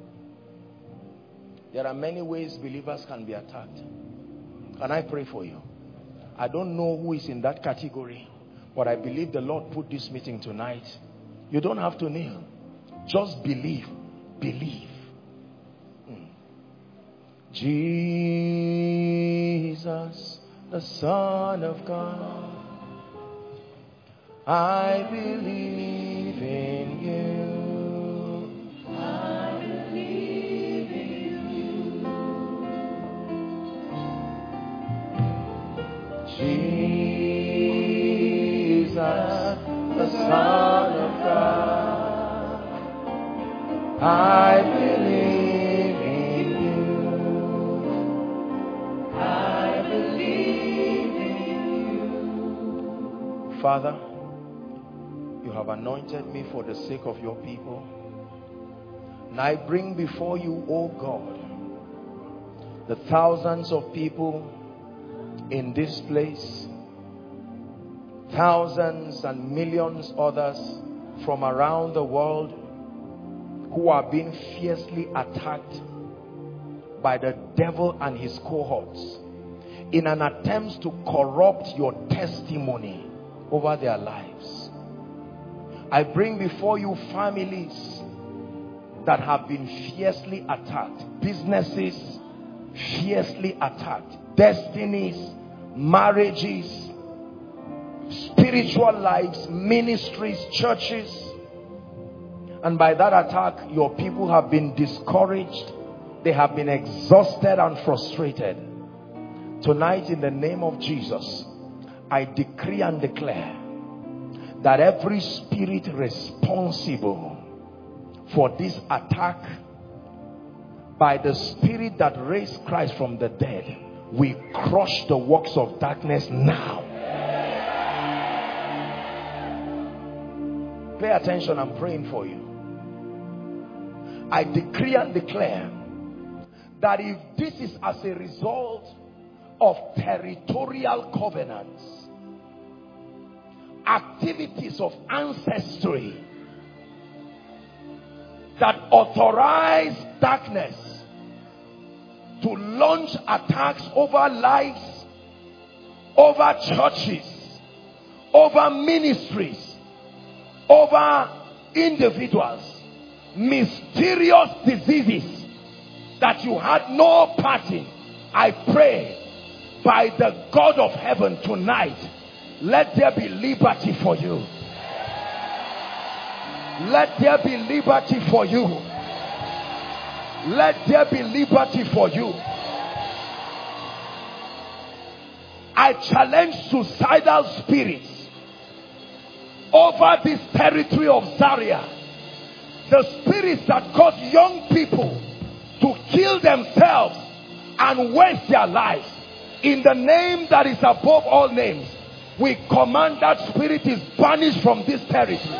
There are many ways believers can be attacked. Can I pray for you? I don't know who is in that category, but I believe the Lord put this meeting tonight. You don't have to kneel. Just believe. Believe. Mm. Jesus, the Son of God, I believe in you. I believe in you. Jesus, the Son of God, I believe in you. I believe in you. Father, you have anointed me for the sake of your people. And I bring before you, O God, the thousands of people in this place, thousands and millions others from around the world who are being fiercely attacked by the devil and his cohorts in an attempt to corrupt your testimony over their lives. I bring before you families that have been fiercely attacked, businesses fiercely attacked, destinies, marriages, spiritual lives, ministries, churches. And by that attack, your people have been discouraged. They have been exhausted and frustrated. Tonight, in the name of Jesus, I decree and declare that every spirit responsible for this attack, by the spirit that raised Christ from the dead, we crush the works of darkness now. Pay attention, I'm praying for you. I decree and declare that if this is as a result of territorial covenants, activities of ancestry that authorize darkness to launch attacks over lives, over churches, over ministries, over individuals, mysterious diseases that you had no part in, I pray by the God of heaven tonight, let there be liberty for you. Let there be liberty for you. Let there be liberty for you. I challenge suicidal spirits over this territory of Zaria. The spirits that cause young people to kill themselves and waste their lives. In the name that is above all names, we command that spirit is banished from this territory.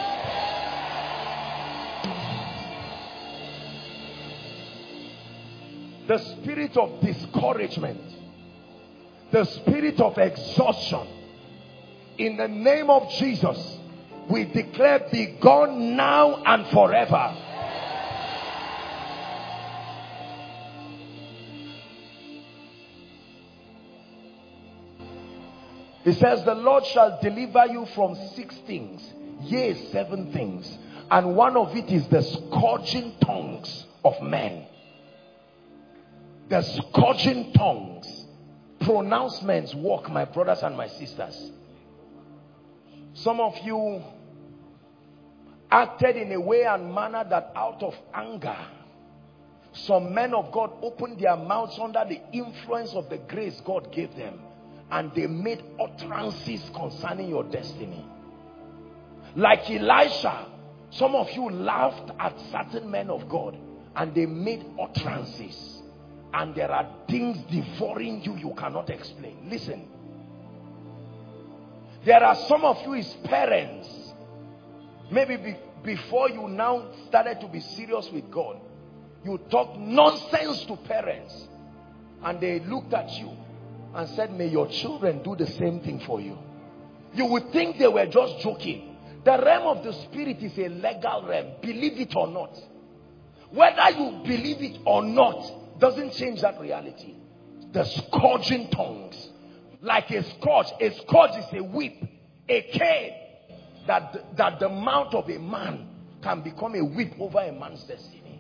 The spirit of discouragement, the spirit of exhaustion, in the name of Jesus, we declare be gone now and forever. He says the Lord shall deliver you from six things, yea, seven things, and one of it is the scourging tongues of men. The scourging tongues. Pronouncements work, my brothers and my sisters. Some of you acted in a way and manner that out of anger, some men of God opened their mouths under the influence of the grace God gave them, and they made utterances concerning your destiny. Like Elisha, some of you laughed at certain men of God and they made utterances, and there are things devouring you you cannot explain. Listen, there are some of you as parents, maybe be, before you now started to be serious with God, you talk nonsense to parents, and they looked at you and said, may your children do the same thing for you. You would think they were just joking. The realm of the spirit is a legal realm, believe it or not. Whether you believe it or not doesn't change that reality. The scourging tongues, like a scourge. A scourge is a whip, a cane, that, that the mouth of a man can become a whip over a man's destiny.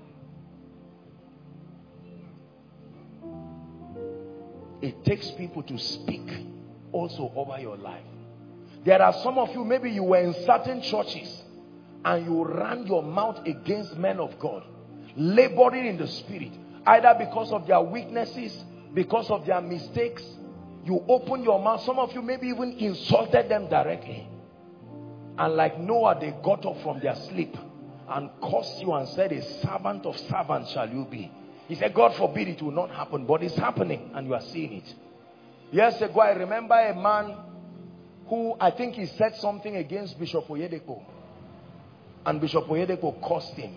It takes people to speak also over your life. There are some of you, maybe you were in certain churches and you ran your mouth against men of God, laboring in the spirit, either because of their weaknesses, because of their mistakes. You open your mouth. Some of you maybe even insulted them directly, and like Noah, they got up from their sleep and cursed you and said, a servant of servants shall you be. He said, God forbid it will not happen, but it's happening and you are seeing it. Years ago, I remember a man who, I think he said something against Bishop Oyedepo, and Bishop Oyedepo cursed him,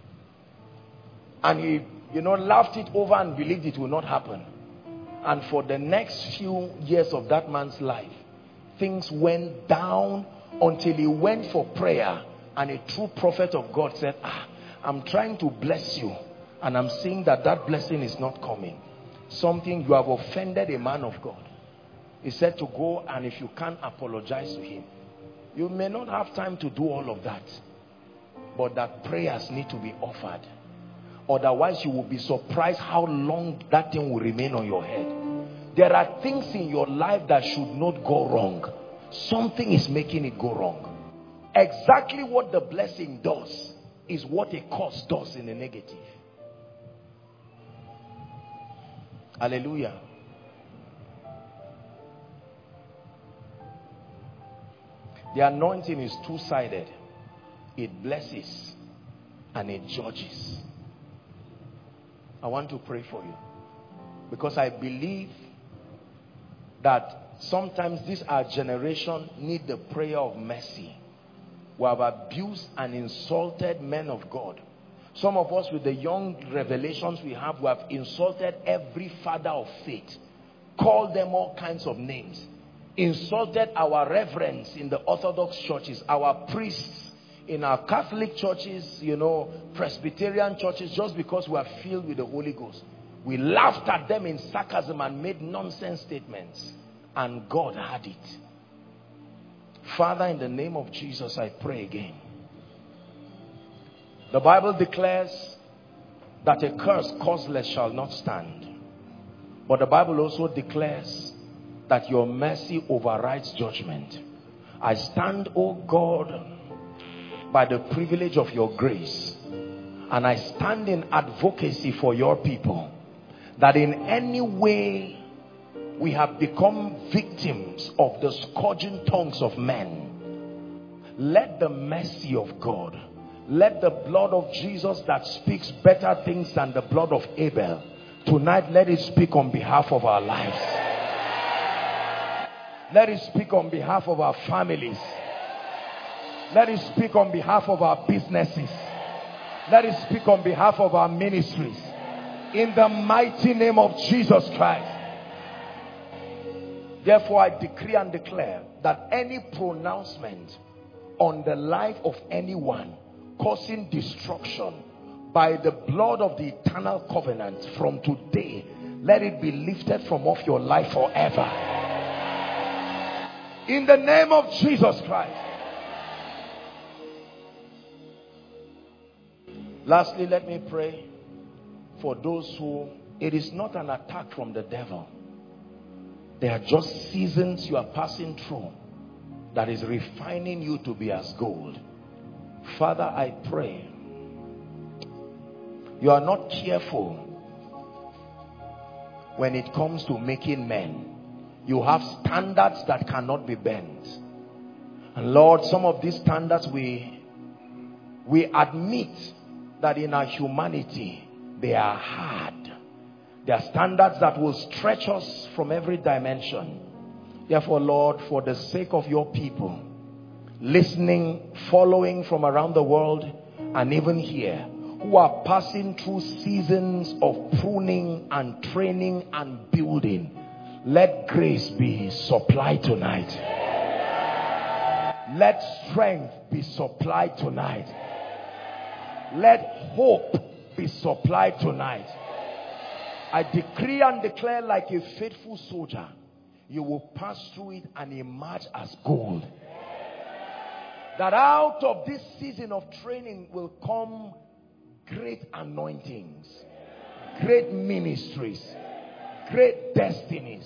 and he, you know, laughed it over and believed it will not happen. And for the next few years of that man's life, things went down until he went for prayer, and a true prophet of God said, ah, I'm trying to bless you, and I'm seeing that that blessing is not coming. Something, you have offended a man of God. He said to go, and if you can't, apologize to him. You may not have time to do all of that, but that prayers need to be offered. Otherwise, you will be surprised how long that thing will remain on your head. There are things in your life that should not go wrong. Something is making it go wrong. Exactly what the blessing does is what a curse does in the negative. Hallelujah. The anointing is two-sided. It blesses and it judges. I want to pray for you, because I believe that sometimes this our generation need the prayer of mercy. We have abused and insulted men of God. Some of us, with the young revelations we have, we have insulted every father of faith, called them all kinds of names, insulted our reverends in the Orthodox churches, our priests in our Catholic churches, you know, Presbyterian churches, just because we are filled with the Holy Ghost. We laughed at them in sarcasm and made nonsense statements, and God had it. Father, in the name of Jesus, I pray again. The Bible declares that a curse causeless shall not stand. But the Bible also declares that your mercy overrides judgment. I stand, oh God, by the privilege of your grace, and I stand in advocacy for your people, that in any way we have become victims of the scourging tongues of men. Let the mercy of God, let the blood of Jesus that speaks better things than the blood of Abel, tonight let it speak on behalf of our lives. Let it speak on behalf of our families. Let it speak on behalf of our businesses. Let it speak on behalf of our ministries. In the mighty name of Jesus Christ. Therefore, I decree and declare that any pronouncement on the life of anyone causing destruction by the blood of the eternal covenant, from today, let it be lifted from off your life forever. In the name of Jesus Christ. Lastly, let me pray for those who, it is not an attack from the devil. They are just seasons you are passing through that is refining you to be as gold. Father, I pray you are not careful when it comes to making men. You have standards that cannot be bent. And Lord, some of these standards we, we admit that in our humanity, they are hard. They are standards that will stretch us from every dimension. Therefore, Lord, for the sake of your people, listening, following from around the world, and even here, who are passing through seasons of pruning and training and building, let grace be supplied tonight. Let strength be supplied tonight. Let hope be supplied tonight. I decree and declare, like a faithful soldier, you will pass through it and emerge as gold. That out of this season of training will come great anointings, great ministries, great destinies.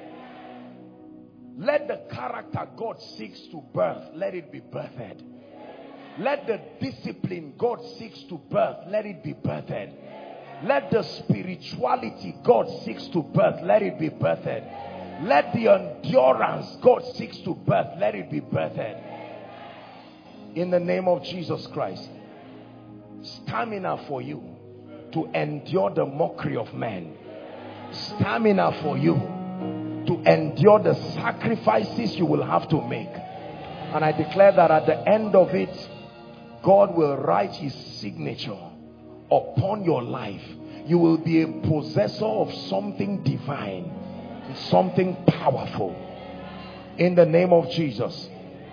Let the character God seeks to birth, let it be birthed. Let the discipline God seeks to birth, let it be birthed. Let the spirituality God seeks to birth, let it be birthed. Let the endurance God seeks to birth, let it be birthed. In the name of Jesus Christ. Stamina for you to endure the mockery of men. Stamina for you to endure the sacrifices you will have to make. And I declare that at the end of it, God will write his signature upon your life. You will be a possessor of something divine, something powerful. In the name of Jesus.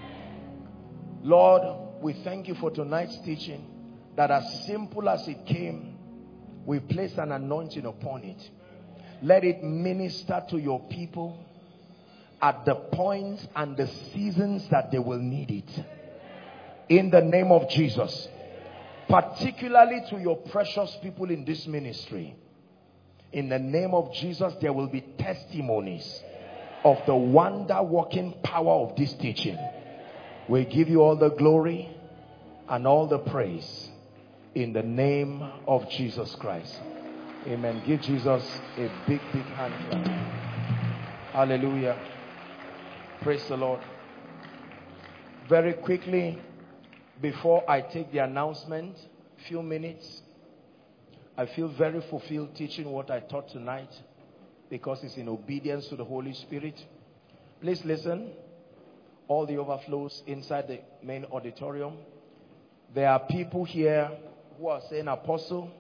Lord, we thank you for tonight's teaching, that as simple as it came, we place an anointing upon it. Let it minister to your people at the points and the seasons that they will need it. In the name of Jesus. Particularly to your precious people in this ministry. In the name of Jesus, there will be testimonies of the wonder-working power of this teaching. We give you all the glory and all the praise in the name of Jesus Christ. Amen. Give Jesus a big, big hand clap. Hallelujah. Praise the Lord. Very quickly, before I take the announcement, few minutes, I feel very fulfilled teaching what I taught tonight because it's in obedience to the Holy Spirit. Please listen. All the overflows inside the main auditorium. There are people here who are saying, Apostle,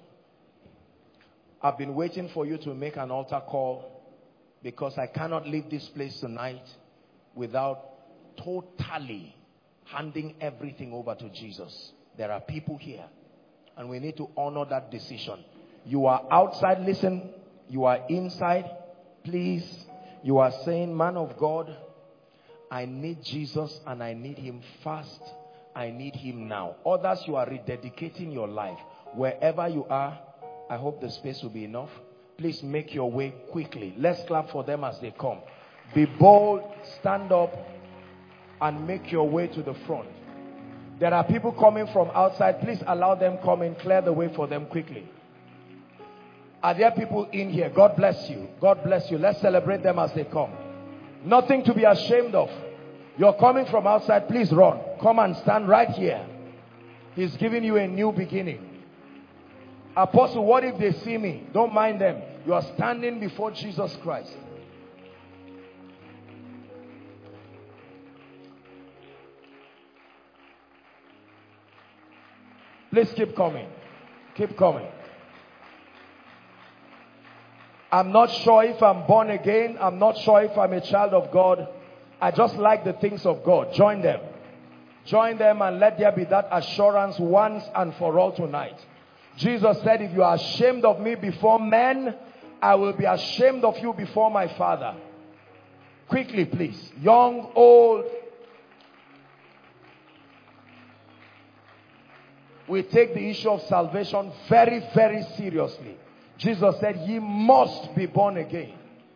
I've been waiting for you to make an altar call because I cannot leave this place tonight without totally handing everything over to Jesus. There are people here and we need to honor that decision. You are outside, listen. You are inside, please. You are saying, man of God, I need Jesus and I need him fast. I need him now. Others, you are rededicating your life. Wherever you are, I hope the space will be enough. Please make your way quickly. Let's clap for them as they come. Be bold, stand up, and make your way to the front. There are people coming from outside. Please allow them come and clear the way for them quickly. Are there people in here? God bless you. God bless you. Let's celebrate them as they come. Nothing to be ashamed of. You're coming from outside, please run. Come and stand right here. He's giving you a new beginning. Apostle, what if they see me? Don't mind them. You are standing before Jesus Christ. Please keep coming. Keep coming. I'm not sure if I'm born again. I'm not sure if I'm a child of God. I just like the things of God. Join them. Join them and let there be that assurance once and for all tonight. Jesus said, if you are ashamed of me before men, I will be ashamed of you before my Father. Quickly, please. Young, old. We take the issue of salvation very, very seriously. Jesus said, ye must be born again.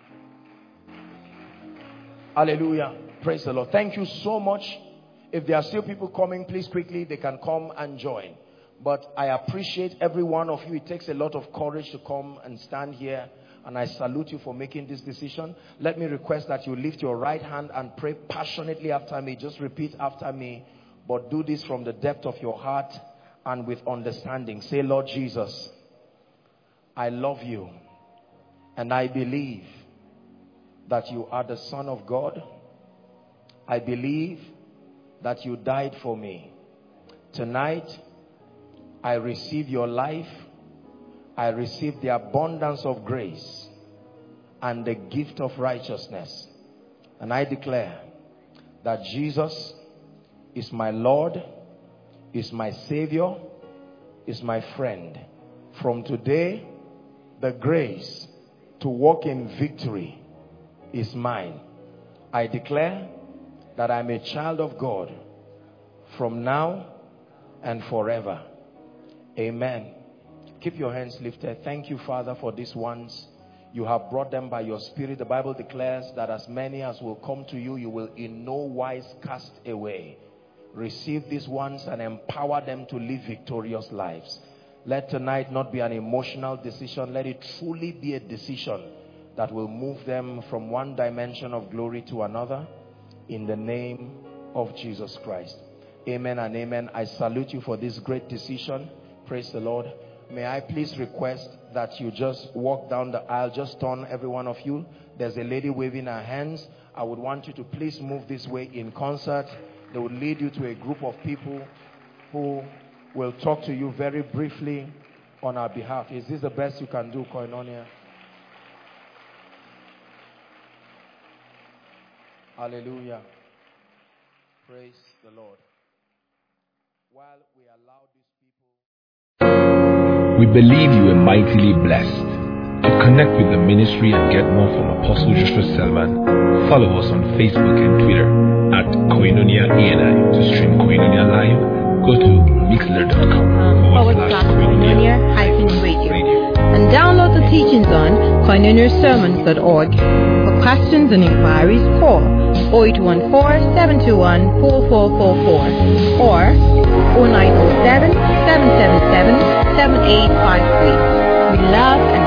Hallelujah. Praise the Lord. Thank you so much. If there are still people coming, please quickly, they can come and join. But I appreciate every one of you. It takes a lot of courage to come and stand here. And I salute you for making this decision. Let me request that you lift your right hand and pray passionately after me. Just repeat after me. But do this from the depth of your heart and with understanding. Say, Lord Jesus, I love you and I believe that you are the Son of God. I believe that you died for me. Tonight, I receive your life. I receive the abundance of grace and the gift of righteousness. And I declare that Jesus is my Lord, is my Savior, is my friend. From today, the grace to walk in victory is mine. I declare that I'm a child of God from now and forever. Amen. Keep your hands lifted. Thank you, Father, for these ones. You have brought them by your Spirit. The Bible declares that as many as will come to you, you will in no wise cast away. Receive these ones and empower them to live victorious lives. Let tonight not be an emotional decision. Let it truly be a decision that will move them from one dimension of glory to another. In the name of Jesus Christ. Amen and amen. I salute you for this great decision. Praise the Lord. May I please request that you just walk down the aisle. Just turn, every one of you. There's a lady waving her hands. I would want you to please move this way in concert. They will lead you to a group of people who will talk to you very briefly on our behalf. Is this the best you can do, Koinonia? Hallelujah. Praise the Lord. While we allow these people... We believe you are mightily blessed. To connect with the ministry and get more from Apostle Joshua Selman, follow us on Facebook and Twitter at Koinonia A N I. To stream Koinonia live, go to mixler dot com forward slash Koinonia hyphen radio. And download the teachings on koinonia sermons dot org. For questions and inquiries, call oh eight one four, seven two one, four four four four or oh nine oh seven, seven seven seven, seven eight five three. We love and